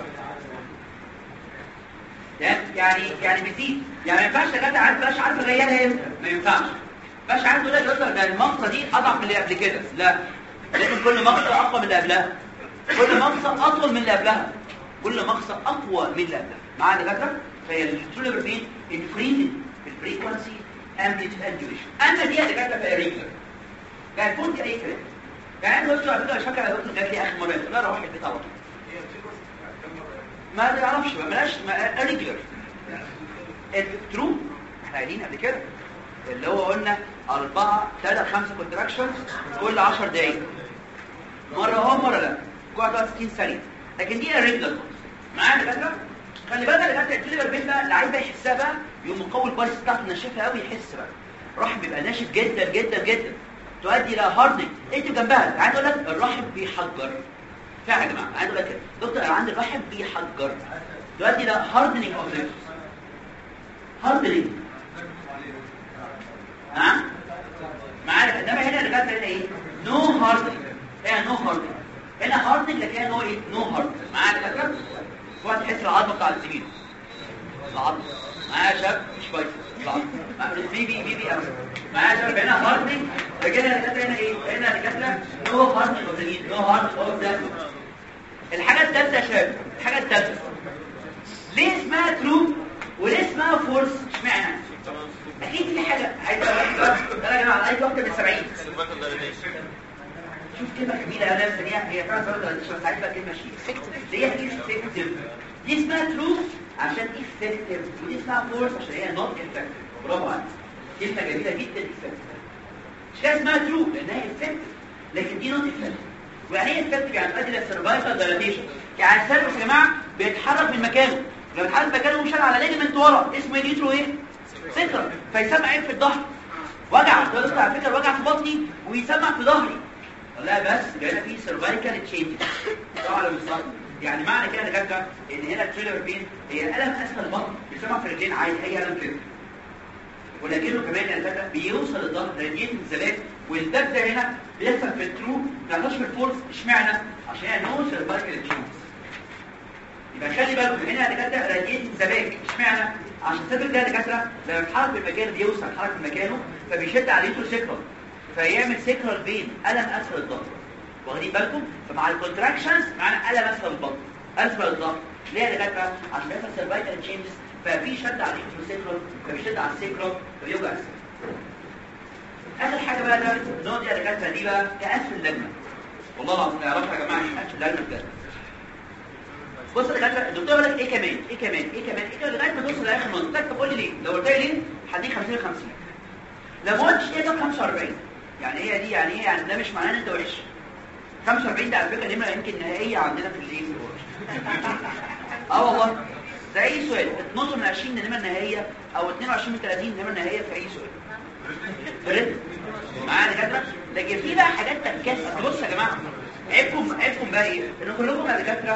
يعني بيزيد. يعني ما ينفعش دكاترة عارف اغيرها امتى؟ ما ينفعش. مش عارف تقول لك ده المقطة دي اضعف من اللي قبل كده. لا، لازم كل مقطة اقوى من اللي قبلها، كل مقطة اطول من اللي قبلها، كل مقطة اقوى من اللي قبلها. معايا دكاترة؟ فهي الترو بين انكريزنج الفريكوانسي امبليتيود اند ديوريشن. اما دي يا دكاترة فهي ريجولار. يعني فوق دي اي كلام. يعني انت على فكره مش فاكر انا قلت لك اخر مره لا روح البيت على طول. ما تعرفش بقى بلاش ريجولار. الترو احنا قايلين قبل كده اللي هو قلنا 4 3 5 كونتراكشنز كل 10 دقايق. مره مره لا كل 60 ثانيه. لكن دي ريجولار معانا دكاتره. خلي بالك يا دكاتره الكليبر بين بقى اللي عايز بقى يحسها بقى يقوم مقوي البارس بتاعته ناشفها قوي يحس بقى الرحم بيبقى ناشف جدا جدا جدا تؤدي الى هاردنج. انت جنبها عايز اقول لك الرحم بيحجر فعلا يا جماعه. عايز اقول لك كده دكتور انا عندي الرحم بيحجر تؤدي الى هاردنج اوف ليفز. هاردنج ها معاك. انما هنا اللي جت هنا ايه؟ نو هاردنج. هي نو هاردنج. هنا هاردنج لكن نو ايه؟ نو هاردنج. معاك يا دكتور؟ وقت تحس العظمه بتاع الزميل العظمه معايا يا شباب مش كويس العظمه بي قوي معايا يا شباب. هنا هاردنج رجعنا دكاتره. هنا ايه؟ هنا دكاتره نو هاردنج اوف ذا نو هاردنج اوف ذا. الحاجه الثالثه يا شباب، الحاجه الثالثه ليه اسمها ترو وليه اسمها فورس؟ اشمعنى؟ اكيد في حاجه عايز اقول لك يا جماعه عايز واحده من 70. شوف كلمه جميله انا مسميها هي فعلا صارت مش عايز بقى كلمه شيء اللي هي افكتيف. دي اسمها ترو عشان افكتيف ودي اسمها فورس عشان هي نوت افكتيف. برافو عليك كلمه جميله جدا افكتيف. مش كده اسمها ترو لانها افكتيف لكن دي نوت افكتيف. ويعني ايه افكتيف؟ يعني تؤدي للسرفايفل دايلاتيشن. يعني السيرفس يا جماعه بيتحرك من مكانه. لو اتحرك من مكانه ومشى على ليجمنت ورا اسمه نيترو ايه؟ سكر. فيسمع ايه في الظهر؟ وجع. تقول على فكره وجع في بطني ويسمع في ظهري. لا بس هنا في سيرفايكال تشينج طبعا بالظبط. يعني معنى كده يا دكاتره ان هنا التريلر بين هي الم اسفل البطن بيسمع في الرجلين عادي اي الم كده. ولكنه كمان يا دكاتره بيوصل للظهر راديت الزلات. والدب ده هنا بيحصل في الترو ما بيحصلش في الفورس. اشمعنى؟ عشان هي نو سيرفايكال تشينج. يبقى خلي بالكم هنا يا دكاتره راديت الزلات. اشمعنى؟ عشان السبب ده يا دكاتره لما بيتحرك في المكان بيوصل يتحرك في مكانه فبيشد على اليوتر سيكرال فيعمل سيكرال بين الم اسفل الظهر. واخدين بالكم؟ فمع الكونتراكشنز معانا الم اسفل البطن اسفل الظهر. ليه يا دكاتره؟ عشان بيحصل سيرفايكال تشينجز ففي شد على اليوتر سيكرال فبيشد على السيكرال فبيوجع السيكرال. اخر حاجه بقى ده النوع دي يا دكاتره دي بقى كاسفل اللجنه. والله العظيم نعرفها يا جماعه اسفل اللجنه بجد. بص يا دكاتره الدكتور يقول لك ايه كمان ايه كمان ايه كمان ايه كمان لغايه ما توصل لاخر نقطه. طب قول لي ليه؟ لو قلت لي ليه هديك 50 50. لو ما قلتش ايه ده 45 يعني هي دي يعني ايه؟ يعني ده مش معناه ان انت وحش. 45 ده على فكره نمره يمكن نهائيه عندنا في الايه في الورش. والله ده اي سؤال 12 من 20 نمره نهائيه او 22 من 30 نمره نهائيه في اي سؤال. برد معايا يا دكاتره. لكن في بقى حاجات تنكسر. بص يا جماعه عيبكم بقى ايه؟ ان كلكم يا دكاتره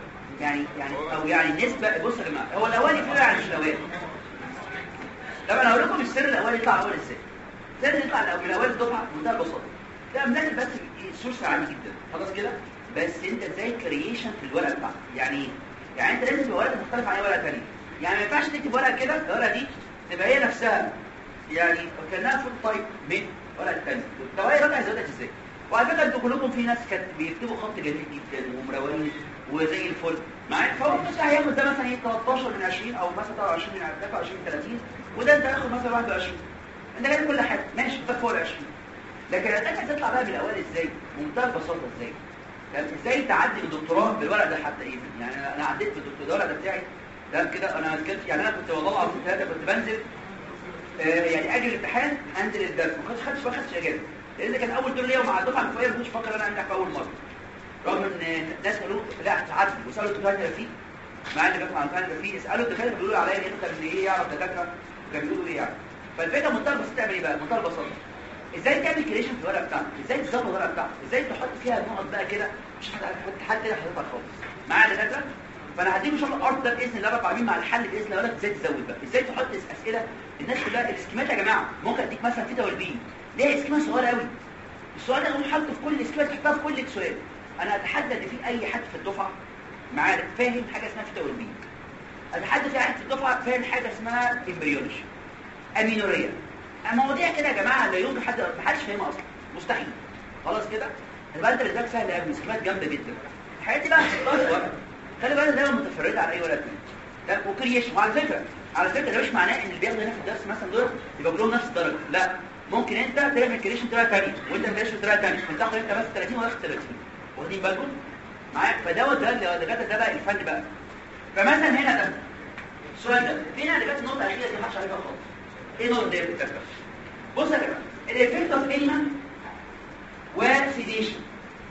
يعني نسبه. بص يا جماعه هو الاولي فرق عن الاولي. طب انا هقول لكم السر الاولي يطلع اول ازاي. السر يطلع من الاول الدفعه بمنتهى البساطه. ده بنعمل بس سورس عالي جدا خلاص كده. بس انت ازاي كرييشن في الورقه بتاعتك يعني ايه؟ يعني انت لازم ورقه مختلف عن اي ورقه ثانيه. يعني ما ينفعش تكتب ورقه كده الورقه دي تبقى هي نفسها يعني كانها فول تايب من ورقه ثانيه. طب ايه ورقه هيزودك ازاي؟ وعلى فكره انتوا كلكم في ناس كانت بيكتبوا خط جميل جدا ومروقين وزي الفل معايا. فهو مثلا هياخد ده مثلا ايه 13 من 20 او مثلا 23 من 23 من 30 وده انت هتاخد مثلا 21. انت جايب كل حاجه ماشي انت فوق ال 20. لكن الاتاك هتطلع بقى بالاول ازاي؟ بمنتهى البساطه ازاي؟ يعني ازاي تعدي الدكتوراه بالورق ده حتى ايه؟ يعني انا عديت بالدكتوراه ده بتاعي ده كده. انا كنت يعني انا كنت والله العظيم ثلاثه كنت بنزل يعني اجي الامتحان انزل الدرس ما خدتش اجازه لان كان اول دور ليا ومع الدفعه الفوقيه ما كنتش فاكر انا انجح في اول مره رغم ان الناس قالوا لا هتعدي وسالوا الدكاتره اللي فيه مع اللي كانوا عندنا فيه اسالوا الدكاتره بيقولوا عليا ان انت اللي ايه يعرف دكاتره كانوا بيقولوا ايه يعني فالفكره منتهى البساطه تعمل ايه بقى منتهى البساطه ازاي تعمل كريشن في الورقه بتاعتك ازاي تظبط الورقه بتاعتك ازاي تحط فيها نقط بقى كده مش حد كده حاططها خالص معايا دكاتره فانا هديكم ان شاء الله الارض ده باذن الله رب العالمين مع الحل باذن الله اقول لك ازاي تزود بقى ازاي تحط اسئله الناس كلها الاسكيمات يا جماعه ممكن اديك مثلا ثيتا والبي ليه اسكيما صغيره قوي السؤال ده اقوم حاطه في كل اسكيما تحطها في كل سؤال انا اتحدى ان في اي حد في الدفعه معايا فاهم حاجه اسمها ثيتا والبي اتحدى في حد في الدفعه فاهم حاجه اسمها امبريولوجي امينوريه المواضيع كده يا جماعه لا يمكن حد ما حدش فاهمها اصلا مستحيل خلاص كده يبقى انت بالذات سهل قوي اسكيمات جامده جدا الحاجات دي بقى 16 ورقه خلي بالك دايما متفرده على اي ورقه ده وكرييشن وعلى فكره ده مش معناه ان اللي بياخدوا هنا في الدرس مثلا دول يبقى كلهم نفس الدرجه لا ممكن انت تعمل كرييشن بطريقه ثانيه وانت ما تعملش بطريقه ثانيه فتاخد انت بس 30 ولا 30 واخدين بالكم معاك فدوت ده بقى الفن بقى فمثلا هنا ده السؤال ده فينا اللي جت النقطه الاخيره دي ما حدش عارفها خالص ايه النقطه دي بتتكلم بص يا جماعه الايفكت اوف انيما وسيديشن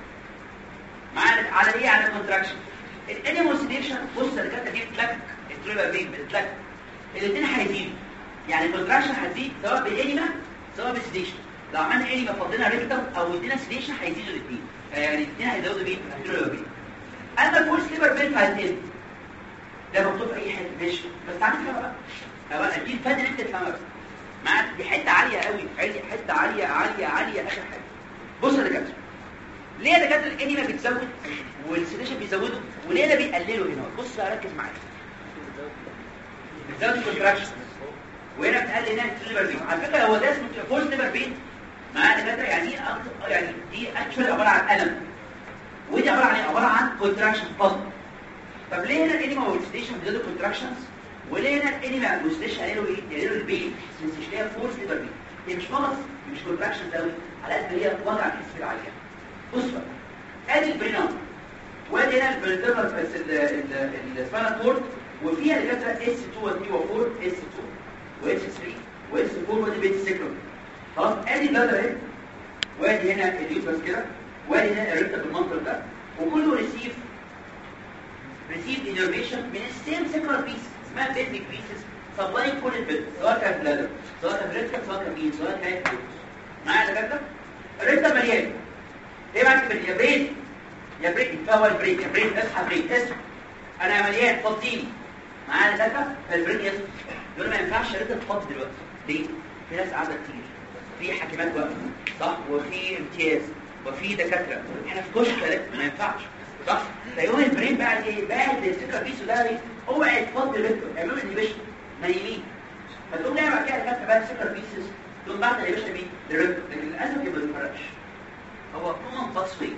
معانا على ايه على الكونتراكشن الانيمال سيديشن بص اللي كانت دي بتلك التريبا بين بتلك الاثنين هيزيدوا يعني الكونتراكشن هتزيد سواء بالانيما سواء بالسيديشن لو عملنا انيما فضلنا ريكتم او ادينا سيديشن هيزيدوا الاثنين يعني الاثنين هيزودوا بين التريبا بين اما الفول سليبر بين هيزيد ده مكتوب في اي حته ماشي بس تعالى نفهمها بقى دي الفن اللي انت تفهمها معاك دي حته عاليه قوي حته عاليه اخر حاجه بص يا دكاتره ليه يا دكاتره الانيما بتزود والسيديشن بيزودوا وليه ده بيقللوا هنا بص بقى ركز معايا بتزود الكونتراكشن وهنا بتقلل هنا السليبر بين على فكره هو ده اسمه فول سليبر بين معايا دكاتره يعني دي اكشوالي عباره عن الم ودي عباره عن كونتراكشن فقط طب ليه هنا الانيما والسيديشن بيزودوا الكونتراكشنز وليه هنا الانيما والسيديشن قالوا ايه قالوا البين مش هي فول سليبر بين هي مش فقط مش كونتراكشنز قوي على قد هي وجع الجسم العاليه بص بقى ادي البرينام وادي هنا البريتيرنال السباينال كورد وفيها الكاتره اس 2 و 3 و 4 اس 2 واس 3 واس 4 ودي بيت سيكلون خلاص ادي البلد اهي وادي هنا اليوترس كده وادي هنا الريكتا بالمنظر ده وكله ريسيف انيرفيشن من السيم سيكلر بيس اسمها بيزك بيسز سبلاين كل البيت سواء كان بلادر سواء كان ريكتا سواء كان مين سواء كان معايا يا دكاتره الريكتا مليان ايه معاك يا برين فهو البرين يا برين اصحى برين اصحى انا مليان فضيني معايا دكاتره فالبرين يصحى يقول ما ينفعش الريكتا تفضي دلوقتي ليه في ناس قاعده كتير في حكيمات واقفه صح وفي امتياز وفي دكاتره احنا في كشك ما ينفعش صح فيقوم البرين بقى ايه بعد الفكره بيسو ده ايه اوعى تفضي الريكتا اعملوا انيبيشن نايمين فتقوم جاي بعد كده دكاتره بقى الفكره بيسز تقوم بعد الانيبيشن مين للريكتا لكن للاسف ما بيتفرقش هو كومن باسوي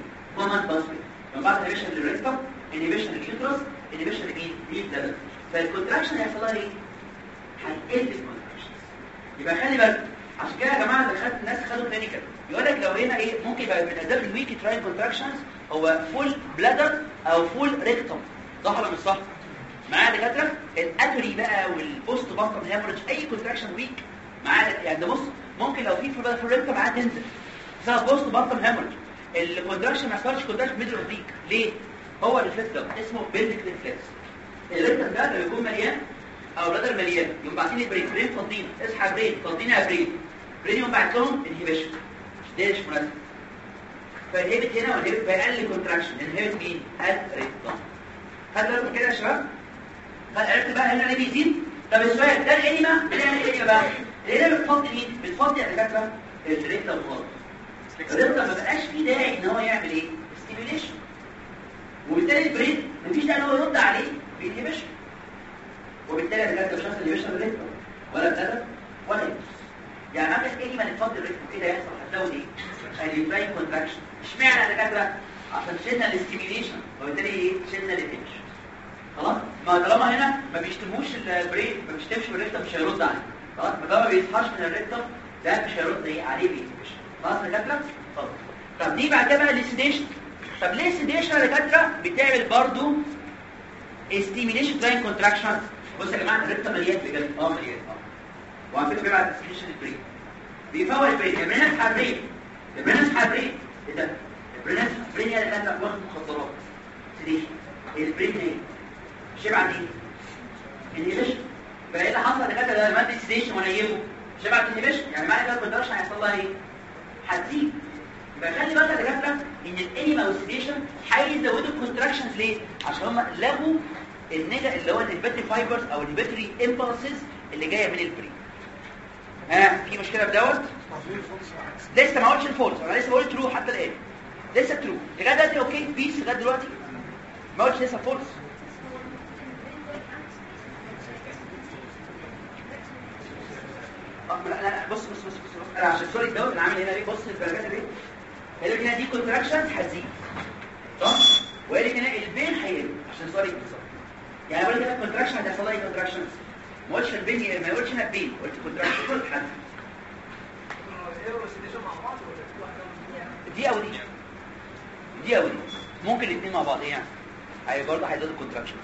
من بعد انيبيشن للريكتم انيبيشن لليوترس انيبيشن للبلادر فالكونتراكشن هيحصل لها ايه هتقل الكونتراكشن يبقى خلي بالك عشان كده يا جماعه الناس خدوا كلينيكال يقول لك لو هنا ايه ممكن يبقى من اسباب الويك تراين كونتراكشنز هو فول بلادر او فول ريكتم صح ولا مش صح معايا دكاتره الاتري بقى والبوست بارتم هيموريدج اي كونتراكشن ويك معايا يعني ده بص ممكن لو في فول بلادر فول ريكتم معاه تنزل بسبب بوست بارتم هيموريدج الكونتراكشن ما يحصلش كونتراكشن ميدل اوف ويك ليه هو الريفلكس ده اسمه بيلفيك ريفلكس الريكتم ده لو يكون مليان او بلادر مليان يقوم باعتين البرين فضينا اصحى برين فضينا يا برين يقوم باعت لهم انهبيشن ده مش مناسب فالهيبت هنا والهيبت بيقلل كونتراكشن الهيبت مين الريكتم خد بالكم كده يا شباب عرفت بقى هنا ليه بيزيد طب السؤال ده الانيما بنعمل ايه بقى الانيما بتفضي مين بتفضي يا دكاتره الريكتم خالص الريكتم ما بقاش فيه داعي ان هو يعمل ايه ستيميوليشن وبالتالي البرين مفيش داعي ان هو يرد عليه بانهبيشن وبالتالي الدكاتره مش هيحصل انهبيشن للريكتم ولا بلادر ولا يوترس يعني عندك ايه ما نفضي الريكتم كده يحصل هتزود ايه البراين كونتراكشن اشمعنى يا دكاتره عشان شلنا الاستيميوليشن وبالتالي ايه شلنا الانهبيشن خلاص ما طالما هنا ما بيشتموش البرين ما بيشتمش بالريكتم مش هيرد عليه خلاص ما طالما ما بيصحاش من الريكتم ده مش هيرد ايه عليه بانهبيشن خلاص يا دكاتره طب دي بعد كده بقى السيديشن طب ليه السيديشن يا دكاتره بتعمل برضو ستيميوليشن براين كونتراكشن بص يا جماعه الريكتم مليان بجد مليان وعلى فكره بيبعت اسكريشن البرين بيفول البرين. البرين حابين البرين حابين ايه ده؟ البرين هي اللي كانت واخد مخدرات سيديشن. البرين ايه؟ مش يبعت ايه؟ انهيبيشن. فايه اللي حصل لكده لما ادي سيديشن ونيمه؟ مش يبعت انهيبيشن. يعني معنى كده ما تقدرش هيحصل لها ايه؟ هتزيد. يبقى خلي بالك يا دكاتره ان الانيما والسيديشن هيزودوا الكونتراكشنز ليه؟ عشان هم لغوا النجا اللي هو الانهبيتوري فايبرز او الانهبيتوري امبلسز اللي جايه من البرين. في مشكله في دوت؟ لسه ما قلتش الفولس، انا لسه بقول ترو حتى الان. لسه ترو لغايه دلوقتي اوكي بيس لغايه دلوقتي ما قلتش لسه فولس. لا بص انا عشان سوري الدواء انا عامل هنا ليه؟ بص الدرجات دي قال لك هنا دي كونتراكشنز هتزيد صح؟ وقال لك هنا البين هيقل عشان سوري بالظبط. يعني بقول لك هنا كونتراكشن هتحصل لها كونتراكشنز. ما قلتش البين، ما قلتش هنا البين، قلت كونتراكشن حد دي او دي او دي ممكن الاثنين مع بعض يعني هي برضه هيزودوا الكونتراكشن.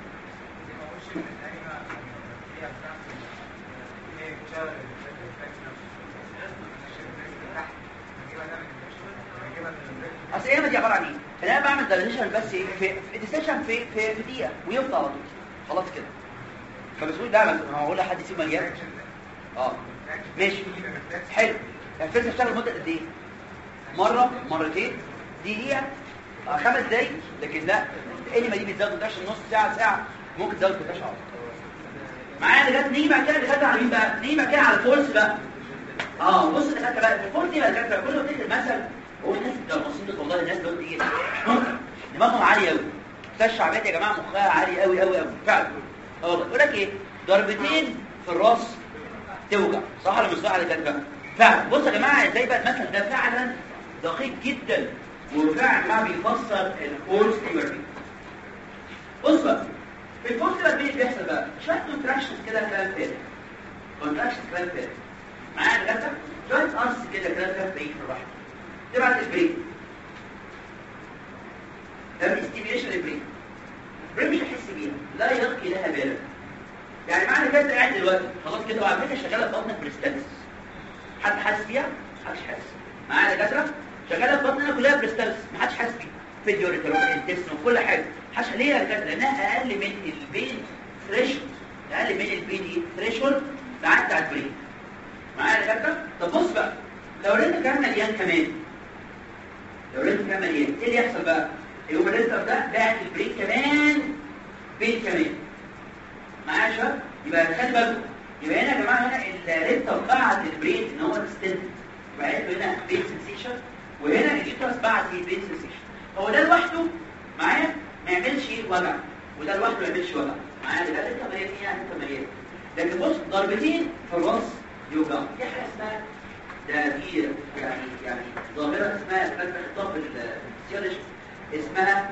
اصل ايه دي عباره عن ايه؟ انا بعمل دايليشن بس ايه في ديسيشن في دقيقه ويفضل على طول خلاص كده. فالمسؤول ده مثلا هقول لحد يسيب مليان ماشي حلو. الفيلم اشتغل مده قد ايه؟ مره مرتين دقيقه 5 دقايق. لكن لا الانيما دي بتزود كونتراكشن نص ساعه ممكن تزود كونتراكشن معايا لغايه نيجي بعد كده لغايه على مين بقى؟ نيجي بعد كده على الفورس بقى. بص لغايه بقى الفورس دي بقى لغايه كل ما تكتب مثل هو الناس الدراسين دول والله الناس دول ايه دماغهم عاليه قوي. بتاع الشعبيات يا جماعه مخها عالي قوي قوي قوي فعلا. يقول لك ايه؟ ضربتين في الراس توجع صح ولا مش صح على كده فعلا. بص يا جماعه ازاي بقى المثل ده فعلا دقيق جدا وفعلا ما بيفسر الفورس ثيوري. بص بقى في الفورس ثيوري بيحصل بقى شويه كونتراكشنز كده كلام فارغ. كونتراكشنز كلام فارغ معايا كده شويه ارس كده كلام فارغ في الرحم تبعت البرين. ده ستيميوليشن البرين. البرين مش هيحس بيها لا يلقي لها بالا. يعني معنى كده قاعد دلوقتي خلاص كده وعلى فكره شغاله في بطنك بريستالس. حد حاسس بيها؟ محدش حاسس. معايا دكاتره شغاله في بطننا كلها بريستالس محدش حاسس بيها. فيديوريتر والانتستين وكل حاجه. حاسه ليه يا دكاتره؟ لانها اقل من البين ثريشولد. اقل من البين ثريشولد بتاع البرين. معايا دكاتره؟ طب بص بقى لو ريتك كان مليان كمان ايه اللي يحصل بقى؟ يقوم الريستر ده باعت البرين كمان بين كمان. معايا شباب؟ يبقى خلي بالكم يبقى هنا يا جماعه هنا الريستر بعت البرين ان هو ستنت. يبقى هنا بين سنسيشن وهنا اليوترس بعت البين سنسيشن. هو ده لوحده معايا ما يعملش وجع وده لوحده ما يعملش وجع. معايا ده انت مليان يعني انت مليان. لكن بص ضربتين في الراس يوجع. دي حاجه اسمها ده في يعني ظاهره اسمها في الطب الفسيولوجي اسمها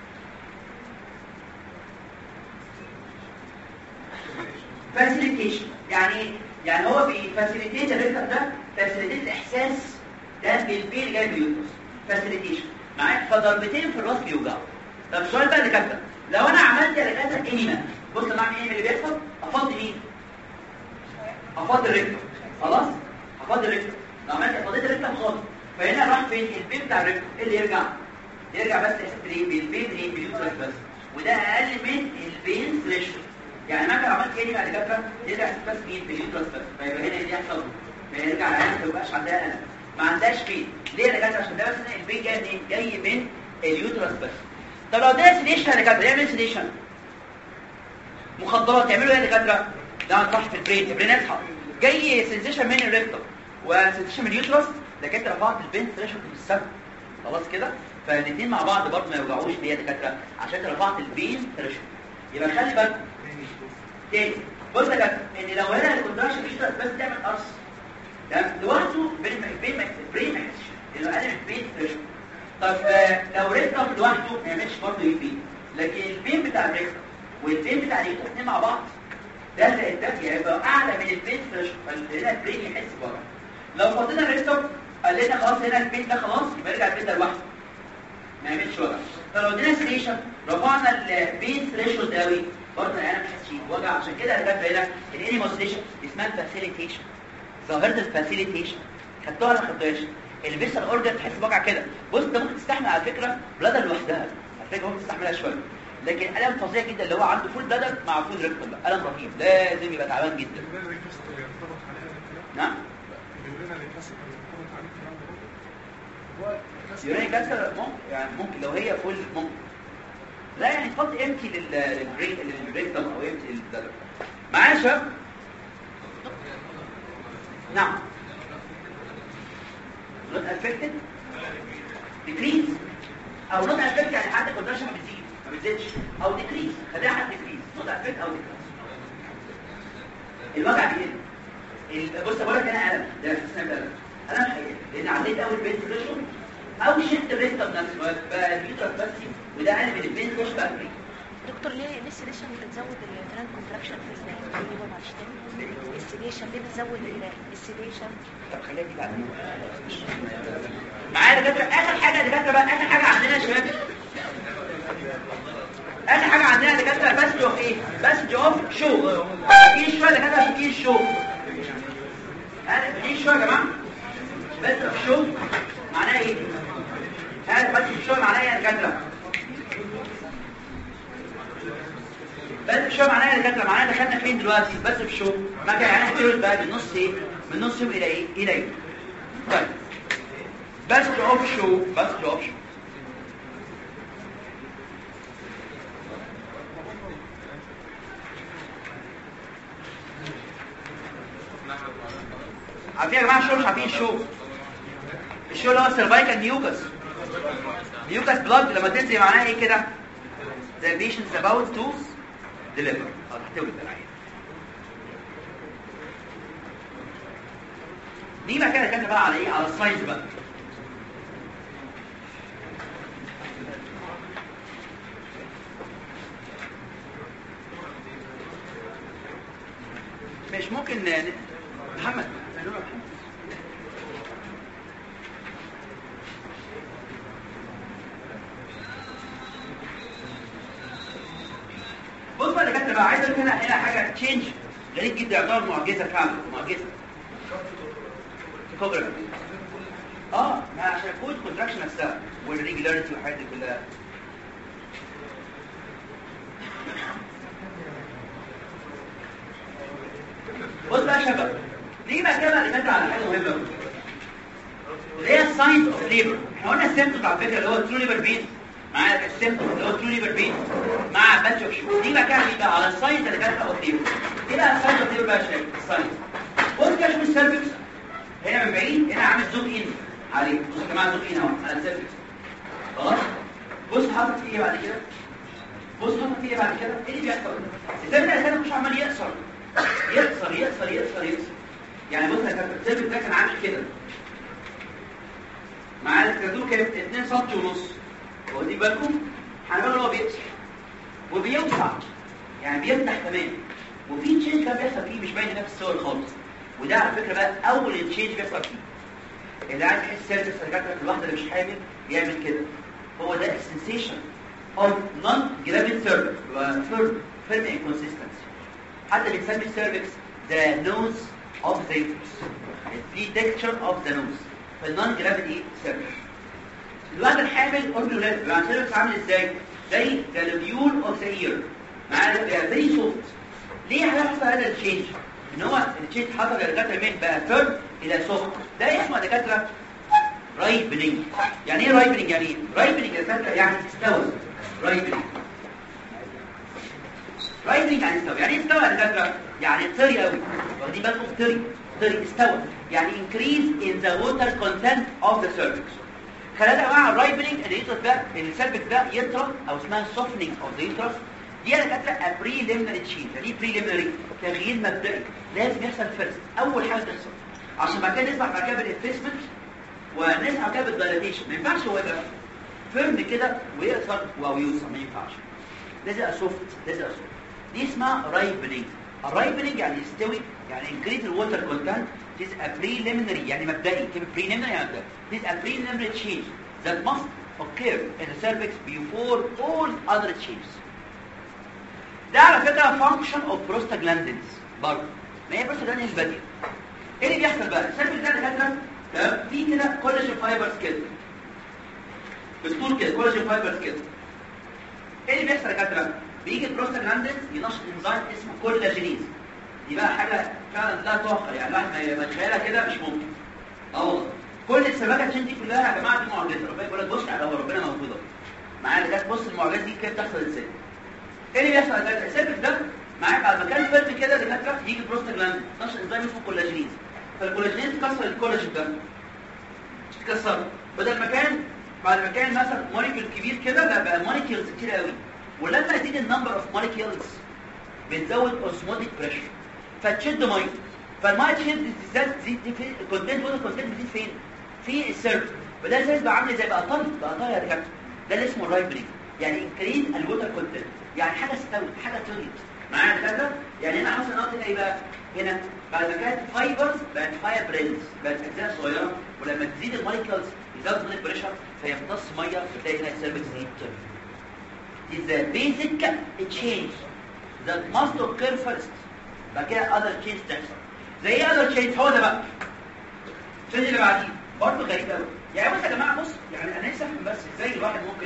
فاسيليتيشن. يعني هو بيفاسيليتيت الريتم ده فاسيليتيت الاحساس ده بالبين جاي باليوترس فاسيليتيشن معاك. فضربتين في الراس بيوجعوا. طب السؤال بقى اللي كابتن لو انا عملت يا دكاتره انيما بص انا اعمل ايه اللي بيحصل؟ افضي مين؟ افضي الريتم خلاص. افضي الريتم لو عملت فضيت الريتم خالص فهنا راح فين البين بتاع الريتم اللي يرجع بس يحس بالبين ايه باليوترس بس وده اقل من البين ثريشولد. يعني ما كان عملت كده بعد كده يرجع بس مين باليوترس بس فيبقى هنا ايه اللي يحصل؟ يرجع العيان ما يبقاش عندها الم ما عندهاش بين. ليه يا دكاتره؟ عشان ده بس البين جاي منين؟ جاي من اليوترس بس. طب لو ده سيديشن يا دكاتره يعمل سيديشن مخدرات يعملوا ايه يا دكاتره؟ ده صح في البرين يصحى جاي سنسيشن من الريكتوم وسنسيشن من اليوترس لكن رفعت البين ثريشولد من السبب خلاص كده. فالاثنين مع بعض برضه ما يوجعوش ليه يا دكاتره؟ عشان رفعت البين ثريشولد. يبقى خلي بالك تاني بص يا دكاتره ان لو هنا الكونتراكشن اليوترس بس تعمل قرص ده لوحده البين ما يحسش لانه اقل من البين ثريشولد. طب لو ريكتوم لوحده ما يعملش برضه البين. لكن البين بتاع الريكتوم والبين بتاع اليوترس الاثنين مع بعض ده يبقى اعلى من البين ثريشولد فهنا البرين يحس بوجع. لو فضينا الريكتوم قال لنا خلاص هنا البين ده خلاص يبقى يرجع البين ده لوحده ما يعملش وجع. فلو ادينا سيديشن رفعنا البين ثريشولد قوي برضه انا مش حاسين وجع. عشان كده انا كاتب هنا الانيموسيديشن اسمها الفاسيليتيشن، ظاهره الفاسيليتيشن. خدتوها ولا ما خدتوهاش؟ الفيسر اورجن تحس بوجع كده. بص ده ممكن تستحمل على فكره بلادر لوحدها، على فكره ممكن تستحملها شويه، لكن الم فظيع جدا اللي هو عنده فول بلادر مع فول ريكتوم بقى الم رهيب، لازم يبقى تعبان جدا. نعم يورينيك كانسر يعني ممكن لو هي فول ممكن، لا يعني تحط امتي للريكتوم او امتي للبلادر. معايا يا شباب؟ نعم not affected decrease او not affected يعني حتى كونتراكشن بتزيد ما بتزيدش او decrease، خليها حد decrease not affected او decrease. الوجع بيقل. بص بقول لك انا الم ده اسمه الم حقيقي لان عديت اول بين ثريشولد او شلت الريكتم نفسه بقى اليوترس بس وده قلب من البين ثريشولد بقى فري. دكتور ليه السيديشن بتزود التران كونتراكشن في الليبر معلش تاني؟ السيديشن ليه بتزود السيديشن؟ طب خليها دي بعدين معايا يا دكاتره. اخر حاجه يا دكاتره بقى، اخر حاجه عندنا يا شباب، اخر حاجه عندنا يا دكاتره بس اوف ايه؟ بس اوف شو. في شويه دكاتره في شو، انا في شو يا جماعه بس اوف شو معناها ايه؟ هذا بس اوف شو معناها ايه يا دكاتره؟ بس شو معناها يا دكاتره؟ معناها دخلنا فين دلوقتي؟ بس في شو ما كان يعني هتقول بقى من نص ايه؟ من نص يوم الى ايه؟ الى ايه؟ طيب بس اوف شو، بس اوف شو عارفين يا جماعه الشو؟ مش عارفين الشو؟ الشو اللي هو السيرفايكال ميوكس بلاد لما تنزل معناها ايه كده؟ the patient is about to deliver او تحتوي العيان. دي بقى كده كاتبه بقى على ايه؟ على السايز بقى. مش ممكن محمد بص بقى يا دكاتره بقى، عايز اقول هنا حاجه تشينج غريب جدا، يعتبر معجزه فعلا، معجزه. كوبرا ما عشان كود كونتراكشن نفسها والريجولاريتي والحاجات دي كلها. بص بقى يا شباب، ليه بقى كده اللي كاتب على حاجه مهمه قوي اللي هي الساينز اوف ليبر. احنا قلنا السيمبتوم على فكره اللي هو ترو ليبر بين مع السيمبتوم اللي هو ترو ليبر بين مع باتش اوف شو. دي بقى كده بقى على الساينز اللي كاتبه اوف ليبر. ايه بقى الساينز اوف ليبر بقى يا شباب؟ الساينز بص كده شوف السيرفكس هنا من بعيد، هنا عامل زوم ان عليه. بصوا يا جماعه زوم ان اهو على السيرفكس. خلاص بص حاطط فيه ايه بعد كده؟ بص حاطط فيه ايه بعد كده؟ ايه اللي بيحصل؟ السيرفكس مش عمال يقصر يقصر يقصر يقصر يقصر. يعني بص يا كابتن السيرفكس ده كان عامل كده معاه الكرتون كام 2 سم ونص. واخدين بالكم؟ هنقول هو بيقصر وبيوسع يعني بيفتح كمان، وفي تشينج كان بيحصل فيه مش باين في الصور خالص. وده على فكره بقى اول تشينج بيحصل فيه. اللي عايز يحس السيرفكس الدكاتره في الواحده اللي مش حامل يعمل كده. هو ده السنسيشن اوف نون جرافيد سيرفكس وفيرم انكونسيستنسي. حتى بنسمي السيرفكس the nose of the uterus. the texture of the nose. فالنون جرافيد ايه؟ سيرفكس. الواحده الحامل اوربيولات يعني السيرفكس عامل ازاي؟ زي the lobule of the ear مع very soft. ليه هيحصل هذا التشينج؟ ان هو التشينج حصل للدكاتره من بقى فيرم الى سوفت. ده اسمه دكاتره رايبنينج. يعني ايه رايبنينج؟ يعني ايه؟ رايبنينج يا دكاتره يعني استوى. رايبنينج يعني استوى. يعني ايه استوى يا دكاتره؟ يعني طري قوي. واخدين بالكم؟ طري استوى يعني increase in the water content of the cervix. خلال انواع الرايبنينج اليوترس ده السيرفكس ده يطرى او اسمها softening of the uterus. دي يا دكاتره بريليمينري تشينج. يعني بريليمينري تغيير مبدئي لازم يحصل فيرست. اول حاجه تحصل عشان بعد كده نسمع بعد كده بالانفيسمنت ونسمع بعد كده بالدايليتيشن. ما ينفعش هو يبقى فيرم كده ويقصر او يوسع، ما ينفعش. لازم يبقى سوفت، لازم يبقى سوفت. دي اسمها رايبنينج. الرايبنينج يعني يستوي يعني increase the water content. This is a preliminary يعني مبدئي. كلمة preliminary يعني مبدئي. This is a preliminary change that must occur in the cervix before all other changes. ده على فكره function of prostaglandins برضه. ما هي prostaglandins بديل. ايه اللي بيحصل بقى؟ السيرفكس ده دكاتره تمام في كده كولاجين فايبرز كده. بتطول كده كولاجين فايبرز كده. ايه اللي بيحصل يا دكاتره؟ بيجي البروستاجلاندين ينشط انزيم اسمه كولاجينيز. دي بقى حاجه فعلا لا تعقل، يعني الواحد ما يتخيلها كده مش ممكن. والله كل السباكه دي كلها يا جماعه دي معجزه، ربنا يقول لك بص على ربنا موجوده معايا لغايه بص المعجزه دي كيف تحصل ازاي. ايه اللي بيحصل يا السيرفكس ده معايا بعد ما كان فيرم كده دكاتره يجي البروستاجلاندين ينشط انزيم اسمه كولاجينيز. فالكولاجينيز تكسر الكولاجين ده، تكسره بدل ما كان بعد ما كان مثلا موليكيول كبير كده لا بقى موليكيولز كتير قوي، ولما يزيد النمبر اوف موليكيولز بتزود اوزموتيك بريشر فتشد ميه، فالميه تشد تزيد في الكونتنت بتزيد فين؟ في السيرفر، وده ازاي بقى عامل زي بقى طري يا دكاتره. ده اللي اسمه الرايبرينج، يعني انكريز الووتر كونتنت، يعني حاجه استوت حاجه طريت معايا يا دكاتره. يعني انا مثلا قلت ايه بقى هنا بعد ما كانت فايبرز بقت فايبرينز، بقت اجزاء صغيره، ولما تزيد الموليكيولز يزود من البريشر فيمتص ميه فتلاقي هنا السيرفكس دي is the basic change that must occur first. بعد كده other change تحصل. زي ايه other change؟ هو ده بقى. الشيء اللي بعديه برضه غريب قوي. يعني بص يا جماعه بص يعني انا نفسي افهم بس ازاي الواحد ممكن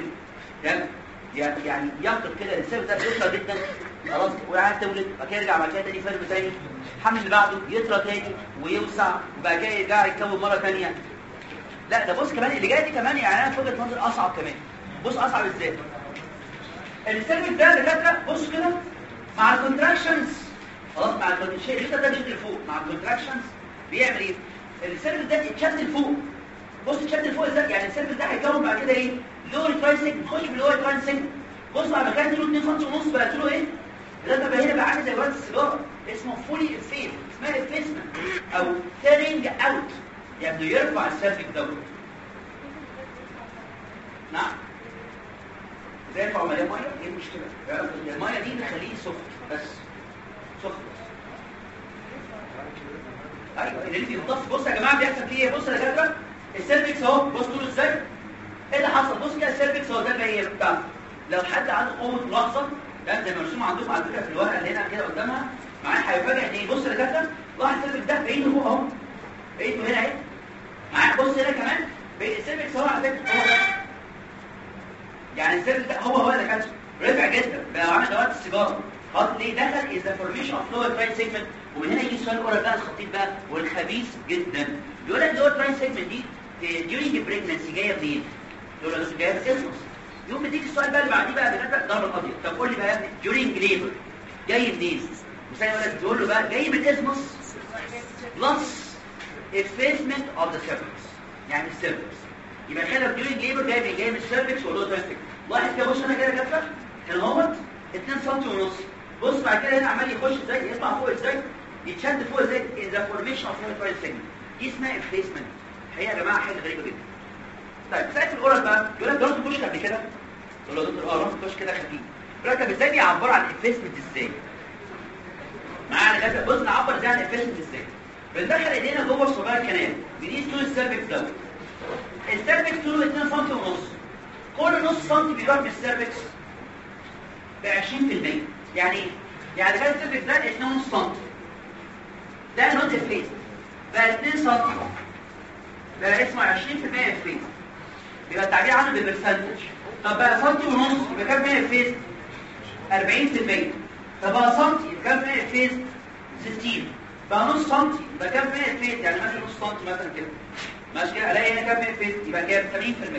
يعني يفقد كده السيرفكس ده يطلع جدا خلاص وقاعد تولد بعد كده يرجع بعد كده تاني فيرم تاني، الحمل اللي بعده يطلع تاني ويوسع وبعد كده يرجع يتكون مره ثانيه. لا ده بص كمان اللي جاي دي كمان يعني انا في وجهه نظر اصعب كمان. بص اصعب ازاي؟ السيرفكس ده دكاتره بص كده مع الكونتراكشنز خلاص مع الشيء ده بيجي لفوق مع الكونتراكشنز بيعمل ايه؟ السيرفكس ده يتشد لفوق. بص يتشد لفوق ازاي؟ يعني السيرفكس ده هيتكون بعد كده ايه؟ لور ترايسنج نخش في اللور ترايسنج. بص بعد ما كان له 2 سم ونص بقى له ايه؟ ده بقى هنا بقى عامل زي ورد السيجاره اسمه فولي افيس، اسمها افيسمنت او تيرنج اوت، يعني يرفع السيرفكس ده. نعم زي يرفع مليان ميه. ايه المشكله؟ الميه دي تخليه سخن بس سخن. ايوه اللي بيمتص. بص يا جماعه بيحصل فيه ايه؟ بص يا دكاتره السيرفكس اهو بص له ازاي؟ ايه اللي حصل؟ بص كده السيرفكس هو ده بقى بتاعته. لو حد عنده قوه ملاحظه ده زي ما مرسوم عندكم على فكره في الورقه اللي هنا كده قدامها معايا هيفاجئ ان ايه؟ بص يا دكاتره لاحظ السيرفكس ده بعيد فوق اهو، بعيد هنا اهي معايا. بص هنا كمان السيرفكس اهو على فكره هو يعني السيرفكس ده هو ده كان رفع جدا بقى عامل دوات السيجاره. خط ليه دخل از ذا فورميشن اوف لور تراين سيجمنت. ومن هنا يجي السؤال الاول بقى الخطيط بقى والخبيث جدا بيقول لك لور تراين سيجمنت دي during pregnancy جايه منين؟ يقول لك جايه من الاسمس. يوم بتيجي السؤال بقى اللي بعديه بقى بنبدا ضرب القضيه. طب قول لي بقى during labor جاي منين؟ مثلا يقول لك تقول له بقى جاي من الاسمس بلس effacement of the cervix يعني السيرفكس. يبقى كده during labor جاي من السيرفكس ولا تراين. لاحظ كده بص انا كده كده كان اهوت 2 سم ونص. بص بعد كده هنا عمال يخش ازاي يطلع فوق ازاي يتشد فوق ازاي اذا فورميشن اوف تراين سيجمنت. دي اسمها افيسمنت. هي يا جماعه حاجه غريبه جدا. طيب ساعه الاورال بقى يقول لك جربت تخش قبل كده؟ تقول له يا دكتور رحت تخش كده خفيف. يقول لك طب ازاي بيعبروا عن الافيسمنت ازاي؟ معانا كده بص نعبر ازاي عن الافيسمنت ازاي؟ بندخل ايدينا جوه الصباع الكنال بنقيس طول السيرفكس ده. السيرفكس طوله 2 سم ونص. كل نص سم بيروح من السيرفكس ب 20%. يعني ايه؟ يعني كان السيرفكس ده 2 سم ده نوت الفيس بقى 2 سم بقى اسمه 20% الفيس. يبقى التعبير عنه بالبرسنتج. طب بقى سنتي ونص يبقى كام في الفيس؟ 40%. طب بقى سنتي يبقى كام في الفيس؟ 60. بقى نص سنتي يبقى كام في الفيس؟ يعني مثلا نص سنتي مثلا كده ماشي كده الاقي هنا كام في الفيس؟ يبقى كام؟ 80%.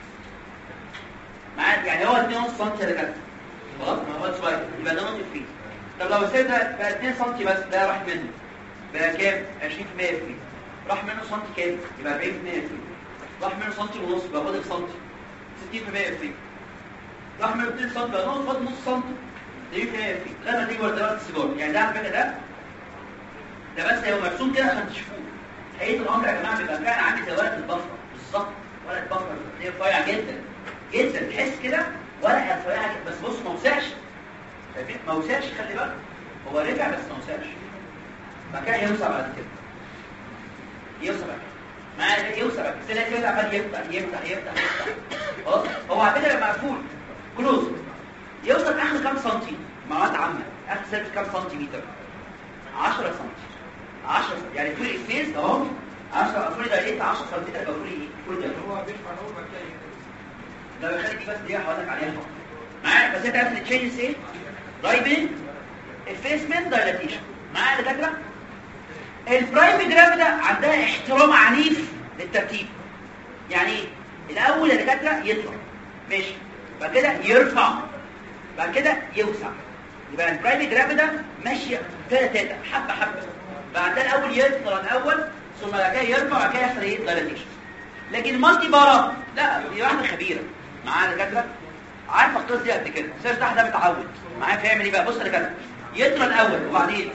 معاك يعني هو 2 نص سنتي ده كده خلاص ما هو شويه يبقى ده نص الفيس. طب لو سيبنا بقى 2 سنتي بس ده راح منه بقى كام؟ 20% الفيس. راح منه سنتي كام؟ يبقى 40% الفيس. راح منه سنتي ونص بقى فاضل سنتي 60% الفيس. راح منه 2 سنتي بقى فاضل نص سنتي 30% الفيس. لما تيجي ورا السيجاره يعني ده على فكره ده بس هو مرسوم كده عشان تشوفوه. حقيقه الامر يا جماعه بيبقى فعلا عامل زي ورقه البفر بالظبط. ورقه بفر هي رفيعه جدا جدا تحس كده ورقه رفيعه بس بص ما وسعش. شايفين ما وسعش خلي بالك هو رفع بس ما وسعش. بعد كده يوسع بعد كده يوسع معايا يوسع بس لا كده عمال يفتح خلاص هو على فكره مقفول كلوز يوصل اخر كام سنتي معلومات عامه اخر سيرفس كام سنتيمتر 10 سنتي 10 يعني فول الفيس اهو 10 فول دايركت 10 سنتيمتر يبقى فول ايه فول دايركت هو بيرفع اول ما تلاقي لا بخلي دي بس دي هقول لك عليها معايا بس انت عارف التشينجز ايه رايبنج الفيسمنت دايلاتيشن معايا يا دكاتره البرايم جراف ده عندها احترام عنيف للترتيب يعني ايه الاول يا دكاتره يطلع ماشي بعد كده يرفع بعد كده يوسع يبقى البرايم جراف ده ماشيه تاتا حبه حبه بعد كده الاول يطلع الاول ثم بعد كده يرفع بعد كده يحصل ايه دايلاتيشن لكن المالتي بارا لا دي واحده خبيره معايا يا دكاتره عارفه القصه دي قد كده سير ده متعود معايا فاهم ايه بقى بص يا دكاتره يطلع الاول وبعدين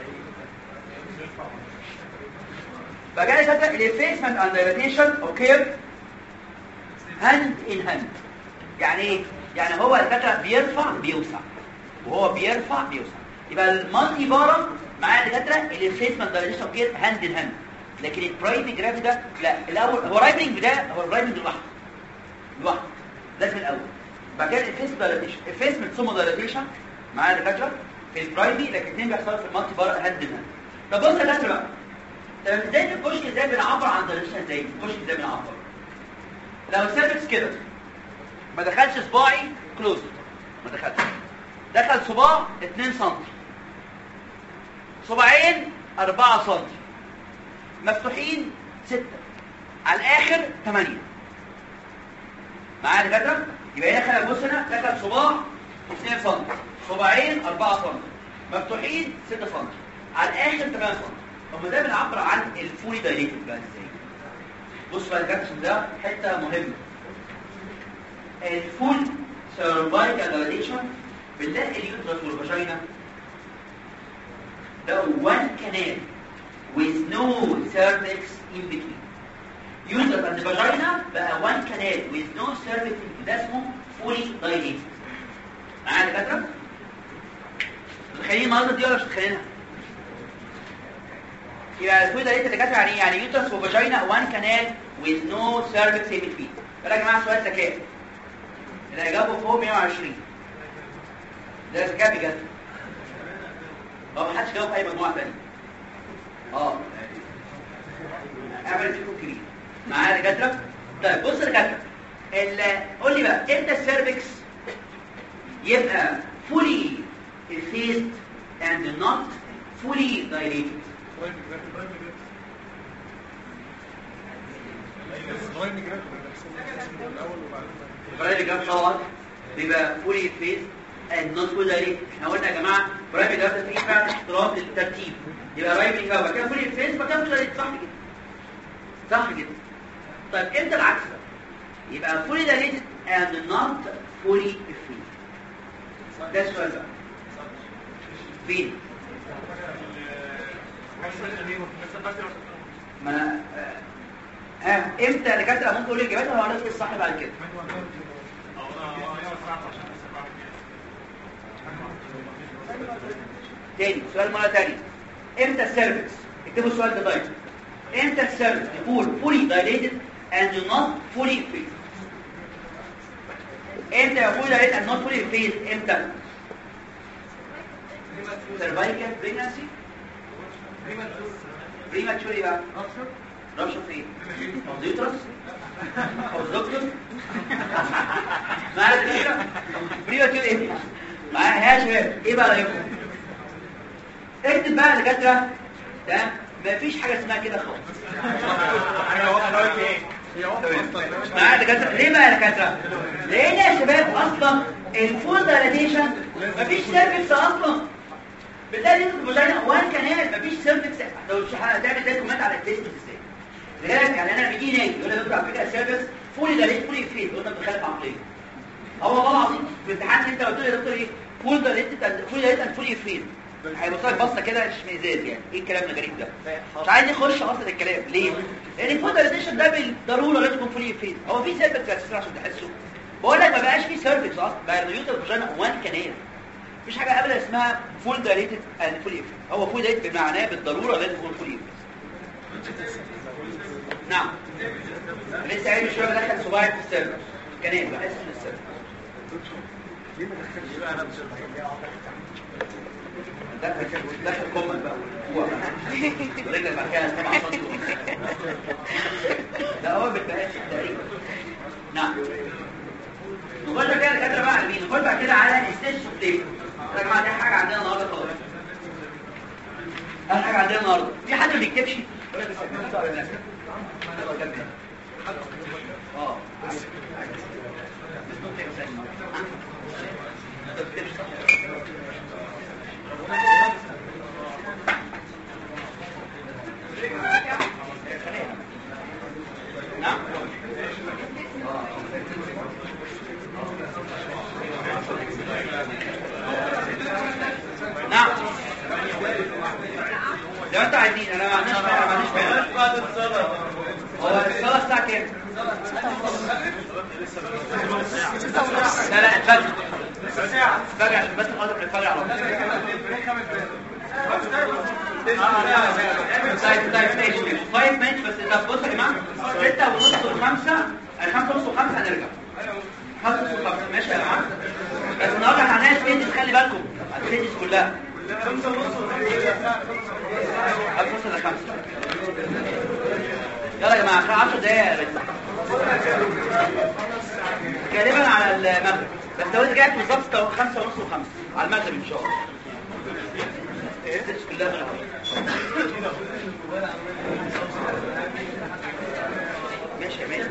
فجاي كده الافيسمنت اند دايلاتيشن اوكي هاند ان هاند يعني ايه يعني هو الدكاتره بيرفع بيوسع وهو بيرفع بيوسع يبقى المالتي بارا مع الدكاتره الافيسمنت دايلاتيشن اوكي هاند ان هاند لكن البرايمري جراف ده لا الاول هو رايبنج ده هو الرايبنج لوحده لازم الاول بعد كده الافيسمنت دايلاتيشن الافيسمنت ثم دايلاتيشن مع الدكاتره في البرايمري لكن الاثنين بيحصلوا في المالتي بارا هاند ان هاند طب بص يا دكاتره بقى طب ازاي الكشك ازاي بنعبر عن دايلاتيشن ازاي الكشك ازاي بنعبر لو السيرفكس كده ما دخلش صباعي كلوز ما دخلش دخل صباع 2 سم صباعين 4 سم مفتوحين 6 على الاخر 8 معايا يا دكاتره يبقى هنا دخل بص هنا دخل صباع 2 سم صباعين 4 سم مفتوحين 6 سم على الاخر 8 سم طب ده بنعبر عن الفولي دايليتد بقى ازاي بص بقى يا دكاتره ده حته مهمه الفول سيرفايكال دايليشن بنلاقي اليوترس والفاجينا ده one canal with no cervix in between uterus and vagina بقى one canal with no cervix in between ده اسمه fully dilated معايا يا دكاتره متخيلين المناظر دي ولا مش متخيلينها يبقى الفولي dilated اللي كاتب يعني ايه يعني يوترس وفاجينا one canal with no cervix in between يلا يا جماعه سؤال ذكاء اللي اجابه فوق 120 ده ذكاء بجد ما حدش جاوب اي مجموعه ثانيه اعمل فيكم كبير معايا يا دكاتره طيب بص يا دكاتره قول لي بقى امتى السيرفكس يبقى fully effaced and not fully dilated برايم جراف طبعا بيبقى فولي فيس اند نوت فولي دايركت احنا قلنا يا جماعه برايم جراف ده فيه فعلا احترام للترتيب يبقى رايم جراف بعد كده فولي فيس بعد كده فولي دايركت صح كده طيب امتى العكس بقى يبقى فولي دايركت اند نوت فولي فيس ده السؤال بقى فين ما امتى يا دكاتره ممكن تقول لي اجابتها ولا اقول لك الصح بعد كده تاني سؤال مره ثانيه امتى السيرفكس اكتبوا السؤال ده طيب امتى السيرفكس يكون فولي دايليتد اند نوت فولي فيز امتى يكون فولي دايليتد اند نوت فولي فيز امتى سيرفايكال بريجنسي بريماتشور ايه بقى رابشر فين يوترس او دكتور معايا كده بريماتشور ايه معايا يا شباب ايه بقى رايكم اكتب بقى يا دكاتره تمام مفيش حاجه اسمها كده خالص انا قلت ايه معايا يا دكاتره ليه بقى يا دكاتره لان يا شباب اصلا الفول دايلاتيشن مفيش سيرفكس اصلا بالتالي انت الفاجينا وان كانال مفيش سيرفكس لو مش هتعمل زي كومنت على الفيسبوك ازاي لذلك يعني انا بيجي ناجي يقول لي دكتور على فكره السيرفكس فول دايليت فول فين قلنا بخلاف عقليه والله العظيم في الامتحان انت قلت لي يا دكتور ايه فول دايليت فول فين هيبص لك بصه كده مش ميزاز يعني ايه الكلام الغريب ده مش عايز يخش اصلا الكلام ليه لان الفول دايليتيشن ده بالضروره لازم يكون فول فين هو في سيرفكس اساسا عشان تحسه بقول لك ما بقاش في سيرفكس اصلا بقى اليوتر الفاجينا وان كانال مفيش حاجه ابدا اسمها فول دايليتد اند فول افكت هو فول دايليتد بمعناه بالضروره لازم يكون فول افكت نعم لسه قايل شويه بدخل صباعي في السيرفكس كنال بقى اسم السر دخل كومن بقى هو رجل مكان 7 سم ده هو بالبقاش تقريبا. نعم نخش بقى كده الدكاتره بقى على مين؟ نخش بقى كده على ستيج اوف ليبر. يا جماعه دي حاجه عندنا النهارده خالص. اهم حاجه عندنا النهارده في حد ما بيكتبش نعم نعم لو انتوا عايزين انا ما عنديش بعد الصلاه هو الصلاه الساعه كام؟ 6:30. لا الفجر الفجر عشان بس نقدر من الفجر على طيب ماشي 5 ماشي بس طب بصوا يا جماعه 6:30 و5 5:30 و5 هنرجع 5:30 و5 ماشي يا جماعه بس النهارده هنعمل ستيجز خلي بالكم الستيجز كلها 5:30 ل5 يلا يا جماعه 10 دقايق غالبا على المغرب بس لو انت جاي بالظبط 5:30 و5 على المغرب ان شاء الله الستيجز كلها ماشي ماشي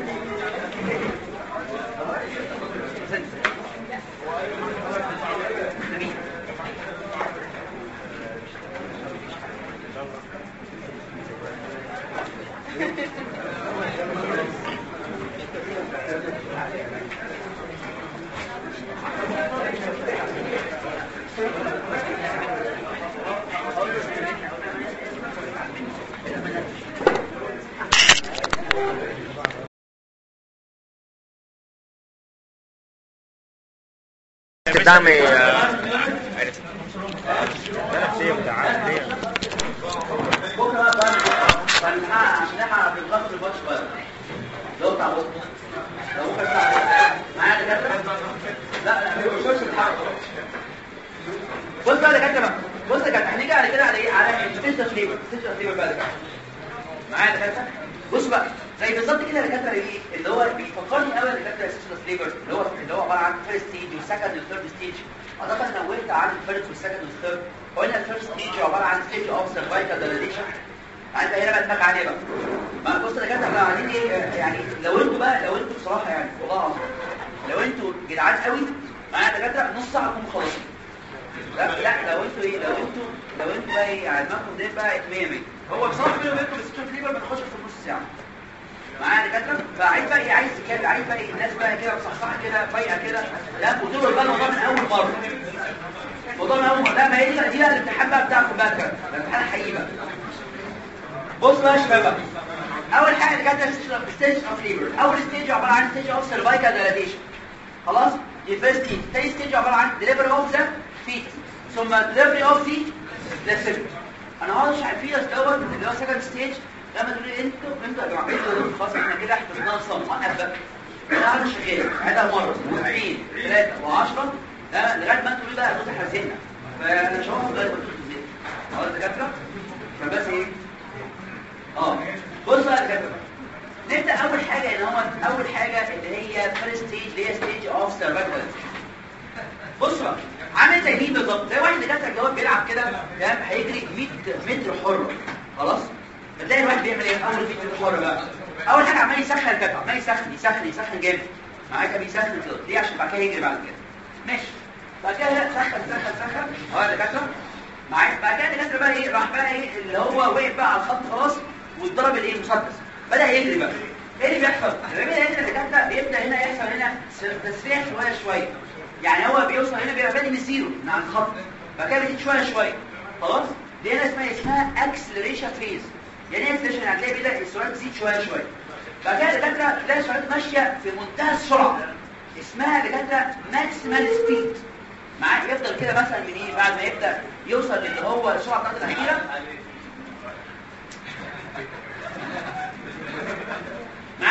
قدامي بكره بقى عشان احنا في الضغط الباش بقى لو بتاع بكره لو بكره معايا دكاتره لا مش الحق بص بقى دكاتره بص يا جماعه هنيجي على كده على ايه على الستيج ليبر بقى دكاتره معايا دكاتره بص بقى زي بالظبط كده دكاتره ايه اللي هو بيفكرني قوي دكاتره الستيج ليبر اللي هو عباره عن فيرست ستيج وسكند وثيرد ستيج. اعتقد نوهت عن الفيرست والسكند والثيرد. قلنا الفيرست ستيج عباره عن ستيج اوف سيرفايكال دايليشن. انت هنا بقى دماغ عليه بقى بص يا دكاتره بقى عايزين ايه يعني لو انتوا بصراحه يعني والله العظيم لو انتوا جدعان قوي معايا دكاتره نص ساعه تكونوا مخلصين. لا لو انتوا ايه لو انتوا بقى ايه على دماغكم ده بقى 100 هو بصراحه بيني وبينكم الستيج ليبر ما تخش في نص ساعه معايا دكاتره. فعايز بقى ايه عايز بقى ايه الناس بقى كده مصحصحه كده فايقه كده لا وتقولوا بقى الموضوع من اول مره الموضوع من اول مره لا ما هي دي بقى الامتحان بقى بتاعكم بقى كده الامتحان الحقيقي بقى. بص بقى يا شباب اول حاجه دكاتره ستيج اوف ليبر. اول ستيج عباره عن ستيج اوف سيرفايكال دايليشن خلاص. الفيرست ستيج تاني ستيج عباره عن ديليفري اوف ذا فيتس ثم ديليفري اوف ذا بلاسينتا. انا هقعد عارفين دوت اللي هو سكند ستيج لما تقولوا انتوا يا جماعه انتوا خلاص احنا كده حفظناها صم هنبدا انا قاعد شغال عيدها مره وعين 3 و10 لغايه ما تقولوا بقى هتوضح حزينه فانا مش هاخد بالي بتقولوا ازاي خلاص دكاتره فبس ايه بص بقى يا دكاتره نبدا اول حاجه ان هو اول حاجه اللي هي فيرست ستيج اللي هي ستيج اوف سيرفايكال. بص بقى عامل زي مين بالظبط زي واحد دكاتره جواب بيلعب كده تمام هيجري 100 متر حر خلاص. بتلاقي الواحد بيعمل ايه اول فيديو الحر بقى اول حاجه عمال يسخن الكتف عمال يسخن جامد معاك بيسخن كده ليه عشان بعد كده يجري بعد كده ماشي. بعد كده سخن يا دكاتره معاك. بعد كده الدكاتره بقى ايه راح بقى ايه اللي هو وقف بقى على الخط خلاص واتضرب الايه المسدس بدا يجري بقى. ايه اللي بيحصل لما هنا الدكاتره بيبدا هنا يحصل هنا تسريع شويه يعني هو بيوصل هنا بيبقى بادئ من زيرو من على الخط بعد كده بيزيد شويه خلاص. دي هنا اسمها اكسلريشن فيز. يعني ايه اكسلريشن؟ هتلاقي بدا السرعه تزيد شويه بعد كده الدكاتره تلاقي السرعه ماشيه في منتهى السرعه اسمها دكاتره ماكسيمال سبيد معاك. يفضل كده مثلا من ايه بعد ما يبدا يوصل اللي هو السرعه بتاعته الاخيره معاك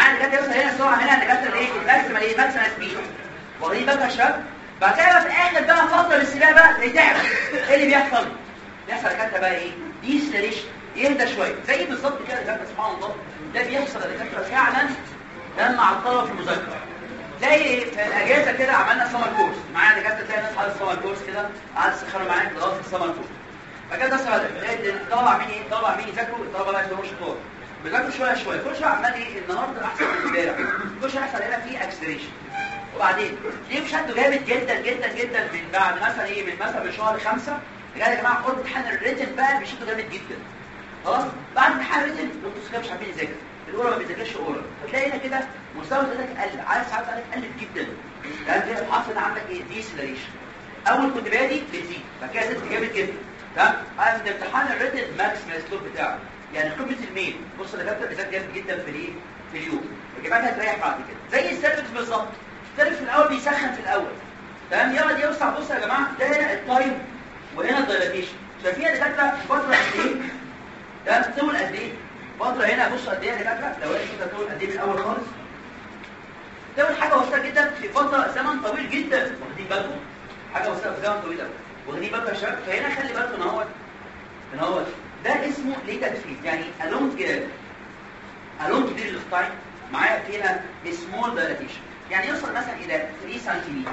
معايا دكاتره يوصل هنا السرعه هنا دكاتره ايه الماكسيمال ايه ماكسيمال سبيد واخدين بالك يا شباب. بعد كده في الاخر بقى فتره السباق بقى يتعب. ايه اللي بيحصل؟ بيحصل دكاتره بقى ايه ديسلريشن يهدى شويه زي بالظبط كده دكاتره سبحان الله. ده بيحصل دكاتره فعلا لما الطلبه في المذاكره زي في الاجازه كده عملنا سمر كورس معايا دكاتره تلاقي ناس حاطه سمر كورس كده قعدوا يسخنوا معاك لغايه السمر كورس. فكده ده سبب الطلبه عاملين ايه؟ الطلبه عاملين يذاكروا الطلبه بقى يسووا شطار بيذاكروا شويه شويه كل شويه عمال ايه النهارده احسن من امبارح كل شويه يحصل هنا في اكسلريشن. وبعدين ليه شدوا جامد جدا جدا جدا من بعد مثلا ايه من مثلا من شهر 5 يا جماعه قرب امتحان الريتن بقى بيشدوا جامد جدا. خلاص بعد امتحان الريتن انتوا كده مش عارفين يذاكر الاورا ما بيذاكرش اورا فتلاقي هنا كده مستوى ذاتك قل عايز ساعات قلت جدا. ده حصل عندك ايه ديسلريشن. اول كنت بادي بتزيد بعد كده زدت جامد جدا تمام. عند امتحان الريتن ماكسيمال سلوب بتاعه يعني قمه الميل بص يا دكاتره بيزيد جامد جدا في الايه في اليوم الجماعه هتريح بعد كده زي السيرفكس بالظبط. السيرفكس في الاول بيسخن في الاول تمام يقعد يوسع. بص يا جماعه ده هنا التايم وهنا الدايلاتيشن شايفين يا دكاتره فتره قد ايه ده طول قد ايه فتره هنا بص قد ايه يا دكاتره لو انا كده طول قد ايه من الاول خالص ده حاجه بسيطه جدا في فتره زمن طويل جدا واخدين بالكم حاجه بسيطه في زمن طويل قوي واخدين بالكم يا شباب. فهنا خلي بالكم ان هو ده اسمه ليتال فيز يعني along بيريود اوف تايم معايا هنا سمول دايلاتيشن يعني يوصل مثلا الى 3 سنتيمتر.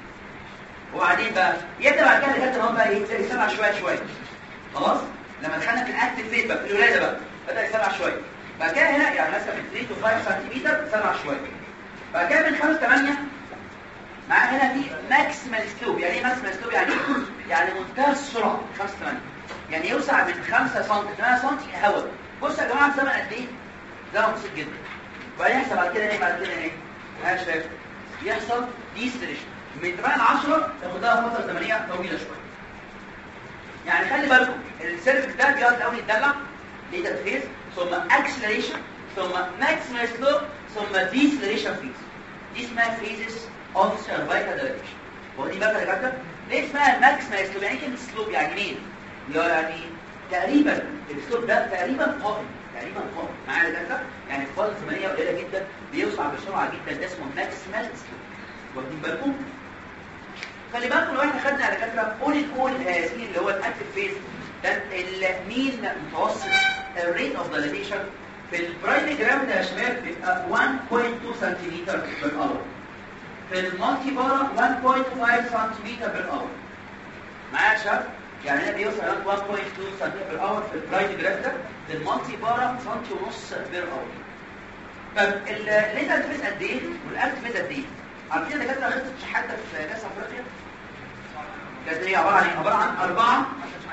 وبعدين بقى يبدا بعد كده لغايه ما هو بقى ايه يسرع شويه شويه. خلاص لما دخلنا في الاكتيف فيز بقى في الولاده بقى بدا يسرع شويه. بعد كده هنا يعني مثلا من 3 to 5 سنتيمتر يسرع شويه. بعد كده من 5 8 معاه هنا في ماكسيمال سلوب. يعني ايه ماكسيمال سلوب؟ يعني منتهى السرعه 5 8 يعني يوسع من 5 سم 8 سم هواء. بص يا جماعه الزمن قد ايه؟ زمن بسيط جدا. وبعدين يحصل بعد كده ايه بعد كده ايه ها شايف يحصل ديسلريشن من 8 ل 10 تاخدها فتره زمنيه طويله شويه. يعني خلي بالكم السيرفكس ده بيقعد الاول يتدلع ليتال فيز ثم اكسلريشن ثم ماكسيمال سلوب ثم ديسلريشن فيز. دي اسمها فيزز اوف سيرفايكال دايلاتيشن. ودي بقى يا جماعه ليه اسمها ماكسيمال سلوب؟ يعني كلمه سلوب يعني مين؟ يعني تقريبا السلوب ده تقريبا قائم معايا ده يعني في فتره زمنيه قليله جدا بيوسع بسرعه جدا. ده اسمه ماكسيمال سلوب. واخدين بالكم؟ خلي بالكم لو احنا خدنا على كثره كل هذه اللي هو الاكتيف فيز ده المين متوسط الريت اوف دايلاتيشن في البرايمري جرام ده يا شباب بيبقى 1.2 سنتيمتر بير اور. في المالتي بارا 1.5 سنتيمتر بير اور. معايا يا شباب؟ يعني هنا بيوصل 1.2 سنتيمتر بير اور في البرايمري جرام ده. في المالتي بارا سنتي ونص بير اور. طب الليتال فيز قد ايه والاكتيف فيز قد ايه؟ عارفين يا دكاتره خدت شحاته في كاس افريقيا؟ كانت هي عباره عن 4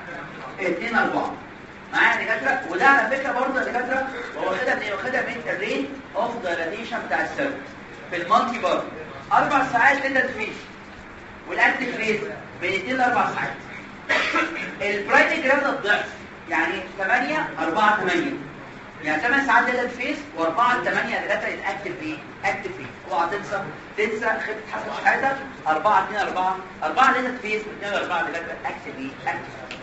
2 4 معايا يا دكاتره. وده على فكره برضه يا دكاتره هو واخدها من الريت اوف دايلاتيشن بتاع السيرفكس في المالتي بار 4 ساعات ليتال فيز والاكتيف فيز من 2 ل 4 ساعات. البرايمري جرام ده الضعف يعني 8 4 8 يعني 8 ساعات ليتال فيز و4 8 دكاتره الاكتيف ايه؟ اكتيف فيز. اوعى تنسى خدت حسب شهاده 4 2 4 ليتال فيز و2 4 دكاتره اكتيف ايه؟ اكتيف.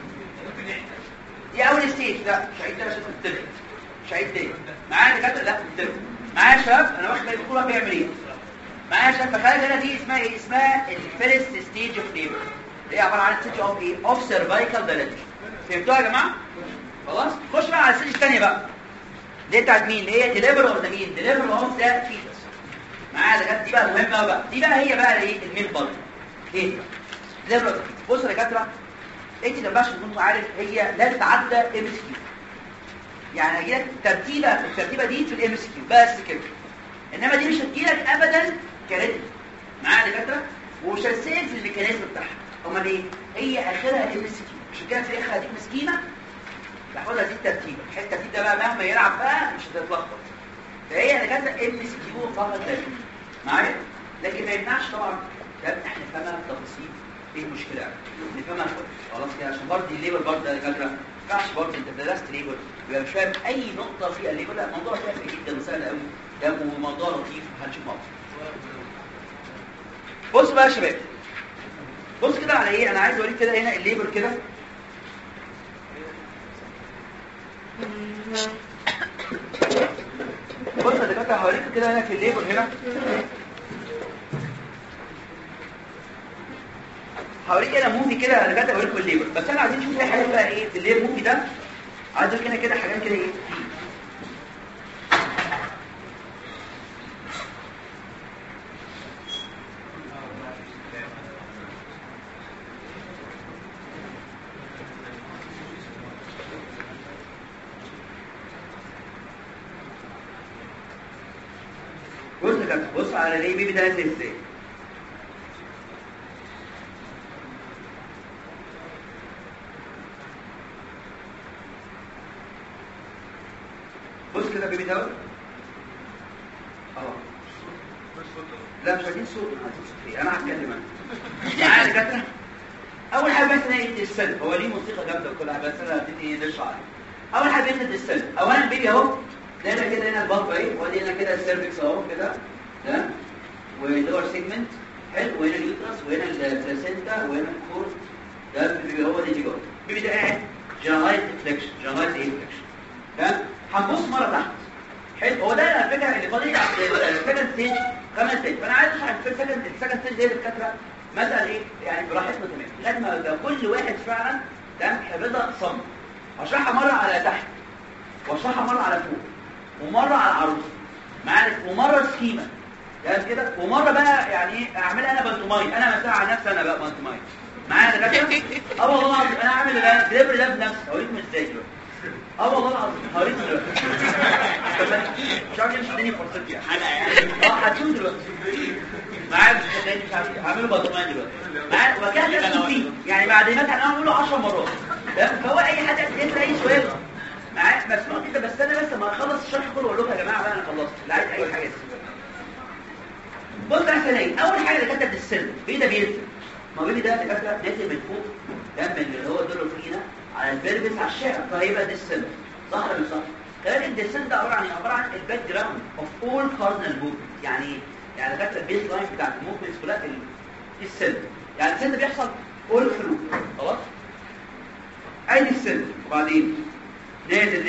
دي اول ستيج. لا مش عيد ده عشان تتفق مش عيد تاني معايا دكاتره. لا تتفق معايا يا شباب. انا واخد بالي الدكتور بيعمل ايه معايا يا شباب. فخلي هنا دي اسمها ايه؟ اسمها الفيرست ستيج اوف ليبر اللي هي عباره عن ستيج اوف ايه؟ اوف سيرفايكال دايلاتيشن. فهمتوها يا جماعه؟ خلاص خش بقى على الستيج الثانيه بقى دي بتاعت مين؟ اللي هي ديليفر اوف ذا مين؟ ديليفر اوف ذا فيتس. معايا يا دكاتره. دي بقى مهمه قوي بقى. دي بقى هي بقى ايه؟ المين بارت ايه؟ ديليفر اوف ذا فيتس. بصوا يا دكاتره انت ما ينفعش تكون عارف هي لا تتعدى ام اس كيو. يعني هجيلك الترتيبه دي في الام اس كيو بس كده. انما دي مش هتجيلك ابدا كريدت معايا يا دكاتره ومش هتسال في الميكانيزم بتاعها. امال ايه؟ هي اخرها ام اس كيو. عشان كده في اخرها دي مسكينه تاخدها دي الترتيب. الترتيب ده بقى مهما يلعب بقى مش هتتلخبط. فهي يا دكاتره ام اس كيو فقط لا غير معايا. لكن ما يمنعش طبعا احنا نفهمها بتفاصيل. ايه المشكله؟ نفهمها خلاص كده عشان برضه الليبر برضه يا دكاتره ما ينفعش برضه انت درست ليبر يبقى مش فاهم اي نقطه في الليبر. لا الموضوع تافه جدا وسهل قوي ده وموضوع لطيف هنشوف مع بعض. بص بقى يا شباب بص كده على ايه. انا عايز اوريك كده هنا الليبر كده. بص يا دكاتره هوريكم كده هنا في الليبر هنا هوريك هنا موفي كده يا دكاتره هوريكم الليبر بس انا عايزين نشوف ايه حاجات بقى ايه في الليبر موفي ده عايز اوريك كده حاجات كده ايه بص يا كابتن بص على الايه بيبي ده نازل ازاي بص كده بيبي ده لا مش عايزين صوت انا هتكلم انا معايا يا كابتن اول حاجه بس انا ادي السلب هو ليه موسيقى جامده وكل حاجه بس انا هبتدي نشرح عليه اول حاجه بندي السلب اولا البيبي اهو تلاقي كده هنا البطن اهي وادي هنا كده السيرفكس اهو كده ده واللور سيجمنت حلو وهنا اليوترس وهنا البلاسينتا وهنا الكور ده البيبي هو اللي جوه البيبي ده قاعد جنرالايز ديفليكشن جنرالايز ديفليكشن ده هنبص مره تحت حلو هو ده على فكره اللي فاضل على السكند ستيج 5 ستيج فانا عايز اشرح في السكند ستيج دي الدكاتره مثلا ايه يعني براحتنا تمام لازم يبقى كل واحد فعلا تمام حفظها صم هشرحها مره على تحت واشرحها مره على فوق ومره على العروض معاك ومره سكيما يعني كده ومره بقى يعني ايه اعملها انا بانتوماين انا مثلا على نفسي انا بقى بانتوماين معايا دكاتره والله العظيم انا هعمل دليفري ده بنفسي هوريكم ازاي دلوقتي والله العظيم هوريكم دلوقتي مش عارف مش اديني فرصتي حلقه يعني هتشوف دلوقتي معايا مش عارف هعمله بانتوماين دلوقتي معايا وكده تسمع فيه يعني بعد ما هنعمله 10 مرات فهو اي حد يسال اي سؤال معايا مسموع كده بس انا بس ما اخلص الشرح كله واقول لكم يا جماعه بقى انا خلصت اللي عايز اي حاجه بص احسن ايه اول حاجه اللي كتبت السن ايه ده بينزل ما بيبي ده اللي كتبت نازل من فوق دم اللي هو دول فينا على البيربس على الشارع فهيبقى ده السن صح ولا مش صح كمان السن ده عباره عن الباك جراوند اوف اول كاردينال موفمنت يعني كتبت البيز لاين بتاعت الموفمنتس كلها في السن يعني السن ده بيحصل اول ثرو خلاص ادي السن وبعدين نازل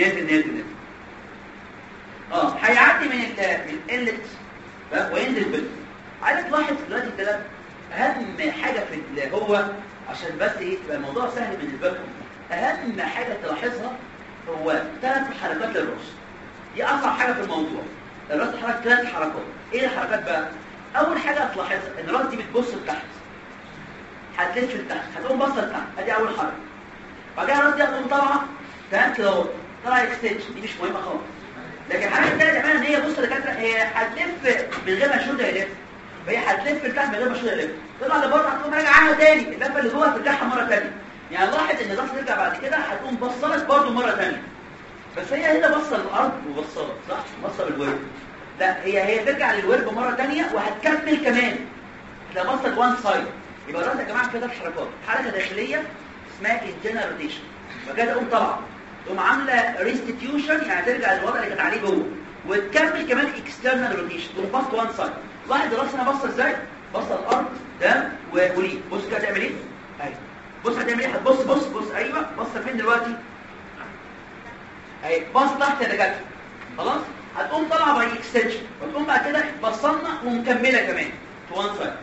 هيعدي من القلة وينزل بالك عايزك تلاحظ دلوقتي الكلام اهم حاجه في اللي هو عشان بس ايه تبقى الموضوع سهل بالنسبه لكم اهم حاجه تلاحظها هو 3 حركات للراس دي اصعب حاجه في الموضوع الراس تحرك 3 حركات ايه الحركات بقى اول حاجه هتلاحظها ان الراس دي بتبص لتحت هتلف لتحت هتقوم باصه لتحت ادي اول حركه بعدها الراس دي هتقوم طالعه تمام كده اهو طالعه اكستنشن دي مش مهمه خالص لكن الحاجه الثانيه كمان ان هي بص لدكاتره هي هتلف من غير ما الشولدر يلف وهي هتلف لتحت من غير ما الشولدر يلف تطلع لبره هتقوم راجعه تاني اللفه اللي جوه هترجعها مره ثانيه يعني لاحظ ان الراس ترجع بعد كده هتقوم بصلك برده مره ثانيه بس هي هنا بصه للارض وبصلك صح بصه بالورب لا هي ترجع للورب مره ثانيه وهتكمل كمان ده بصه لوان سايد يبقى الراس يا جماعه كده 3 حركات حركه داخليه اسمها انترنال روتيشن وكده تقوم طالعه تقوم عامله ريستيتيوشن يعني ترجع للوضع اللي كانت عليه جوه وتكمل كمان اكسترنال روتيشن تقوم باص وان سايد لاحظ الراس هنا باصه ازاي باصه الارض ده وليه بص كده هتعمل ايه ايوه بص هتعمل ايه هتبص ايوه باصه فين دلوقتي اهي باص تحت يا دكاتره خلاص هتقوم طالعه باي اكستنشن وتقوم بقى كده بصلنا ومكمله كمان تو وان سايد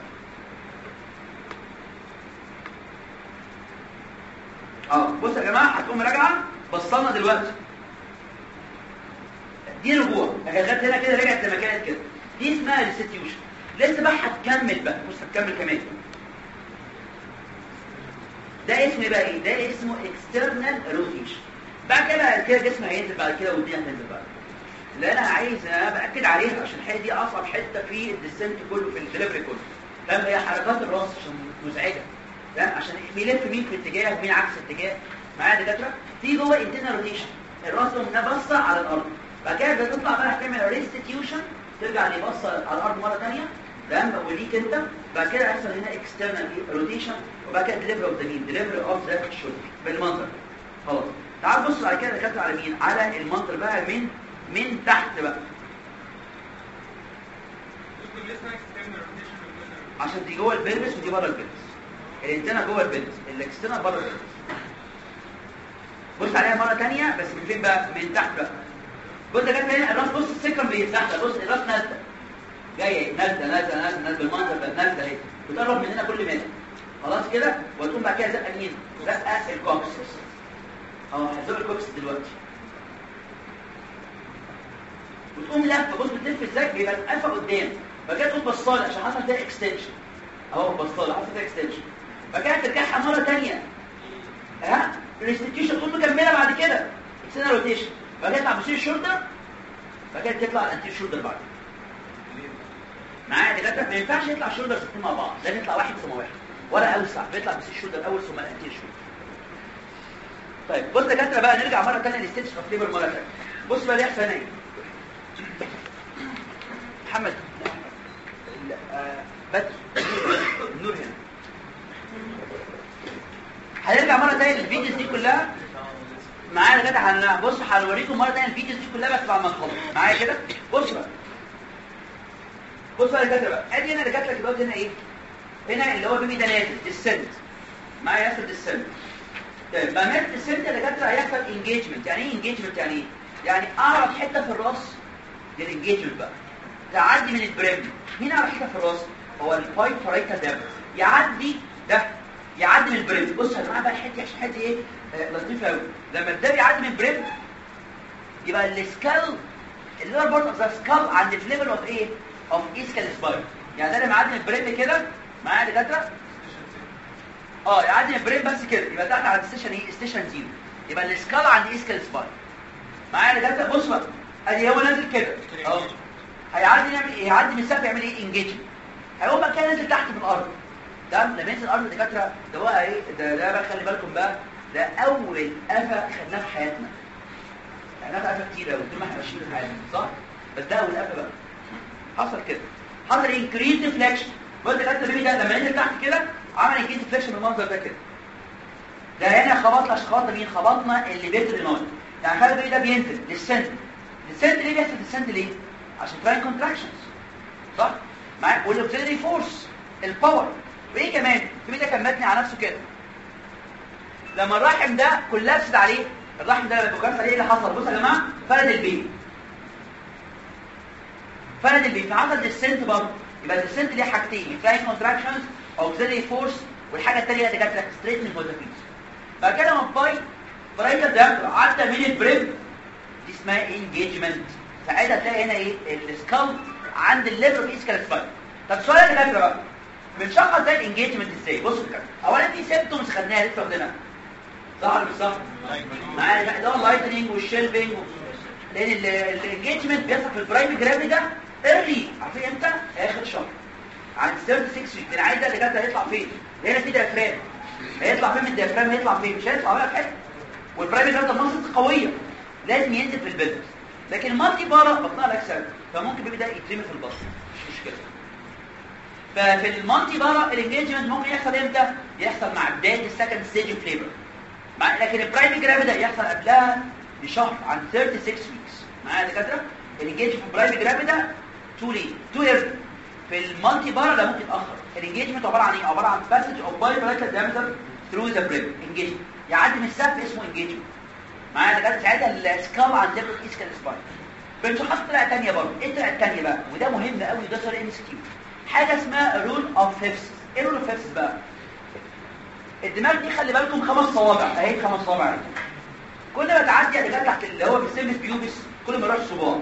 بص يا جماعه هتقوم راجعه بصلنا دلوقتي دي رجوع لغايه هنا كده رجعت لما كانت كده دي اسمها ريستيوشن لسه بقى هتكمل بقى بص هتكمل كمان ده اسمه بقى ايه ده اسمه اكسترنال روتيشن بعد كده الجسم هينزل بعد كده والدنيا هتنزل بعد اللي انا عايز باكد عليها عشان الحته دي اصعب حته في الديسنت كله في الدليفري كله تمام هي حركات الراس عشان مزعجه تمام عشان بيلف مين في اتجاه ومين عكس اتجاه معايا دكاتره في جوه انترنال روتيشن الراس باصه على الارض بعد كده بتطلع بقى هتعمل ريستيتيوشن ترجع لبصه على الارض مره ثانيه تمام وليك انت بعد كده هيحصل هنا اكسترنال روتيشن وبعد كده ديليفري اوف ذا مين ديليفري اوف ذا شولدر بالمنظر خلاص تعال بص بعد كده دكاتره على مين على المنظر بقى من تحت بقى عشان دي جوه البلبس ودي بره البلبس الانتنا جوه البلبس الاكسترنال بره البلبس بص عليها مره ثانيه بس من فين بقى من تحت بقى بص ده كده الراس، بص السكر بيتزحلق، بص الراس نازله جايه نازله بالمنظر ده، نازله اهي بتقرب مننا كل متر خلاص كده، وتقوم بعد كده زقه مين؟ زقه الكوكس اهو، هتزق الكوكس دلوقتي وتقوم لفه، بص بتلف ازاي؟ بيبقى القفا قدام، بعد كده تقوم بصاله عشان حصل فيها اكستنشن اهو، بصاله حصل فيها اكستنشن، بعد كده ترجعها مره ثانيه ها الريستيتيوشن تقوم مكمله بعد كده اكسترنال روتيشن، بعد كده تطلع بوستيريور شولدر، بعد كده تطلع الانتيريور شولدر بعد معايا دكاتره. ما ينفعش يطلع شولدر الاثنين مع بعض، لازم يطلع واحد ثم واحد، ولا اوسع بيطلع بوستيريور شولدر اول ثم الانتيريور شولدر. طيب بص يا دكاتره بقى، نرجع مره ثانيه للستيتش اوف ليبر مره ثانيه. بص بقى اللي يحصل هنا محمد بدر النور هنا. هنرجع مره ثانيه للفيديوز دي كلها معايا كده، بص هنوريكم مره ثانيه الفيديوز دي كلها بس بعد ما نخلص معايا كده. بص بقى يا دكاتره بقى، ادي هنا دكاتره دلوقتي هنا ايه؟ هنا اللي هو بيبي ده نازل ديسنت معايا، يحصل ديسنت. طيب بقى نازل ديسنت يا دكاتره هيحصل انجيجمنت. يعني ايه انجيجمنت؟ يعني ايه؟ يعني اعرض حته في الراس دي الانجيجمنت بقى، تعدي من البريم. مين اعرض حته في الراس؟ هو البايب فرايكال ده يعدي ده، يعدي من البريم. بص يا جماعه بقى الحته عشان حته ايه لطيفه قوي. لما ده بيعدي من البريم يبقى السكال اللور بارت اوف ذا سكال عند الليفل اوف ايه؟ اوف اسكال سباين. يعني ده اللي معدي من البريم كده معايا دكاتره يعدي من البريم بس كده، يبقى تحت على ستيشن ايه؟ ستيشن 0. يبقى السكال عند اسكال سباين معايا دكاتره. بص بقى ادي هو نازل كده اهو، هيعدي يعمل ايه؟ يعدي من السقف يعمل ايه؟ انجيجمنت. هيقوم بقى كده نازل تحت في الارض. ده لما ينزل الارض دكاتره ده بقى ايه؟ ده بقى خلي بالكم بقى، ده اول قفا خدناه في حياتنا. يعني ده قفا كتير قوي طول ما احنا ماشيين في حياتنا صح؟ بس ده اول قفا بقى حصل كده، حصل انكريز ديفليكشن. بص دكاتره البيبي ده لما نزل تحت كده عمل انكريز ديفليكشن بالمنظر ده كده. ده هنا خبطنا خبطنا مين؟ خبطنا اللي بيترينويد. يعني خلي البيبي ده بينزل للسنت. السنت ليه بيحصل السنت ليه؟ عشان تراين كونتراكشنز صح؟ معايا والاوكسيلري فورس الباور. وايه كمان؟ البيبي ده كان متني على نفسه كده. لما الرحم ده كولابسد عليه، الرحم ده لما كولابس عليه ايه اللي حصل؟ بصوا يا جماعه، فرد البيبي فحصل ديسنت برضه. يبقى الديسنت ليه حاجتين، تراين كونتراكشنز اوكسيلري فورس، والحاجه الثانيه اللي كانت ستريتنج فوتافيز. بعد كده لما الباي برايتال ده عدى من البريم دي اسمها انجيجمنت. ساعتها تلاقي هنا ايه؟ السكال عند الليفر في اسكال سباين. طب السؤال اللي جاي بقى، بنشخص ده الانجيجمنت ازاي؟ بصوا كده، اولا في سيمبتومز خدناها لسه واخدينها صح ولا مش صح؟ معايا ده اللايتنينج والشيلبنج، لان الانجيجمنت بيحصل في البرايم جرافي ده ايرلي. عارفين امتى؟ اخر شهر عند 36 ويك. العيل ده اللي جت هيطلع فين؟ هنا في ديافرام، هيطلع فين من الديافرام؟ هيطلع فين؟ مش هيطلع بقى في حته. والبرايم جرافي ده مصل قويه لازم ينزل في البلد. لكن المالتي بارا بطنها الاجسام، فممكن البيبي ده يترمي في البطن مش مشكله. ففي المالتي بارا الانجيجمنت ممكن يحصل امتى؟ يحصل مع بدايه السكند ستيج اوف ليبر. لكن البرايم جرافي ده يحصل قبلها بشهر عن 36 ويكس. معايا يا دكاتره؟ الانجيجمنت في البرايم جرافي ده تو ايرلي. في المالتي بارا ده ممكن يتاخر. الانجيجمنت عباره عن ايه؟ عباره عن باسج اوف باي برايتال دايمتر ثرو ذا بريم. انجيجمنت يعدي من السقف اسمه انجيجمنت. معايا دكاتره؟ ساعتها السكال عند ليفل اسكال سباين. بنشخص طريقه ثانيه برضه. ايه الطريقه الثانيه بقى؟ وده مهم قوي، ده سؤال ام اس كيو. حاجه اسمها رول اوف فيفث. ايه رول اوف فيفث بقى؟ الدماغ دي خلي بالكم 5 صوابع اهي، 5 صوابع. كل ما تعدي يا دكاتره تحت اللي هو بيسمى بيوبس كل ما يروح صباع.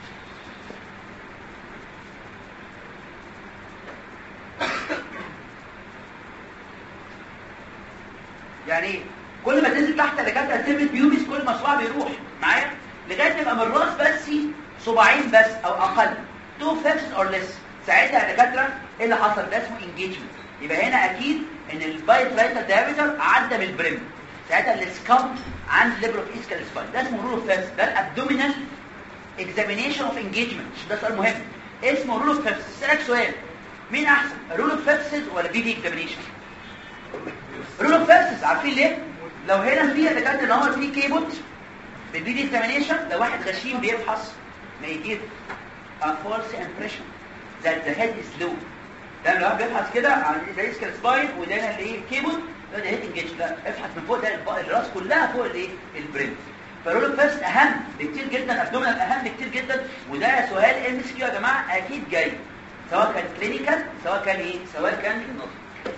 يعني ايه؟ كل ما تنزل تحت يا دكاتره تسمى بيوبس كل ما صباع بيروح معايا لغايه يبقى من الراس بس صباعين بس او اقل 2 فيفث اور ليس. ساعتها يا دكاتره ايه اللي حصل؟ ده اسمه انجيجمنت. يبقى هنا اكيد ان البايترايتال دايمتر عدى من البريم. ساعتها السكام عند ليبر اوف اسكال سباين. ده اسمه رول اوف فيفث. ده الابدومينال اكزامينيشن اوف انجيجمنت. ده سؤال مهم اسمه رول اوف فيفث. اسالك سؤال، مين احسن رول اوف فيفث ولا بي دي اكزامينيشن؟ رول اوف فيفث. عارفين ليه؟ لو هنا في دكاتره ان هو في كيبوت بالبي دي اكزامينيشن، لو واحد غشيم بيفحص ما يجيب فولس امبريشن that the head is low. ده لو بيفحص كده عن الاسكال سباين وده الايه كيبل ده هيد انجيج، لا افحص من فوق، ده الراس كلها فوق الايه البرين. فالرول اوف فيبس اهم بكتير جدا، ابدومينال اهم بكتير جدا. وده سؤال ام اس كيو يا جماعه اكيد جاي، سواء كان كلينيكال سواء كان ايه، سواء كان نظري.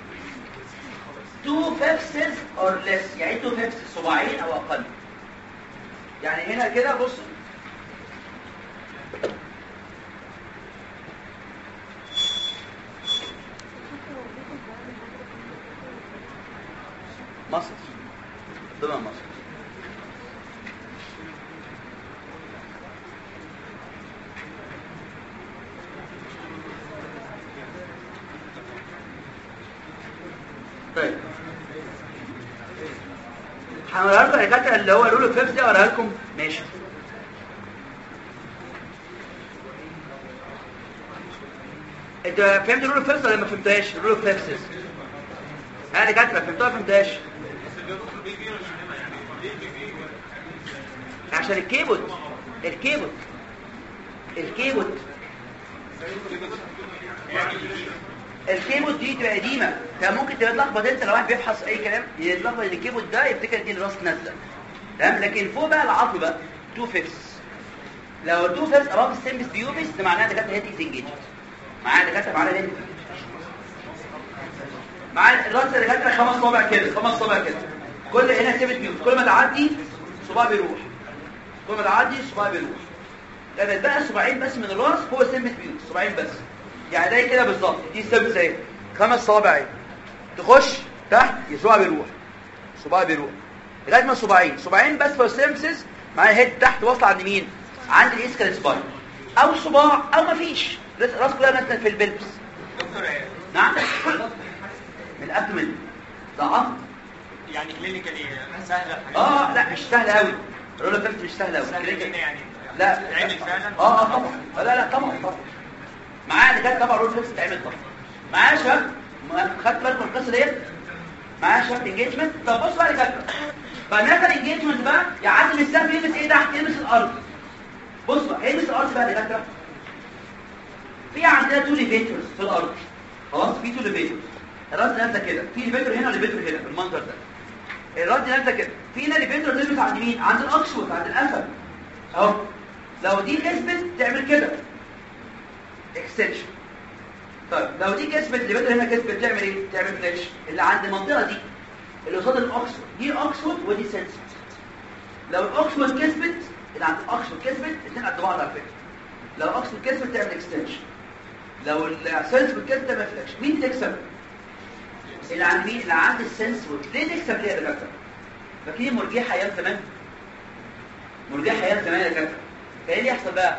2 فيبسز اور ليس، يعني 2 فيبسز صباعين او اقل. يعني هنا كده بصوا مصر ضمن مصر. طيب هنوريها لكم يا دكاتره اللي هو لولو فيبس دي، اوريها لكم ماشي. انت فهمت لولو فيبس ولا ما فهمتهاش؟ لولو فيبس ها يا دكاتره فهمتوها ما فهمتهاش؟ عشان الكيبوت الكيبوت دي تبقى قديمه، فممكن تتلخبط انت لو واحد بيفحص اي كلام يتلخبط ان الكيبوت ده يفتكر دي الراس نازله، تمام. لكن فوق بقى العظم بقى 2 فيبس. لو 2 فيبس اباف السيمبس بيوبس ده معناها دكاتره هيد از انجيجد. معايا دكاتره معانا هيد، معايا الراس يا دكاتره 5 صوابع كده، 5 صوابع كده. كل هنا سيمبس بيوبس، كل ما تعدي صباع بيروح، كل ما تعدي صباع بيروح. لما يتبقى صباعين بس من الراس فوق السيمبس بيوبس، صباعين بس. يعني ده كده بالظبط، دي السيمبس اهي 5 صوابع اهي، تخش تحت صباع بيروح لغايه ما صباعين بس في السيمبسز. معايا هيد تحت واصله عند مين؟ عند الاسكال سباين، او صباع او مفيش، راس كلها نازله في البلبس. دكتور ايه؟ نعم من الابدومين ده عظم. يعني كلينيكالي سهله؟ لا مش سهله قوي، الرولر فيبس مش سهله قوي. سهله يعني؟ لا تعمل فعلا؟ طبعا. لا طبعا معايا دكاتره طبعا الرولر فيبس تعمل طبعا. معايا شباب خدت بالكم القصه ديت؟ معايا شباب انجيجمنت. طب بصوا بقى يا دكاتره، فالميثود انجيجمنت بقى يعدي السهم يلمس ايه تحت؟ يلمس الارض. بصوا بقى يلمس الارض بقى يا دكاتره. في عندنا 2 ليفيتورز في الارض، خلاص في 2 ليفيتورز. الراس نازله كده، في ليفيتور هنا وليفيتور هنا بالمنظر ده. الراس دي نازله كده، في هنا ليفيتور تلمس عند مين؟ عند الاكسوت، عند القفل اهو. لو دي كسبت تعمل كده اكستنشن. طيب لو دي كسبت ليفيتور هنا كسبت تعمل ايه؟ تعمل فليكشن. اللي عند المنطقه دي اللي قصاد الاكسوت دي اكسوت ودي سنسور. لو الاكسوت كسبت اللي عند الاكسوت كسبت الاثنين قد بعض على فكره. لو الاكسوت كسبت تعمل اكستنشن، لو السنسور كسبت تعمل فليكشن. مين تكسب؟ اللي عند مين؟ اللي عند السنسور. ليه تكسب؟ ليه يا دكاتره؟ فاكرين مرجيح حياه زمان؟ مرجيح حياه زمان يا دكاتره كان ايه اللي يحصل بقى؟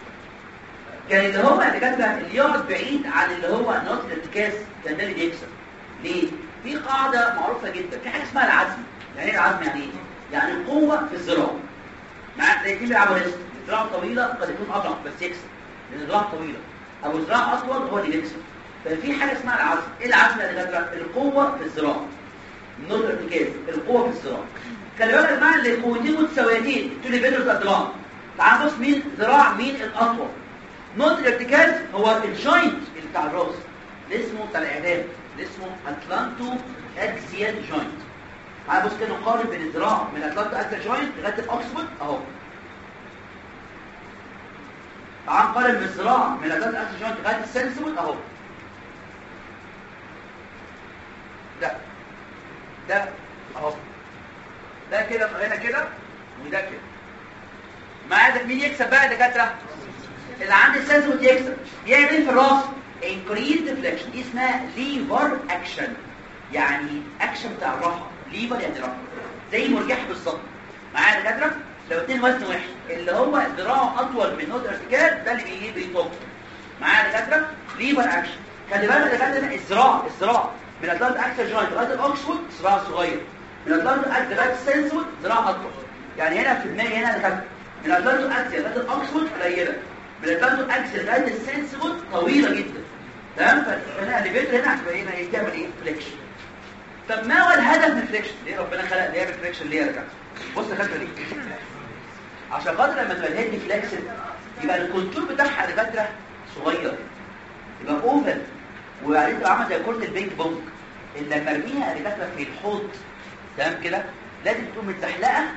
كان اللي هو يا دكاتره اللي يقعد بعيد عن اللي هو نقطه الارتكاز كان ده اللي بيكسب. ليه؟ في قاعده معروفه جدا، في حاجه اسمها العزم. يعني ايه العزم؟ يعني ايه؟ يعني القوه في الذراع. معاك زي بيلعبوا ريست، الذراع طويله قد يكون اضعف بس يكسب، لان الذراع طويله، او الذراع اطول هو اللي بيكسب. ففي حاجه اسمها العزم. ايه العزم يا دكاتره؟ القوه في الذراع، النقطه الارتكاز، القوه في الذراع. خلي بالك يا جماعه اللي قوتين متساويتين، تو ليفيتورز قد بعض. تعال بص مين ذراع مين الاطول. نقطه الارتكاز هو الجوينت اللي بتاع الراس اللي اسمه بتاع الاعداد، اللي اسمه اتلانتو اكسيال جوينت. تعال بص كده نقارن بين الذراع من اتلانتو اكسيال جوينت لغايه الاوكسفورد اهو. تعال نقارن بالذراع من اتلانتو اكسيال جوينت لغايه السنسور اهو. ده اهو، ده كده هنا كده وده كده. معايا مين يكسب بقى يا دكاتره؟ اللي عند السنسور يكسب. يعمل ايه في الراس؟ انكريز ديفليكشن. دي اسمها ليفر اكشن، يعني اكشن بتاع الراحه. ليفر يعني راحه، زي مرجح بالظبط. معايا يا دكاتره؟ لو اتنين وزن واحد اللي هو ذراعه اطول من نقطه ارتكاز ده اللي بيطب. معايا يا دكاتره؟ ليفر اكشن. خلي بالك يا دكاتره الذراع من اتلانت اكسل جوينت لغايه الاوكسفورد ذراع صغير، من اتلانت اكسل لغايه السنسور ذراع اطول. يعني هنا في دماغي هنا يا دكاتره من اتلانت اكسل لغايه الاوكسفورد قليله، من اتلانت اكسل لغايه السنسور طويله جدا، تمام. فهنا الليفيتور هنا هتبقى هنا تعمل ايه؟ فليكشن. طب ما هو الهدف من الفليكشن؟ ليه ربنا خلق ليه يعمل فليكشن؟ ليه يا دكاتره؟ بص يا دكاتره ليه؟ عشان خاطر لما تبقى الهيد فليكسد يبقى الكونتور بتاعها يا دكاتره صغير، يبقى اوفل، وبعدين تبقى عامله زي كره البينج بونج اللي لما ارميها يا دكاتره في الحوض، تمام كده، لازم تكون متزحلقه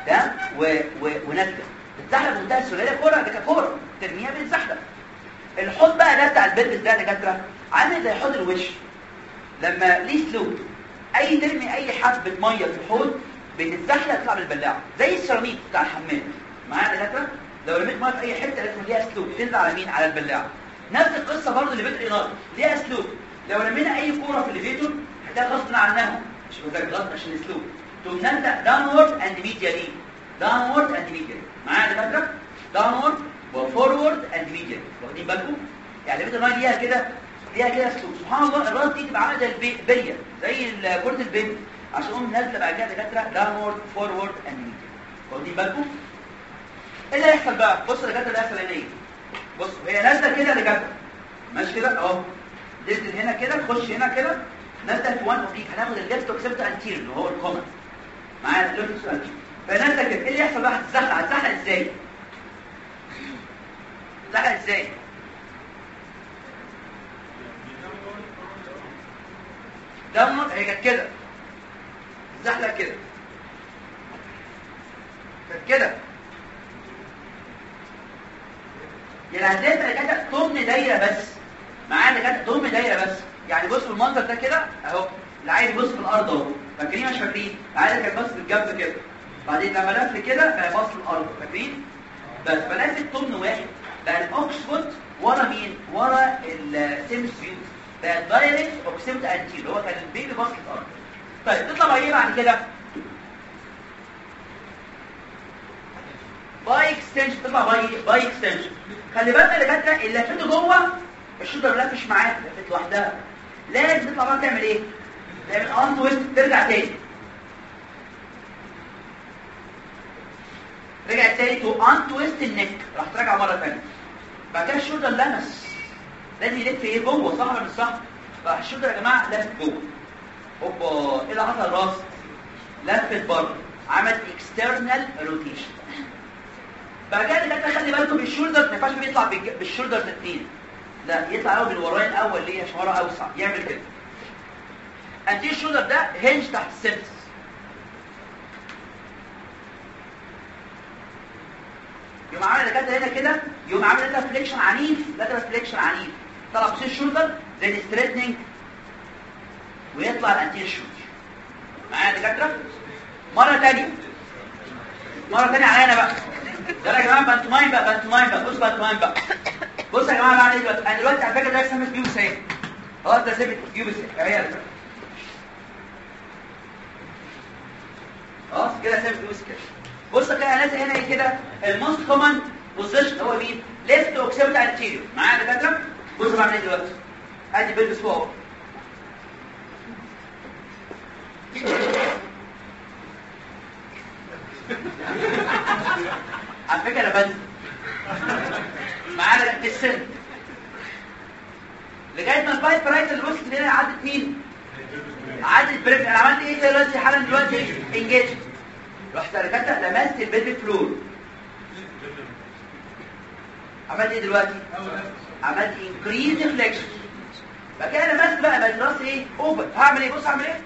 تمام ونازله بتتزحلق بمنتهى السهوله. كوره ده كوره ترميها بتتزحلق. الحوض بقى ده بتاع البلبس ده يا دكاتره عامل زي حوض الوش لما ليه سلوك، اي ترمي اي حبه ميه في الحوض بتتزحلق تطلع بالبلاعه زي السيراميك بتاع الحمام. معايا يا دكاتره؟ لو رميت ميه في اي حته لازم ليها سلوك تنزل على مين؟ على البلاعه. نفس القصه برضه اللي بيت الاناره ليها سلوك. لو رمينا اي كوره في الليفيتور هتلاقي غصب عنها مش مزاج غصب عشان السلوك تقوم نازله داونورد اند ميديالي. داونورد اند ميديالي. معايا يا دكاتره؟ داونورد وفورورد اند ميديالي. واخدين بالكم؟ يعني بيت الاناره ليها كده سلوك. سبحان الله الراس دي تبقى عامله زي البليه زي كره البنت عشان تقوم نازله بعد كده يا دكاتره داونورد فورورد اند ميديالي. واخدين بالكم؟ ايه اللي هيحصل بقى؟ بص يا دكاتره اللي هيحصل هنا ايه؟ بص هي نازله كده يا دكاتره ماشي كده اهو، نزل هنا كده تخش هنا كده نازله في 1 اوبليك. هناخد الليفت اوكسبت انتير اللي هو الكومن معايا الليفت اوكسبت انتير. فنازله كده ايه اللي يحصل بقى؟ هتتزحلق ازاي؟ هتتزحلق ازاي؟ داونورد هي كانت كده تتزحلق كده كانت كده يعني هتلاقي كده ضمن دايره بس. معانا كده ضمن دايره بس. يعني بصوا المنظر ده كده اهو اللي عايز يبص في الارض اهو فاكرين مش فاكرين؟ عايز كان بص في الجنب كده بعدين لما لف كده بقى باص الارض فاكرين؟ بس فلفت ضمن واحد بقى الاوكسفورد ورا مين؟ ورا السيمس فيوز بقى دايركت اوكسيمت انتير هو كان البيبي باص الارض. طيب تطلع بقى ايه بعد كده؟ باي اكستنشن. تطلع باي اكستنشن. خلي بالك اللي كانت اللي لفته جوه الشوطه ما لفش معاك لفت لوحدها. لازم تطلع بقى تعمل ايه؟ تعمل ان تويست ترجع تاني. رجعت تاني تو ان تويست النك راح ترجع مره ثانيه. بعد كده الشوطه لمس لازم يلف ايه جوه صح ولا مش صح؟ راح الشوطه يا جماعه لفت جوه. اوبا ايه اللي حصل؟ الراس لفت بره عملت اكسترنال روتيشن. بعد كده اللي خلي بالكم بالشولدر ما ينفعش بيطلع بالشولدر الاثنين لا يطلع الاول بالوراين الاول اللي هي شماره اوسع يعمل كده. انتي الشولدر ده هنج تحت السيمس يوم عامل كده هنا كده يوم عامل لاترال فليكشن عنيف. لاترال فليكشن عنيف طلع بصير الشولدر زي الستريتنينج ويطلع الانتي الشولدر. معايا دكاتره؟ مره ثانيه علينا بقى ده يا جماعه بانتوماين بقى بص بانتوماين بقى. بص يا جماعه بعمل ايه دلوقتي؟ انا دلوقتي على فكره ده سمت بيوبس اهي خلاص ده سمت بيوبس اهي خلاص كده سمت بيوبس كده. بص كده انا نازل هنا كده الموست كومن بوزيشن هو مين؟ ليفت اوكسيبت انتيريور. معايا يا دكاتره؟ بص بعمل ايه دلوقتي؟ ادي بلبس فوق على فكره انا بنزل معانا السن لغايه ما البايب برايت اللي وصلت هنا عدت مين؟ عدت بريف. انا عملت ايه دلوقتي حالا دلوقتي؟ انجيج. رحت ركبت لمست البيلفيك فلور. عملت ايه دلوقتي؟ عملت انكريز فليكشن. بعد كده لمست بقى الراس ايه؟ اوبن. هعمل ايه؟ بص هعمل ايه؟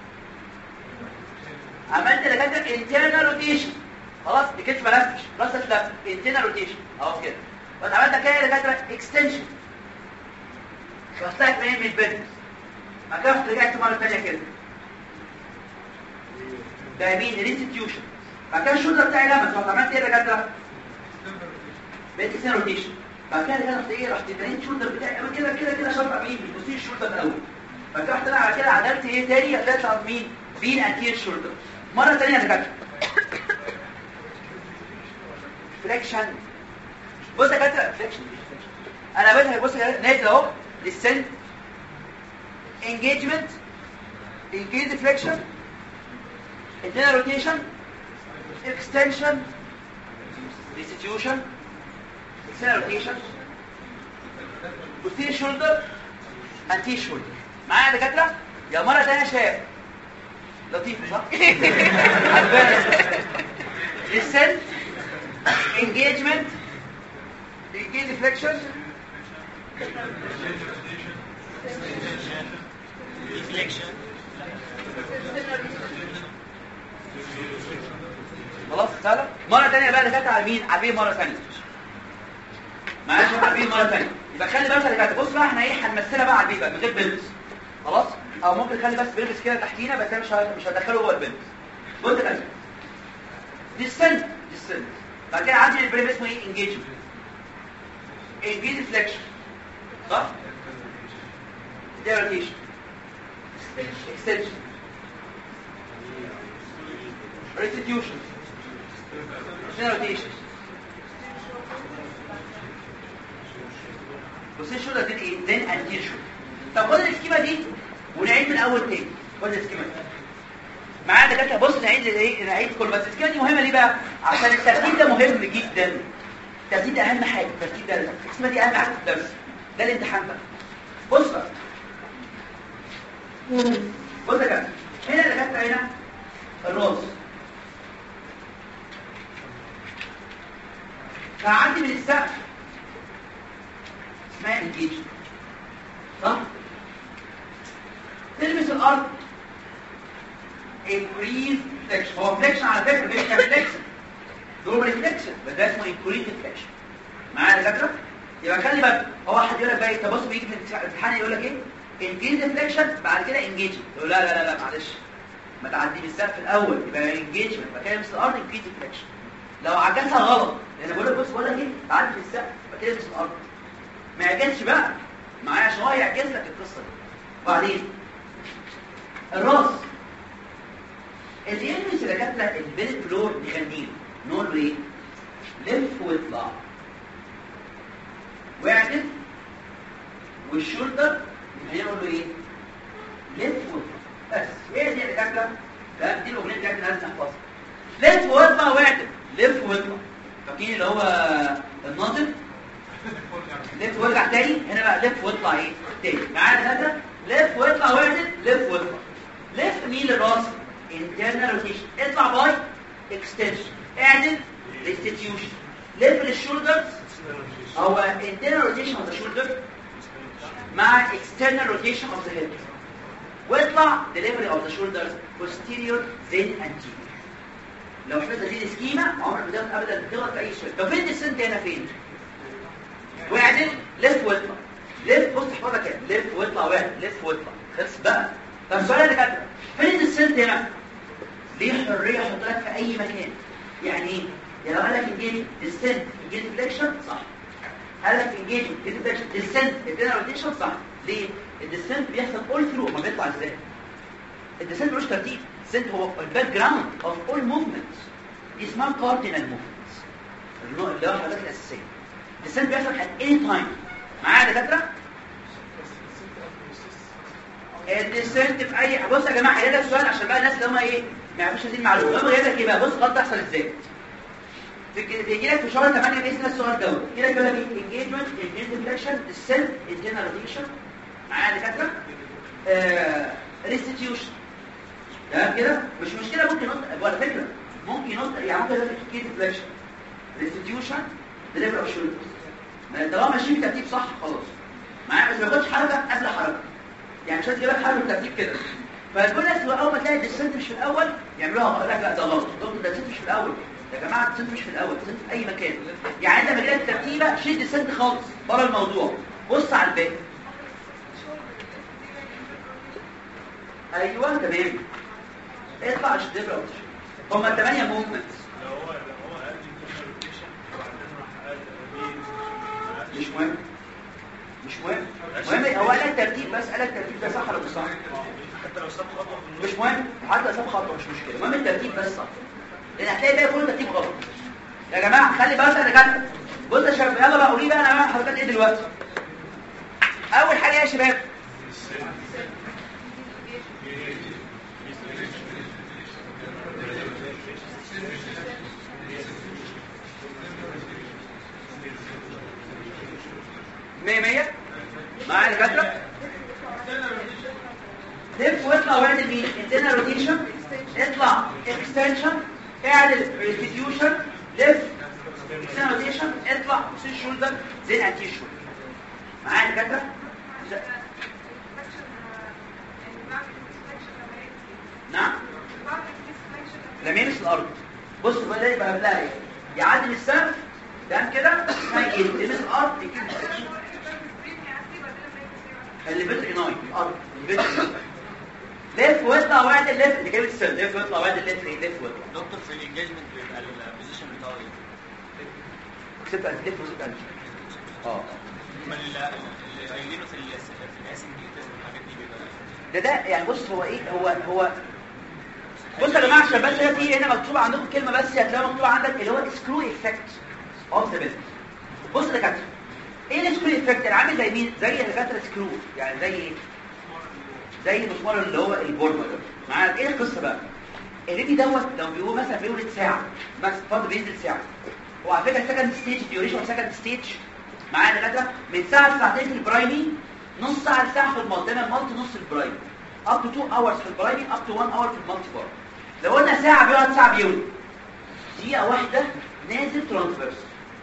عملت لكده انترنال روتيشن. خلاص الكتف ما لفتش راسه اتلفت انترنال روتيشن اهو كده. بس عملت كده لكده اكستنشن وطلعت منين؟ من البلبس. بعد كده رجعت مره ثانيه كده ده مين؟ ريستيوشن. بعد كده الشولدر بتاعي لمس. رحت عملت ايه يا جدع؟ بقيت اكستنشن روتيشن. بعد كده رحت ايه؟ رحت بنيت الشولدر بتاعي كده شرط مين؟ مش بصير الشولدر الاول. بعد كده رحت انا على كده عدلت ايه تاني؟ عدلت على مين؟ بين انتير شولدر. مرة ثانية يا دكاتره فليكشن. بص يا دكاتره فليكشن انا بص نازل اهو للسن انجيجمنت انجيج فليكشن انترنال روتيشن اكستنشن ريستيوشن اكسترنال روتيشن بوستيريور شولدر انتي شولدر. معايا يا دكاتره؟ يا مرة ثانية شايف لطيف صح؟ السن engagement engage deflection deflection خلاص مره ثانيه بقى دكاتره على مين؟ على البين مره ثانيه. معلش على البين مره ثانيه. يبقى خلي بالك يا دكاتره. بص بقى احنا ايه هنمثلها بقى على البين بقى من غير بلبس. خلاص؟ او ممكن نخلي بس بلبس كده تحتينا بس انا مش هدخله جوه البلبس. بص يا دكاتره. ديسنت بعد كده عندي البريم اسمه ايه؟ انجيجمنت. انجيج فليكشن. صح؟ ده روتيشن. اكستنشن. restitution. rotation. position ده ايه؟ then anterior. طب خد السكيمه دي ونعيد من الاول تاني. خد السكيمه دي معانا دكاتره. بص نعيد كل بس السكيمه دي مهمه ليه بقى؟ عشان الترتيب ده مهم جدا. الترتيب ده اهم حاجه. الترتيب ده السكيمه دي اهم حاجه في الدرس. ده الامتحان بقى. بص بقى. بص يا جماعه. هنا دكاتره هنا الراس. فعندي من السقف اسمها انجيج. صح؟ تلمس الارض increase flexion. هو flexion على فكره مش flexion. normal flexion بس ده اسمه increase flexion. معايا يا دكاتره؟ يبقى خلي بالك. هو حد يقول لك بقى انت بص بيجي في الامتحان يقول لك ايه؟ increase flexion بعد كده engage. يقول لا معلش ما تعدي بالسقف الاول يبقى engagement بعد كده تلمس الارض increase flexion. لو عكسها غلط لان بقول لك بص بقول لك ايه؟ تعدي في السقف بعد كده تلمس الارض. ما يعجزش بقى معايا عشان هو يعجز لك القصه دي. وبعدين الراس اللي يلمس الدكاتره البيلت فلور يغنيه نقول له ايه؟ لف واطلع واعدل. والشولدر هنقول له ايه؟ لف واطلع. بس هي دي الدكاتره. دي الاغنيه بتاعتنا لازم نحفظها. لف واطلع واعدل. لف واطلع. فاكرين اللي هو الناطق؟ لف وارجع تاني. هنا بقى لف واطلع ايه؟ تاني. معايا دكاتره؟ لف واطلع واعدل. لف واطلع. لف مين للراس؟ internal rotation. اطلع باي extension. اعدل restitution. لف للشولدرز هو internal rotation of the shoulder مع external rotation of the head. واطلع delivery of the shoulders posterior then anterior. لو حفظت هذه السكيمة عمرك ما ابدا تغلط في اي سؤال. طب فين السنت هنا فين؟ واعدل لف واطلع. لف بص احفظها كده. لف واطلع واعدل. لف واطلع. خلص بقى. طب السؤال اللي كاتبه فين السنت هنا؟ ليه حريه احط لك في اي مكان. يعني ايه؟ يعني لو قال لك انجيج السنت انجيج فليكشن صح. قال لك انجيج فليكشن السنت الدينر روتيشن صح. ليه؟ الديسنت بيحصل اول ثرو. ما بيطلع ازاي؟ الديسنت ملوش ترتيب. الديسنت هو الباك جراوند اوف اول موفمنتس. دي اسمها كاردينال موفمنتس اللي هو الحاجات الاساسيه. الديسنت بيحصل ات اني تايم. معايا يا دكاتره؟ الديسنت في اي بص يا جماعه هيدا السؤال عشان بقى الناس اللي هم ايه ما يعرفوش هذه المعلومه. هم جايب لك ايه بقى؟ بص غلط تحصل ازاي. بيجي لك في شهر 8 باذن السؤال دوت. يجي لك يقول لك انجيجمنت انترفليكشن السيلف انترنال روتيشن. معايا يا دكاتره؟ ريستيتيوشن. تمام كده؟ مش مشكله ممكن نقطه ولا فكره. ممكن نقطه يعني ممكن يقول لك انترفليكشن ريستيتيوشن ديليفري اوف شولدرز. طالما ماشيين بترتيب صح خلاص. معايا بس ما ياخدش حركه قبل حركه. يعني مش هتجيب لك حركه بالترتيب كده. فكل الناس اول ما تلاقي الديسنت مش في الاول يعملوها يقول لك لا ده غلط. دكتور ده الديسنت مش في الاول. يا جماعه الديسنت مش في الاول. الديسنت في اي مكان. يعني انت لما تجي لك الترتيبه شيل الديسنت خالص بره الموضوع. بص على الباقي. ايوه تمام. اطلع عشان تبقى هما 8 موفمنتس. مش مهم. مش مهم. المهم هو قال لك ترتيب بس. قال لك الترتيب ده صح ولا مش صح؟ حتى لو ساب خطوه مش مهم. حتى لو ساب خطوه مش مشكله. المهم الترتيب بس صح. لان هتلاقي بقى كله ترتيب غلط. يا جماعه خلي بالك يا دكاتره. بص يا شباب يلا بقى قولي بقى انا بعمل حركات ايه دلوقتي. اول حاجه يا شباب مية معايا يا دكاتره. لف واطلع واعدل مين؟ انترنال روتيشن. اطلع اكستنشن. اعدل ريستيتيوشن. لف انترنال روتيشن. اطلع بوسيشن شولدر زي انتي شولدر. معايا يا دكاتره؟ نعم. لما يلمس الارض بص بقى يبقى قبلها ايه؟ يعدي من السقف تمام كده اسمها ايه؟ لمس الارض يجيب ديستنشن. اللي بيت العناية الارض البيت لف واطلع وعد اللف اللي جايب السن لف واطلع وعد اللف ايه؟ لف واطلع. دكتور في الانجيجمنت بيبقى البوزيشن بتاعه ايه؟ كسبت لف وسبت انت. امال اللي قايلينه في الاسم دي الحاجات دي بيبقى ده يعني بص هو ايه هو بص يا جماعه عشان بس هي في هنا مكتوب عندكم كلمه بس هتلاقيها مكتوب عندك اللي هو سكرو افكت اوف ذا بيلد. بص يا دكاتره ايه السكرو افكت؟ عامل زي مين؟ زي الدكاتره سكرو يعني زي ايه؟ زي المسمار اللي هو البورمه ده. معاك ايه القصه بقى؟ الريدي دوت لو بيقول مثلا بيولد ساعه بس فاضل بينزل ساعه. وعلى فكره سكند ستيج ديوريشن سكند ستيج معايا دكاتره من ساعه لساعتين في البرايمي، نص ساعه لساعه في المالتي، المالتي نص البرايمي، up to 2 hours في البرايمي، up to 1 hour في المالتي بار. لو قلنا ساعه بيقعد ساعه بيولد، دقيقه واحده نازل ترانسفيرس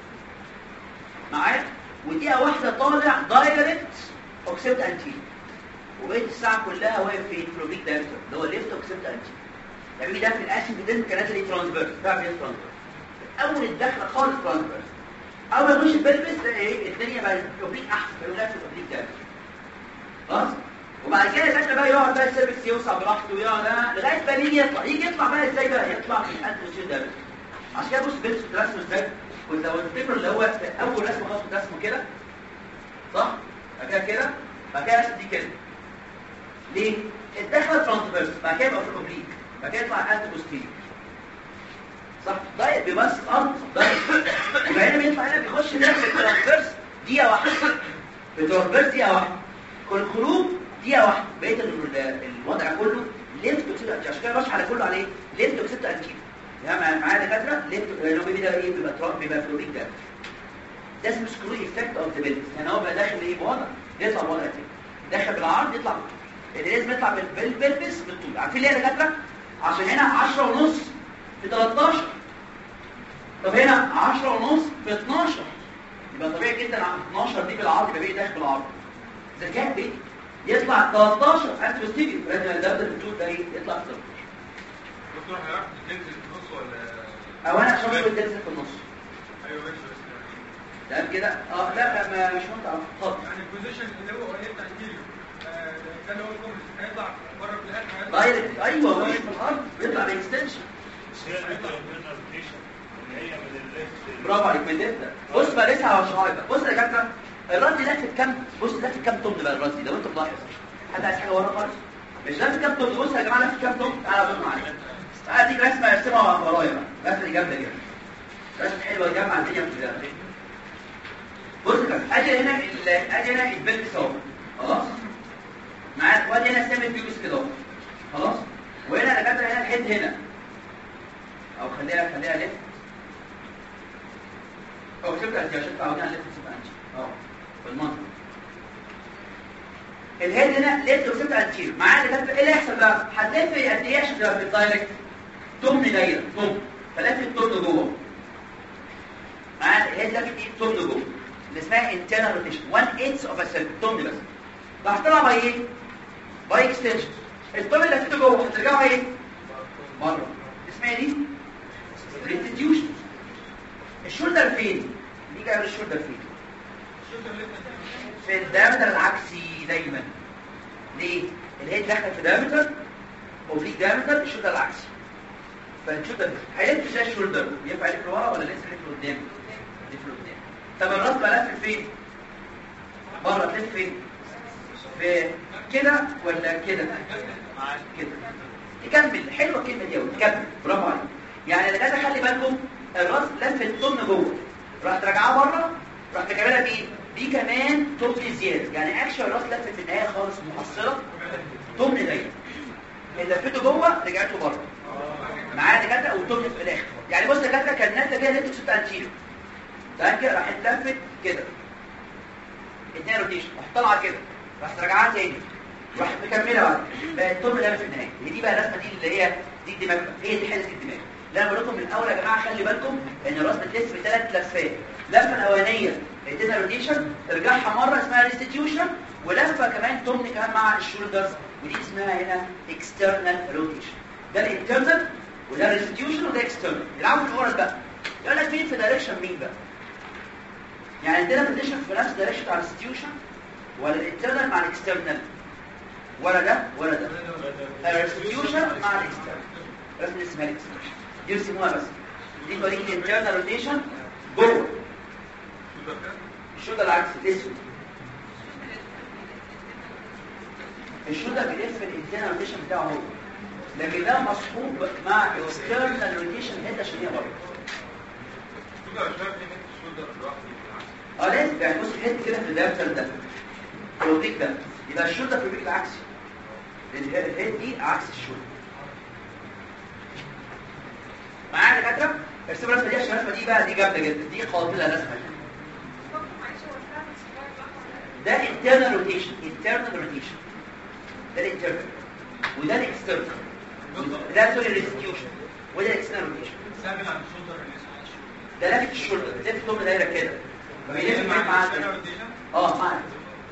معايا، ودقيقه واحده طالع دايركت اوكسيبت انتي، وبقيت الساعه كلها واقف في الفلوبيك دايركت اللي هو ليفت اوكسيبت انتي. يعني ده في الاسم بدل كان نازل ترانسفيرس بتاع ايه ترانسفيرس اول الدخله خالص ترانسفيرس. اول ما يخش البلبس ايه الدنيا بقى الفلوبيك احسن يقول لك الفلوبيك دايركت خلاص. وبعد كده الدكتور بقى يقعد بقى السيرفكس يوسع براحته ويقعد لغايه ما يجي يطلع بقى ازاي بقى يطلع في الانتروسير ده. عشان كده بص بيرس رسمه ازاي كنت لو تفتكروا اللي هو اول رسمه خالص رسمه كده صح بعد كده بعد كده رسمه دي كده ليه الدخله ترانسفيرس بعد كده يبقى في الاوبليك بعد كده يطلع انتروسير صح ده بيمس الارض ده يبقى هنا بيطلع هنا بيخش داخل الترانسفيرس دقيقه واحده الترانسفيرس دقيقه واحده كل خروج دقيقه واحده بقيت الوضع كله ليفت اوكسيد انتي. عشان كده رش على كله عليه ليفت اوكسيد انتي يعني معايا دكاتره ليفت لو بيبدا ايه بيبقى فلوبيك ده اسمه سكرو افكت اوف ذا بيلد. يعني هو بقى داخل ايه بوضع يطلع بوضع تاني داخل بالعرض يطلع اللي لازم يطلع بالبلبس بالطول. عارفين ليه يا دكاتره؟ عشان هنا 10 ونص في 13 طب هنا 10 ونص في 12 يبقى طبيعي جدا 12 دي بالعرض يبقى داخل بالعرض ذكاء بيه يطلع 13 انتروستيجي ده الطول ده يطلع 13. دكتور هيعرف تنزل في النص ولا او انا عشان اقول تنزل في النص ايوه ماشي تمام كده لا مش ممكن خالص يعني البوزيشن اللي هو هيبقى انتيريور ده اللي هو الكومبلكس هيطلع بره في الاخر دايركت ايوه هو في الارض بيطلع باكستنشن برافو عليك من ده. بص بقى لسه هشرحها لك. بص يا دكاتره الراس لفت كام بص لفت كام طن بقى الراس دي لو انت ملاحظ حد عايز حاجه ورا خالص مش لفت كام طن. بص يا جماعه لفت كام طن تعالى بص معايا اديك رسمه ارسمها ورايا بقى الرسمه دي جامده جدا رسمه حلوه تجمع الدنيا في ده. بص كده ادي هنا البلد اهو خلاص معاك وادي هنا سام الفيوس كده اهو خلاص وهنا يا دكاتره هنا الهيد هنا او خليها لف او تبقى انت عشان تعودين على لف تبقى انت بالمنطق الهيد هنا ليفت وسبت انتير معايا دكاتره ايه اللي هيحصل بقى؟ هتلف قد ايه عشان تبقى في الدايركت؟ تمن دايره تمن فلف التمن جوه معايا الهيد لفت ايه التمن جوه اللي اسمها internal rotation 1/8 of a circle تمن بس. راح تطلع باي ايه؟ باي اكستنشن التمن اللي لفته جوه هترجعها ايه؟ بره اسمها دي ريستيتيوشن. الشولدر فين؟ نيجي على الشولدر فين؟ في الدايمتر العكسي دايما. ليه؟ الهيد داخل في دايمتر اوبليك دايمتر الشولدر العكسي. فالشولدر هيلف ازاي الشولدر؟ ينفع يلف لورا ولا لسه يلف لقدام؟ يلف لقدام. طب الراس بقى لف فين؟ بره تلف فين؟ في كده ولا كده؟ كده. تكمل حلوه الكلمه دي قوي تكمل برافو عليك. يعني لازم خلي بالكم الراس لف التمن جوه راح ترجعها بره راح تكملها بايه؟ دي كمان تمن زياده يعني اكشن الراس لفت في النهايه خالص محصله تمن دايره اللي لفته جوه رجعته بره معايا دكاتره والتمن في الاخر. يعني بص دكاتره كان نازله بيها ليفت شوت انتيريور تمام كده راح تلفت كده اتنين روتيشن راح طالعه كده راح ترجعها تاني راح مكمله بعد بقى التمن اللي في النهايه. دي بقى الرسمه دي اللي هي دي الدماغ هي دي حته الدماغ اللي انا بقول لكم من الاول يا جماعه خلي بالكم ان الراس بتلف بثلاث لفات. لفه الاولانيه ادينا روتيشن ترجعها مره اسمها ريستيتيوشن ولفه كمان تمن كمان مع الشولدرز ودي اسمها هنا اكسترنال روتيشن. ده الانترنال وده ريستيوشن وده اكسترنال. يلعبوا في الورد بقى، يقول لك مين في دايركشن مين بقى. يعني عندنا بوزيشن في نفس الدايركشن بتاع الريستيوشن ولا الانترنال مع الاكسترنال، ولا ده ولا ده. الريستيوشن مع الاكسترنال رسم اسمها الاكسترنال دي يرسموها بس. دي توريك الانترنال روتيشن جوه الشوطه العكس الاسود. الشوطه بيلف الانترنال روتيشن بتاعه هو، لكن ده مصحوب مع اكسترنال روتيشن هيد عشان هي بره. لازم يعني بص الهيد كده في الدايركتر ده والبيك ده، يبقى الشوطه في البيك العكسي. الهيد دي عكس الشوطه. معايا يا دكاتره؟ ارسموا الرسمه دي عشان الرسمه دي بقى دي جامده جدا، دي قاتله رسمه. ده internal rotation، internal rotation ده الانترنال وده الاكسترنال، ده سوري ريستيوشن وده الاكسترنال روتيشن. سابق عن الشولدر ده لافت الشولدر، لافت طول دايره كده فبيلف معاك معاك معاك.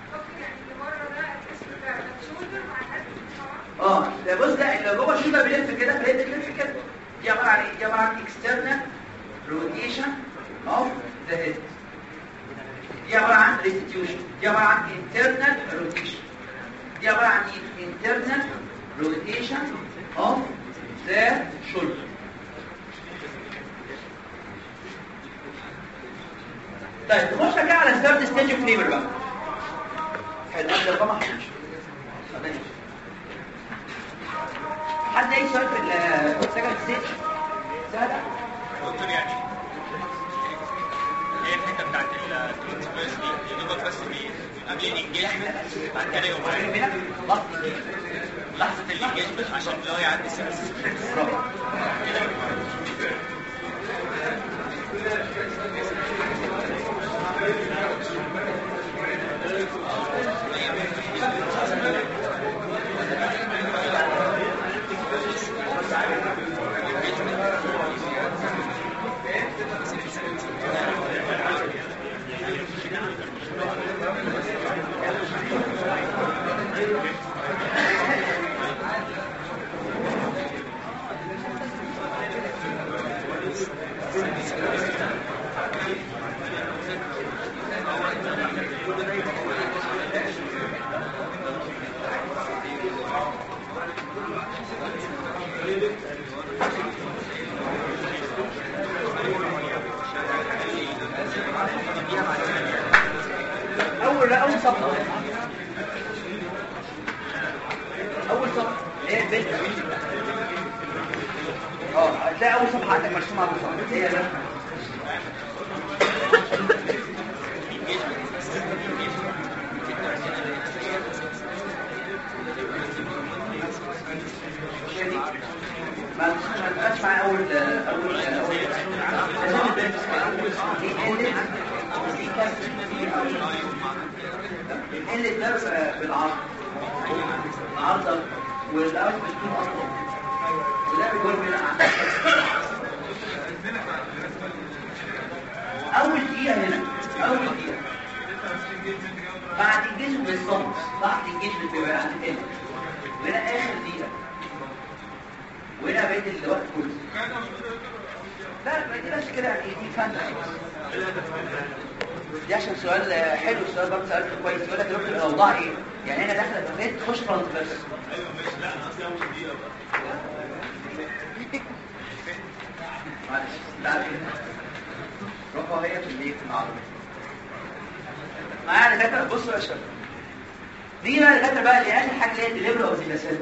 ده بص ده اللي جوه الشولدر بيلف كده فهي بتلف كده. دي عباره عن ايه؟ دي عباره عن اكسترنال روتيشن اوف ذا هيد. دي عباره عن ريستيوشن. دي عباره عن انترنال روتيشن. دي عباره عن internal rotation of the shoulder. طيب نخش كده على الثيرد ستيج اوف ليبر بقى. حلو ده طبعا حد اي سؤال في السكند ستيج؟ سهله دكتور. يعني هي الحته بتاعت الترانسفيرس دي يا دوبك بس قبل الانجيجمنت بعد كده يوم لحظه الانجيجمنت عشان لو يعدي السيرس. اول صفحه هي البنت. هتلاقي اول صفحه عندك مرسومه على الصفحه هي ده. ما تبقاش معايا اول اللي الدرس بالعرض العرض والأول بتكون أطول وده بيقول بنا أول دقيقة هنا أول دقيقة بعد الجيش بالصمت بعد الجيش بيبقى عند تاني وهنا آخر دقيقة وهنا بقيت الوقت كله. لا ما دي بس كده يعني دي فن دي عشان سؤال حلو. السؤال برضه سألته كويس يقول لك دلوقتي الأوضاع إيه؟ يعني هنا داخلة في البيت تخش ترانسفيرس. ايوه ماشي. لا انا قصدي اول دقيقه بقى. معلش تعالى روحوا هي في البيت العربي معايا دكاتره. بصوا يا شباب دي بقى دكاتره بقى اللي اخر حاجه اللي هي ديليفري اوف زيلاسيتا.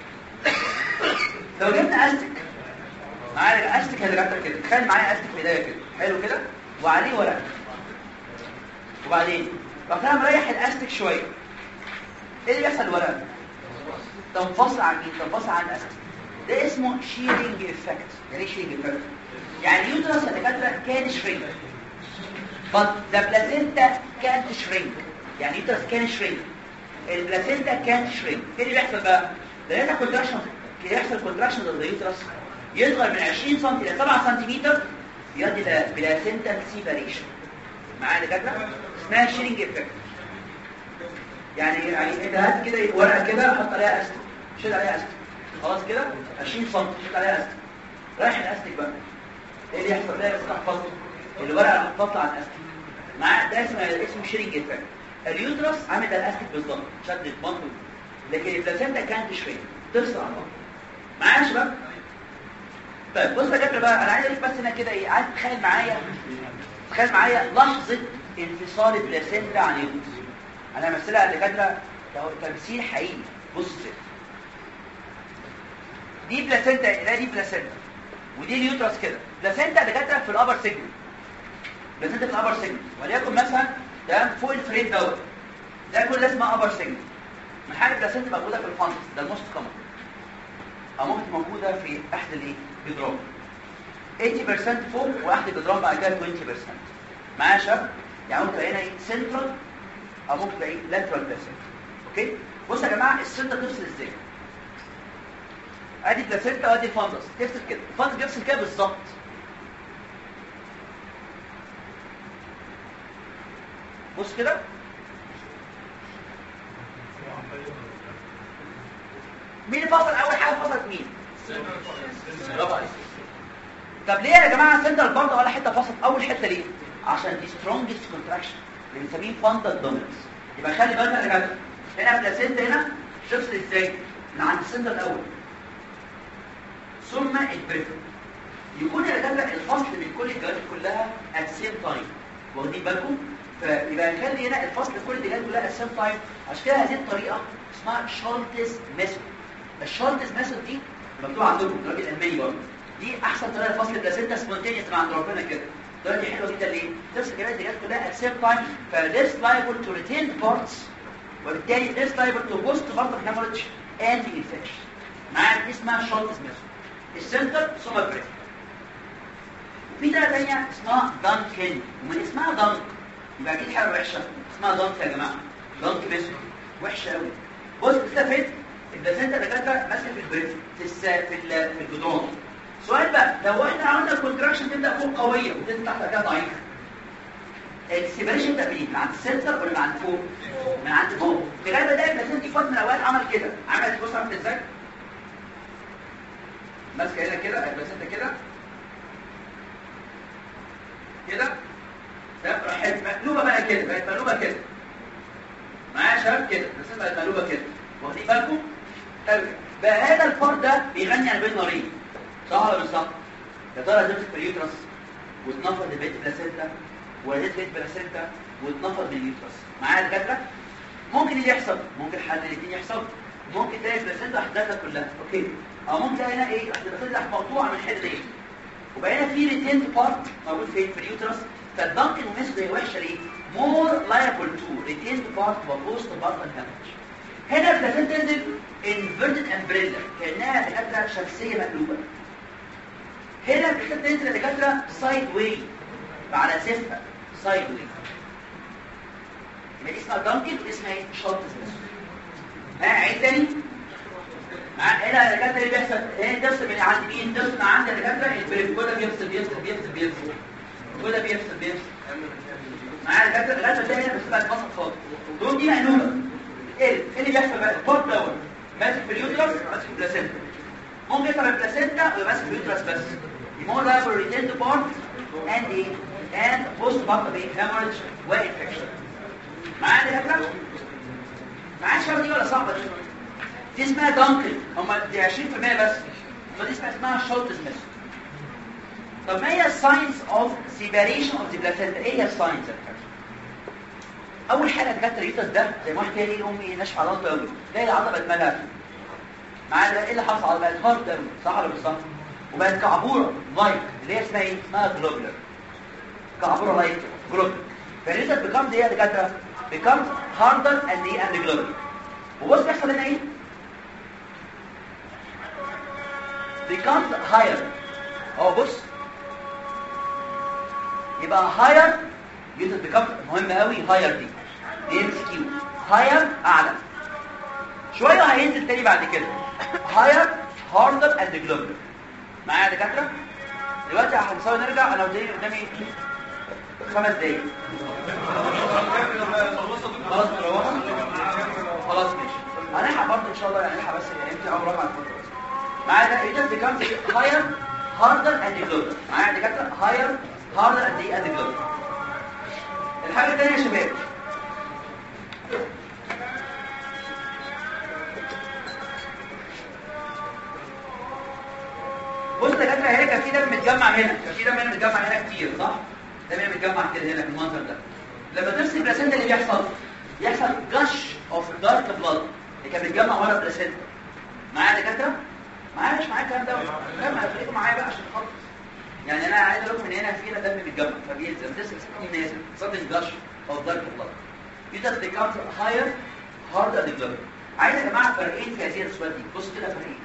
لو جبنا استك معايا استك يا دكاتره كده، تخيل معايا استك في ايديا كده حلو كده وعليه ورقه وبعدين رحت انا مريح الاستك شويه. ايه اللي بيحصل الورقه؟ تنفصل عن مين؟ تنفصل عن الاستك. ده اسمه شيرنج افكت. يعني ايه شيرنج افكت؟ يعني اليوترس يا دكاتره كان شرينك but the placenta can't shrink. يعني اليوترس كان شرينك البلاسينتا كانت شرينك. ايه اللي بيحصل بقى؟ لان كونتراكشن يحصل كونتراكشن لليوترس يصغر من 20 سم الى 7 سم يؤدي الى بلاسينتا سيباريشن. معايا دكاتره؟ اسمها شيرنج افكت. يعني انت هات كده ورقه كده حط عليها استك شيل عليها استك خلاص كده 20 سم شيل عليها استك رايح الاستيك بقى، ايه اللي يحصل؟ ده يفتح فصل الورقه هتطلع على الاستيك معاه، ده اسمه شيرنج افكت. اليوترس عامل ده الاستيك بالظبط، شد البطن، لكن البلاسنتا كانت شويه تفصل عن بعض معايا يا شباب. طيب بص يا دكتور بقى، انا عايز اقول بس هنا كده ايه، عايز تخيل معايا لحظه انفصال البلاسنتا عن اليوترس. انا همثلها لدكاتره تمثيل حقيقي. بص دي بلاسنتا، لا دي بلاسنتا ودي اليوترس كده. بلاسنتا دكاتره في الابر سيجمنت، بلاسنتا في الابر سيجمنت، وليكن مثلا ده فوق الفريد دوت، ده كل ده اسمها ابر سيجمنت. من حاجه بلاسنتا موجوده في الفانس، ده الموست كومن، او ممكن موجوده في احد الايه جدران 80% فوق، واحد الجدران بعد كده 20%. معايا يا شباب؟ يعني ممكن تلاقي هنا ايه سنترال، او ممكن تلاقي لاترال بلاسنتا. اوكي بصوا يا جماعه، السنتر تفصل ازاي؟ ادي بلاسنتا وادي الفانس، تفصل كده، الفانس بيفصل كده بالظبط. بص كده، مين اللي فصل اول حاجه؟ فصلت مين؟ برافو عليك. طب ليه يا جماعه سنترال برضه ولا حته فصلت اول حته ليه؟ عشان دي سترونجست كونتراكشن اللي بنسميه فانتال دومينس. يبقى خلي بالك يا جدع، هنا بلاسنتا هنا تفصل ازاي؟ من عند السنتر الاول ثم البريفر، يكون يا جدع الفصل من كل الجوانب كلها ات سيم تايم. واخدين بالكم؟ فيبقى نخلي هنا الفصل كل الجوانب كلها ات سيم تايم. عشان كده هذه الطريقه اسمها شولتز ميثود. الشولتز ميثود دي مكتوب عندكم راجل الماني برضه، دي احسن طريقه لفصل البلاسنتا سبونتينيوس من عند ربنا كده. الطريقه دي حلوه جدا ليه؟ تفصل الجوانب الجوانب كلها ات سيم تايم، فليس لايبل تو ريتين بارتس، وبالتالي ليس لايبل تو بوست بارت هيموريدج اند انفكشن. معايا؟ دي اسمها شولتز ميثود. السنتر ثم البريفر. في طريقه ثانيه اسمها دانكن، ومن اسمها دانك يبقى اكيد حاجه وحشه، اسمها دانك يا جماعه، دانك ميثود وحشه قوي. بص استفدت البلاسنتا دكاتره ماسكه في البريفر في الجدران. سؤال بقى، لو احنا عملنا الكونتراكشن تبدا فوق قويه وتنزل تحت كده ضعيفه، السيبريشن يبدا منين؟ من عند السنتر ولا من عند فوق؟ من عند فوق. في الغالب ده البلاسنتا في وقت من الاوقات عمل كده، عملت بص عملت ازاي؟ ماسكه هنا كده البلاسنتا كده كده، راحت مقلوبه بقى كده، بقت مقلوبه كده. معايا يا شباب كده، البلاسنتا بقت مقلوبه كده. واخدين بالكم؟ بقى هذا الفرد ده بيغني عن بين نارين، صح ولا مش صح؟ يا ترى تمسك في اليوترس وتنفض البيت بلاسنتا، ولا تبيت بلاسنتا وتنفض من اليوترس؟ معايا الدكاتره؟ ممكن اللي يحصل، ممكن حد الاثنين يحصل، ممكن تلاقي البلاسنتا احداثها كلها، اوكي؟ او ممكن تلاقي هنا ايه؟ البلاسنتا مقطوعه من حته ايه؟ وبقى هنا في ريتيند بارت موجود فين؟ في اليوترس. فالدانكن ميثود هي وحشه ليه؟ مور لايبل تو ريتيند بارت وبوست بارت هامج. هنا البلاسنتا تنزل انفيرتد امبريلا كانها دكاتره شمسيه مقلوبه. هنا البلاسنتا تنزل دكاتره سايد واي على زفه سايد واي. يبقى دي اسمها دانكن واسمها ايه؟ شولتز ميثود. عيد تاني. هنا الدكاتره اللي بيحصل هنا تفصل من عند مين؟ تفصل من عند الدكاتره البريف، كل ده بيفصل كل ده بيفصل معايا الدكاتره لغايه ما تلاقي هنا بس بقى اتفصل خالص. دول دي مقلوبه. ايه اللي بيحصل بقى؟ البارت دوت ماسك في اليوترس، ماسك في البلاسنتا. ممكن يطلع البلاسنتا ويبقى ماسك في اليوترس بس. يمور لايبل ريتيند بارت اند ايه؟ اند بوست بارت ايه؟ هيموريدج وانفكشن. معايا الدكاتره؟ معايا الشباب دي ولا صعبه دي؟ دي اسمها دانكن، هم دي 20% بس. دي اسمها شولتز ميثود. طب ما هي الساينس اوف سيبريشن اوف ذا بلاسنتا؟ ايه هي الساينس؟ اول حاجه الدكاتره اليوترس ده زي ما واحد كده ليه امي ناشفه على الارض قوي، تلاقي العضله بقت مالها معايا. ايه اللي حصل؟ على بقت هارد قوي، صح ولا مش صح؟ وبقت كعبوره لايت اللي هي اسمها ايه؟ اسمها جلوبولر. كعبوره لايت جلوبولر. فاليوترس بيكمز ايه يا دكاتره؟ بيكمز هاردر اند ايه؟ اند جلوبولر. وبص بيحصل هنا ايه؟ becomes higher. بص يبقى higher يوتر becomes مهم قوي. higher دي MCQ higher اعلى شويه، هينزل تاني بعد كده higher harder and globular. معايا يا دكاتره؟ دلوقتي هنسوي نرجع. انا قدامي 5 دقايق. خلاص نروح. خلاص ماشي. هنلحق برضه ان شاء الله، يعني نلحق بس يعني يمكن اول رقم على الفتره. معايا ده it becomes higher harder and global. معايا يا دكاتره higher harder and global. الحاجه الثانيه يا شباب بص يا دكاتره هنا كان في دم متجمع هنا، كان في دم هنا متجمع هنا كتير صح؟ دم هنا متجمع كده هنا في المنظر ده. لما ترسم البلاسنتا اللي يحصل gush of dark blood اللي كان بيتجمع ورا البلاسنتا. معايا يا دكاتره؟ معايا مش معايا الكلام ده؟ جمع خليكم معايا بقى عشان خاطر. يعني انا عايز اقول لكم ان هنا في دم متجمع فبينزل ترسم نازل sudden gush of dark blood. It does become higher harder and global. عايز يا جماعه فرقين في هذه الصوره دي. بص كده فرقين.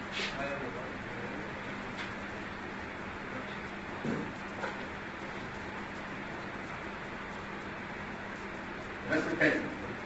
بس الثاني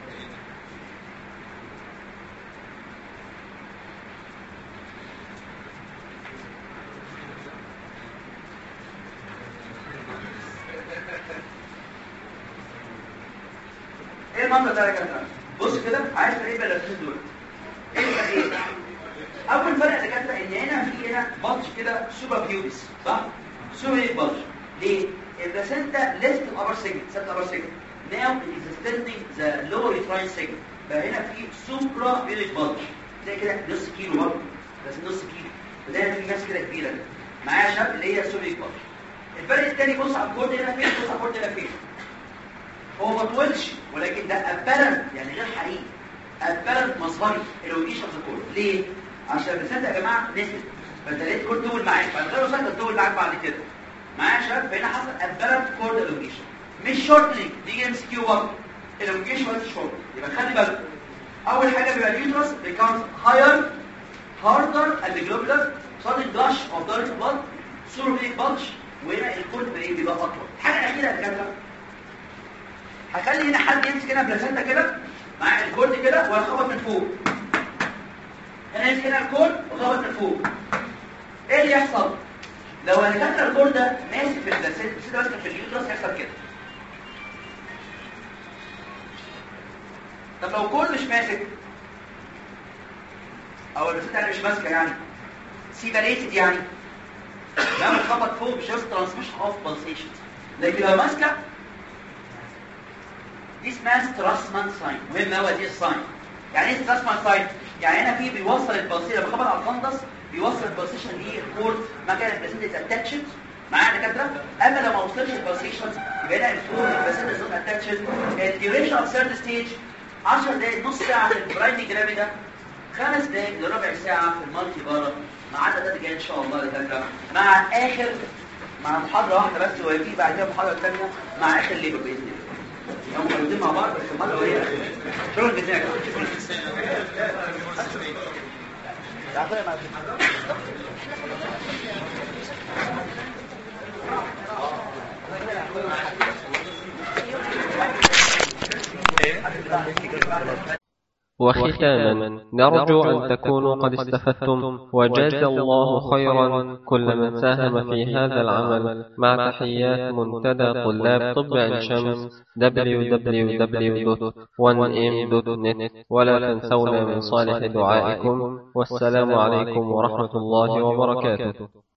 ايه المنظر ده يا جماعه؟ بص كده عايز فرق بين الاثنين دول. ايه الفرق؟ اول فرق يا جماعه ان هنا في هنا بلج كده سوبر بيوبس صح؟ سوبر بلج ليه؟ البلاسنتا ليست الابر سيجمنت سبت الابر سيجمنت now it is extending the lower uterine segment. فهنا في سوبرا بيلج بلج زي كده نص كيلو برضه بس نص كيلو وده في ناس كده كبيره كده معايا شاب اللي هي سوبر بلج. الفرق الثاني بص على الكورد هنا فين بص على الكورد هنا فين. هو ما طولش ولكن ده ابلنت يعني غير حقيقي ابلنت مظهري الاوديشن اوف ذا كورد. ليه؟ عشان البلاسنتا يا جماعه نزلت فانت لقيت الكورد طول معاك بعد غير وصلت تطول معاك بعد كده معايا يا شباب. فهنا حصل ابلنت كورد الاوديشن مش شورتلينج دي ام سي كيو برضه الاوديشن بس شورت. يبقى خلي بالك اول حاجه بيبقى اليوترس becomes higher harder and globular sudden gush of dark blood cerebral bulge وهنا الكورد بيبقى اطول. الحاجه الاخيره يا دكاتره هخلي هنا حد يمسك هنا بلاسنتا كده مع الكورد كده ويخبط من فوق. هنا يمسك هنا الكورد ويخبط من فوق. ايه اللي يحصل؟ لو انا كاتره الكورد ده ماسك في البلاسنتا ماسك في اليوترس يحصل كده. طب لو الكورد مش ماسك او البلاسنتا مش ماسكه يعني سيبريتد يعني لما تخبط فوق مش هيحصل ترانسميشن اوف بالسيشن. لكن لو ماسكه دي اسمها ستراسمان ساين. مهم قوي دي الساين. يعني ايه ستراسمان ساين؟ يعني هنا في بيوصل البلسيشن لما بخبط على الفندس بيوصل البلسيشن للكورد مكان البلاسنتا اتاتشد معايا دكاتره. اما لو ما وصلش البلسيشن يبقى هنا الكورد البلاسنتا نوت اتاتشد. الديوريشن اوف ثيرد ستيج 10 دقائق نص ساعه في البرايمري جرافيدا 5 دقائق لربع ساعه في المالتي بارا ما عدا ده جاي ان شاء الله يا دكاتره مع محاضره واحده بس وفي بعدها محاضره ثانيه مع اخر ليبر باذن الله. هم موجودين مع بعض بس المره هي شغل بتاعك وختاما نرجو أن تكونوا قد استفدتم وجاز الله خيرا كل من ساهم في هذا العمل مع تحيات منتدى طلاب طب عين شمس www.1m.net ولا تنسونا من صالح دعائكم والسلام عليكم ورحمة الله وبركاته.